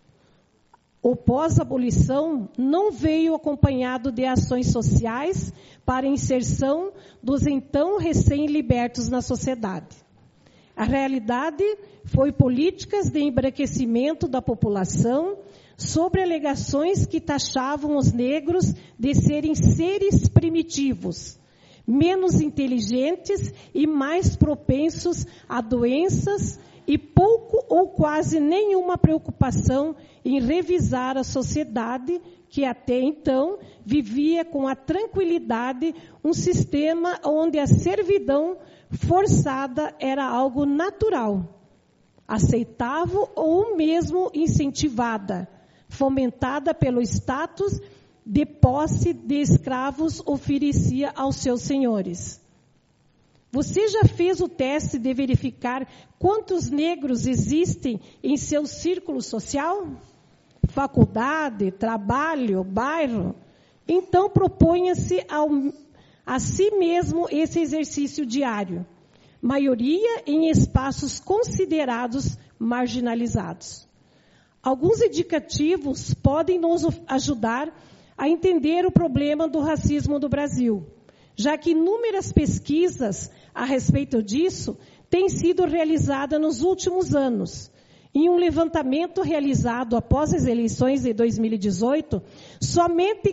O pós-abolição não veio acompanhado de ações sociais para a inserção dos então recém-libertos na sociedade. A realidade foi políticas de embranquecimento da população sobre alegações que taxavam os negros de serem seres primitivos, menos inteligentes e mais propensos a doenças e pouco ou quase nenhuma preocupação em revisar a sociedade que até então vivia com a tranquilidade um sistema onde a servidão forçada era algo natural, aceitável ou mesmo incentivada, fomentada pelo status de posse de escravos oferecia aos seus senhores. Você já fez o teste de verificar quantos negros existem em seu círculo social? Faculdade, trabalho, bairro? Então proponha-se a si mesmo esse exercício diário. Maioria em espaços considerados marginalizados. Alguns indicativos podem nos ajudar a entender o problema do racismo do Brasil, já que inúmeras pesquisas a respeito disso têm sido realizadas nos últimos anos. Em um levantamento realizado após as eleições de 2018, somente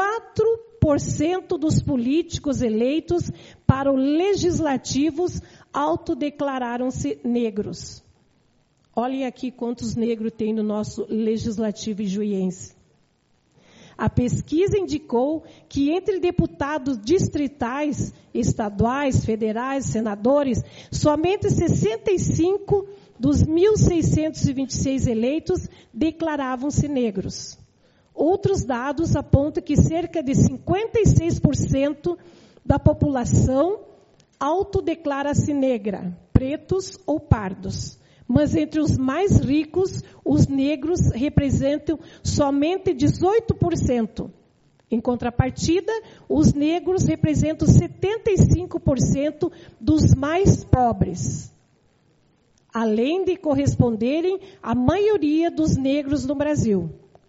4% dos políticos eleitos para os legislativos autodeclararam-se negros. Olhem aqui quantos negros tem no nosso legislativo ijuiense. A pesquisa indicou que entre deputados distritais, estaduais, federais, senadores, somente 65 dos 1.626 eleitos declaravam-se negros. Outros dados apontam que cerca de 56% da população autodeclara-se negra, pretos ou pardos. Mas entre os mais ricos, os negros representam somente 18%. Em contrapartida, os negros representam 75% dos mais pobres, além de corresponderem à maioria dos negros no Brasil,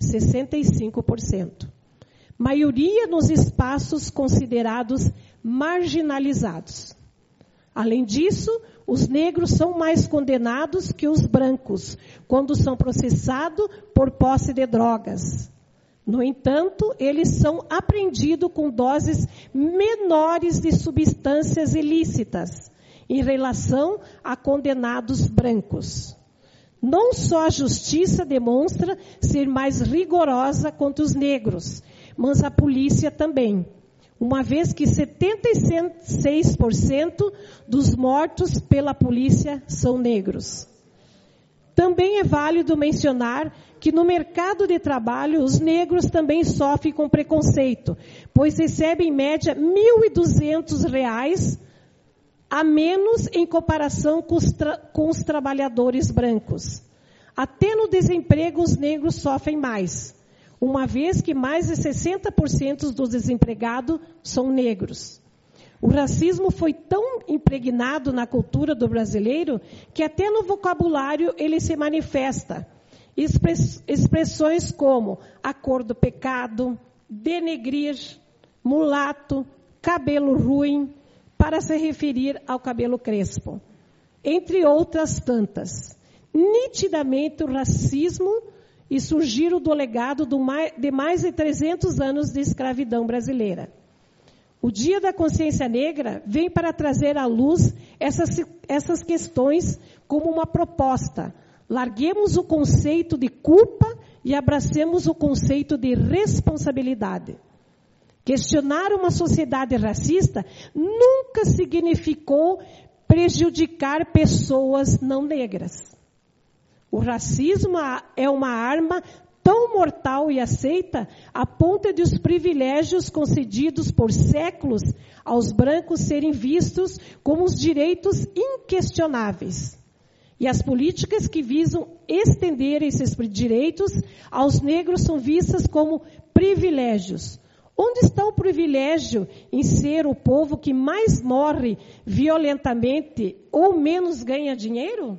65%. Maioria nos espaços considerados marginalizados. Além disso, os negros são mais condenados que os brancos, quando são processados por posse de drogas. No entanto, eles são apreendidos com doses menores de substâncias ilícitas, em relação a condenados brancos. Não só a justiça demonstra ser mais rigorosa contra os negros, mas a polícia também, uma vez que 76% dos mortos pela polícia são negros. Também é válido mencionar que no mercado de trabalho os negros também sofrem com preconceito, pois recebem em média R$ 1.200 a menos em comparação com os trabalhadores brancos. Até no desemprego os negros sofrem mais, uma vez que mais de 60% dos desempregados são negros. O racismo foi tão impregnado na cultura do brasileiro que até no vocabulário ele se manifesta. Expressões como a cor do pecado, denegrir, mulato, cabelo ruim, para se referir ao cabelo crespo, entre outras tantas. Nitidamente o racismo e surgiram do legado de mais de 300 anos de escravidão brasileira. O Dia da Consciência Negra vem para trazer à luz essas questões como uma proposta. Larguemos o conceito de culpa e abracemos o conceito de responsabilidade. Questionar uma sociedade racista nunca significou prejudicar pessoas não negras. O racismo é uma arma tão mortal e aceita a ponto de os privilégios concedidos por séculos aos brancos serem vistos como os direitos inquestionáveis. E as políticas que visam estender esses direitos aos negros são vistas como privilégios. Onde está o privilégio em ser o povo que mais morre violentamente ou menos ganha dinheiro?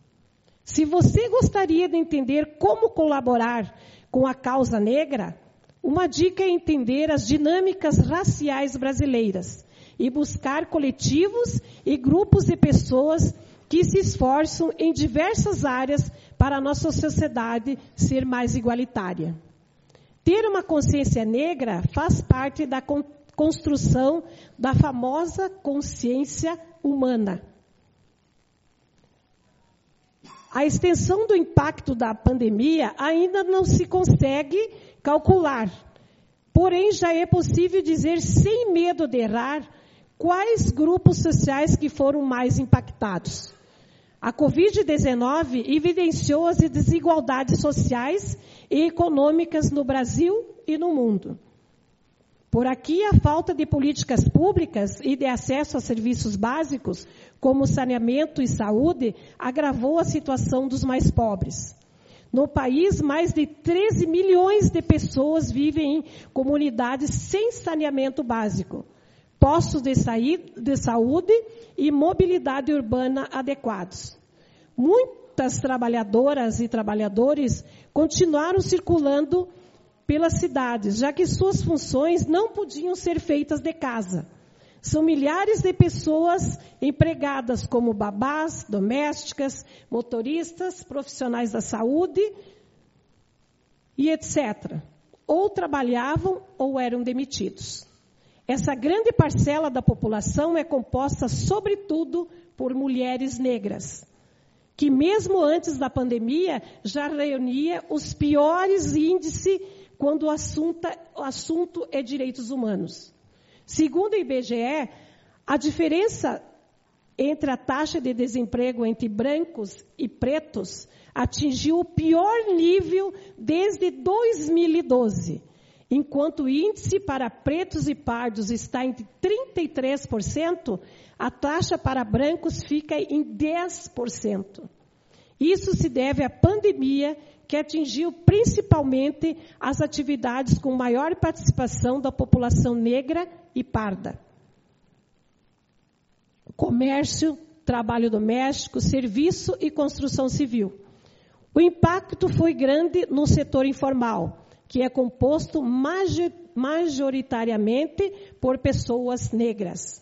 Se você gostaria de entender como colaborar com a causa negra, uma dica é entender as dinâmicas raciais brasileiras e buscar coletivos e grupos de pessoas que se esforçam em diversas áreas para a nossa sociedade ser mais igualitária. Ter uma consciência negra faz parte da construção da famosa consciência humana. A extensão do impacto da pandemia ainda não se consegue calcular. Porém, já é possível dizer, sem medo de errar, quais grupos sociais que foram mais impactados. A Covid-19 evidenciou as desigualdades sociais e econômicas no Brasil e no mundo. Por aqui, a falta de políticas públicas e de acesso a serviços básicos, como saneamento e saúde, agravou a situação dos mais pobres. No país, mais de 13 milhões de pessoas vivem em comunidades sem saneamento básico, postos de saúde e mobilidade urbana adequados. Muitas trabalhadoras e trabalhadores continuaram circulando pelas cidades, já que suas funções não podiam ser feitas de casa. São milhares de pessoas empregadas como babás, domésticas, motoristas, profissionais da saúde e etc. Ou trabalhavam ou eram demitidos. Essa grande parcela da população é composta, sobretudo, por mulheres negras, que mesmo antes da pandemia já reunia os piores índices quando o assunto é direitos humanos. Segundo o IBGE, a diferença entre a taxa de desemprego entre brancos e pretos atingiu o pior nível desde 2012, enquanto o índice para pretos e pardos está em 33%, a taxa para brancos fica em 10%. Isso se deve à pandemia, que atingiu principalmente as atividades com maior participação da população negra e parda. Comércio, trabalho doméstico, serviço e construção civil. O impacto foi grande no setor informal, que é composto majoritariamente por pessoas negras.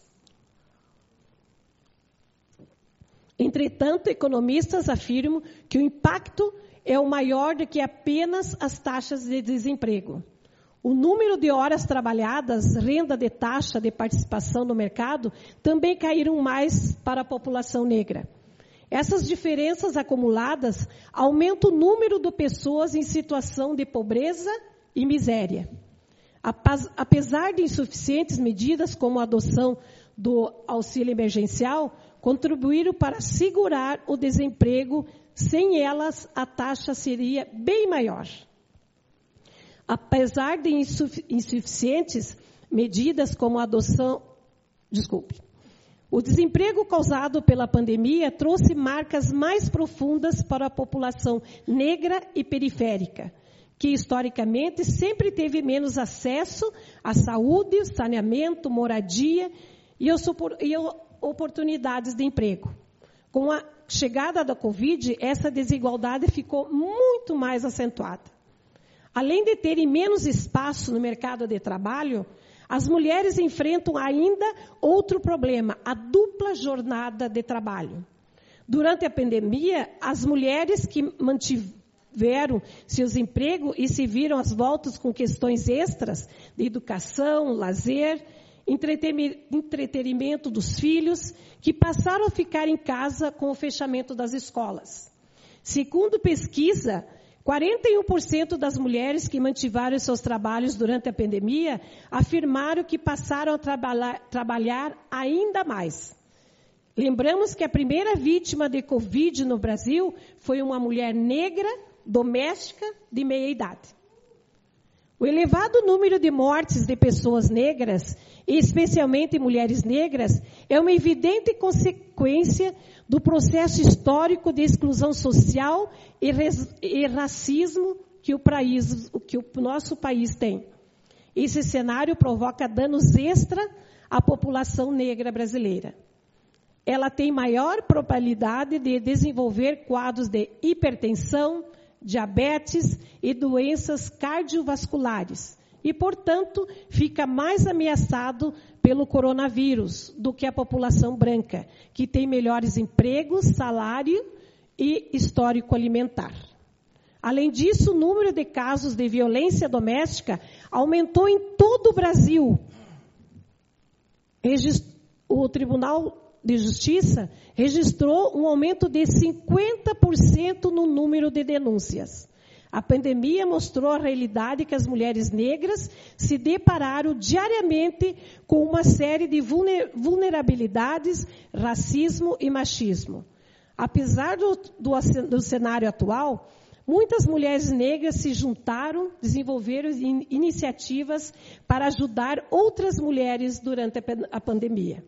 Entretanto, economistas afirmam que o impacto é o maior do que apenas as taxas de desemprego. O número de horas trabalhadas, renda de taxa de participação no mercado, também caíram mais para a população negra. Essas diferenças acumuladas aumentam o número de pessoas em situação de pobreza e miséria. Apesar de insuficientes medidas como a adoção do auxílio emergencial, contribuíram para segurar o desemprego. Sem elas, a taxa seria bem maior. Apesar de insuficientes medidas como a adoção... O desemprego causado pela pandemia trouxe marcas mais profundas para a população negra e periférica, que historicamente sempre teve menos acesso à saúde, saneamento, moradia e oportunidades de emprego. Com a chegada da Covid, essa desigualdade ficou muito mais acentuada. Além de terem menos espaço no mercado de trabalho, as mulheres enfrentam ainda outro problema, a dupla jornada de trabalho. Durante a pandemia, as mulheres que mantiveram seus empregos e se viram às voltas com questões extras de educação, lazer, entretenimento dos filhos, que passaram a ficar em casa com o fechamento das escolas. Segundo pesquisa, 41% das mulheres que mantiveram seus trabalhos durante a pandemia afirmaram que passaram a trabalhar ainda mais. Lembramos que a primeira vítima de Covid no Brasil foi uma mulher negra, doméstica, de meia idade. O elevado número de mortes de pessoas negras, e especialmente mulheres negras, é uma evidente consequência do processo histórico de exclusão social e racismo que o nosso país tem. Esse cenário provoca danos extra à população negra brasileira. Ela tem maior probabilidade de desenvolver quadros de hipertensão, diabetes e doenças cardiovasculares e, portanto, fica mais ameaçado pelo coronavírus do que a população branca, que tem melhores empregos, salário e histórico alimentar. Além disso, o número de casos de violência doméstica aumentou em todo o Brasil. O Tribunal de Justiça registrou um aumento de 50% no número de denúncias. A pandemia mostrou a realidade que as mulheres negras se depararam diariamente com uma série de vulnerabilidades, racismo e machismo. Apesar do cenário atual, muitas mulheres negras se juntaram, desenvolveram iniciativas para ajudar outras mulheres durante a pandemia.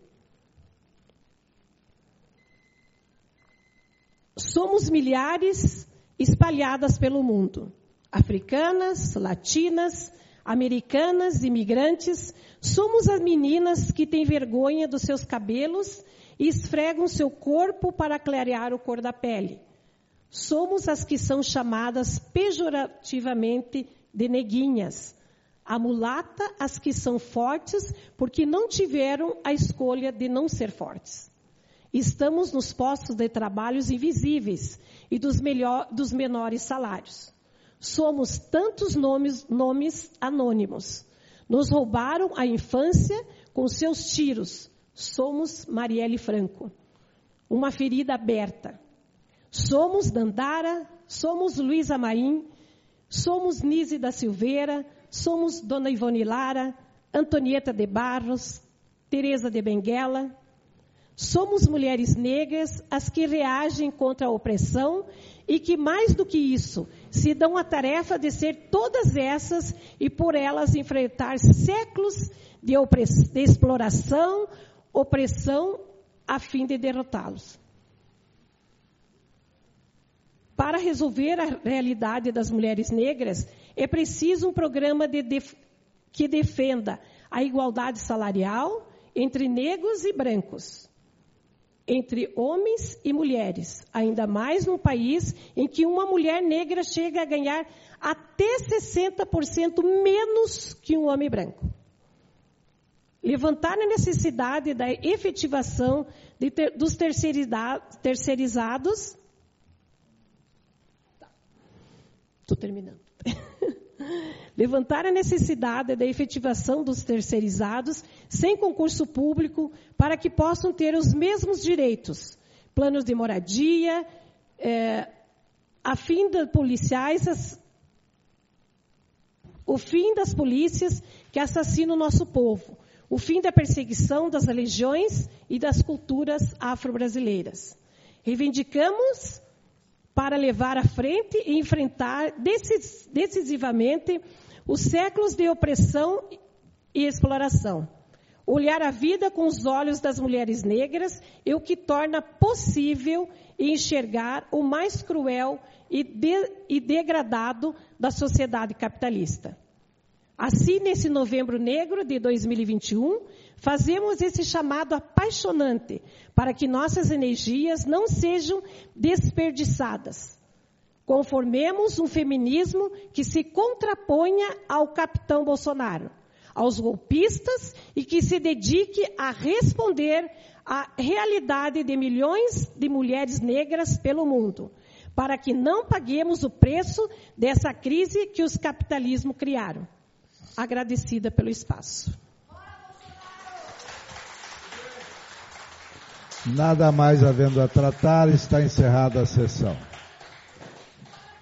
Somos milhares espalhadas pelo mundo. Africanas, latinas, americanas, imigrantes. Somos as meninas que têm vergonha dos seus cabelos e esfregam seu corpo para clarear a cor da pele. Somos as que são chamadas pejorativamente de neguinhas. A mulata, as que são fortes porque não tiveram a escolha de não ser fortes. Estamos nos postos de trabalhos invisíveis e dos menores salários. Somos tantos nomes anônimos. Nos roubaram a infância com seus tiros. Somos Marielle Franco. Uma ferida aberta. Somos Dandara, somos Luísa Maim, somos Nise da Silveira, somos Dona Ivone Lara, Antonieta de Barros, Teresa de Benguela. Somos mulheres negras as que reagem contra a opressão e que, mais do que isso, se dão a tarefa de ser todas essas e por elas enfrentar séculos de exploração, opressão, a fim de derrotá-los. Para resolver a realidade das mulheres negras, é preciso um programa que defenda a igualdade salarial entre negros e brancos, entre homens e mulheres, ainda mais num país em que uma mulher negra chega a ganhar até 60% menos que um homem branco. Levantar a necessidade da efetivação dos terceirizados. Estou terminando. Levantar a necessidade da efetivação dos terceirizados sem concurso público para que possam ter os mesmos direitos, planos de moradia, a fim de o fim das polícias que assassinam o nosso povo, o fim da perseguição das religiões e das culturas afro-brasileiras. Reivindicamos para levar à frente e enfrentar decisivamente os séculos de opressão e exploração. Olhar a vida com os olhos das mulheres negras é o que torna possível enxergar o mais cruel e degradado da sociedade capitalista. Assim, nesse Novembro Negro de 2021, fazemos esse chamado apaixonante para que nossas energias não sejam desperdiçadas. Conformemos um feminismo que se contraponha ao capitão Bolsonaro, aos golpistas e que se dedique a responder à realidade de milhões de mulheres negras pelo mundo, para que não paguemos o preço dessa crise que os capitalismos criaram. Agradecida pelo espaço.
Nada mais havendo a tratar, está encerrada a sessão.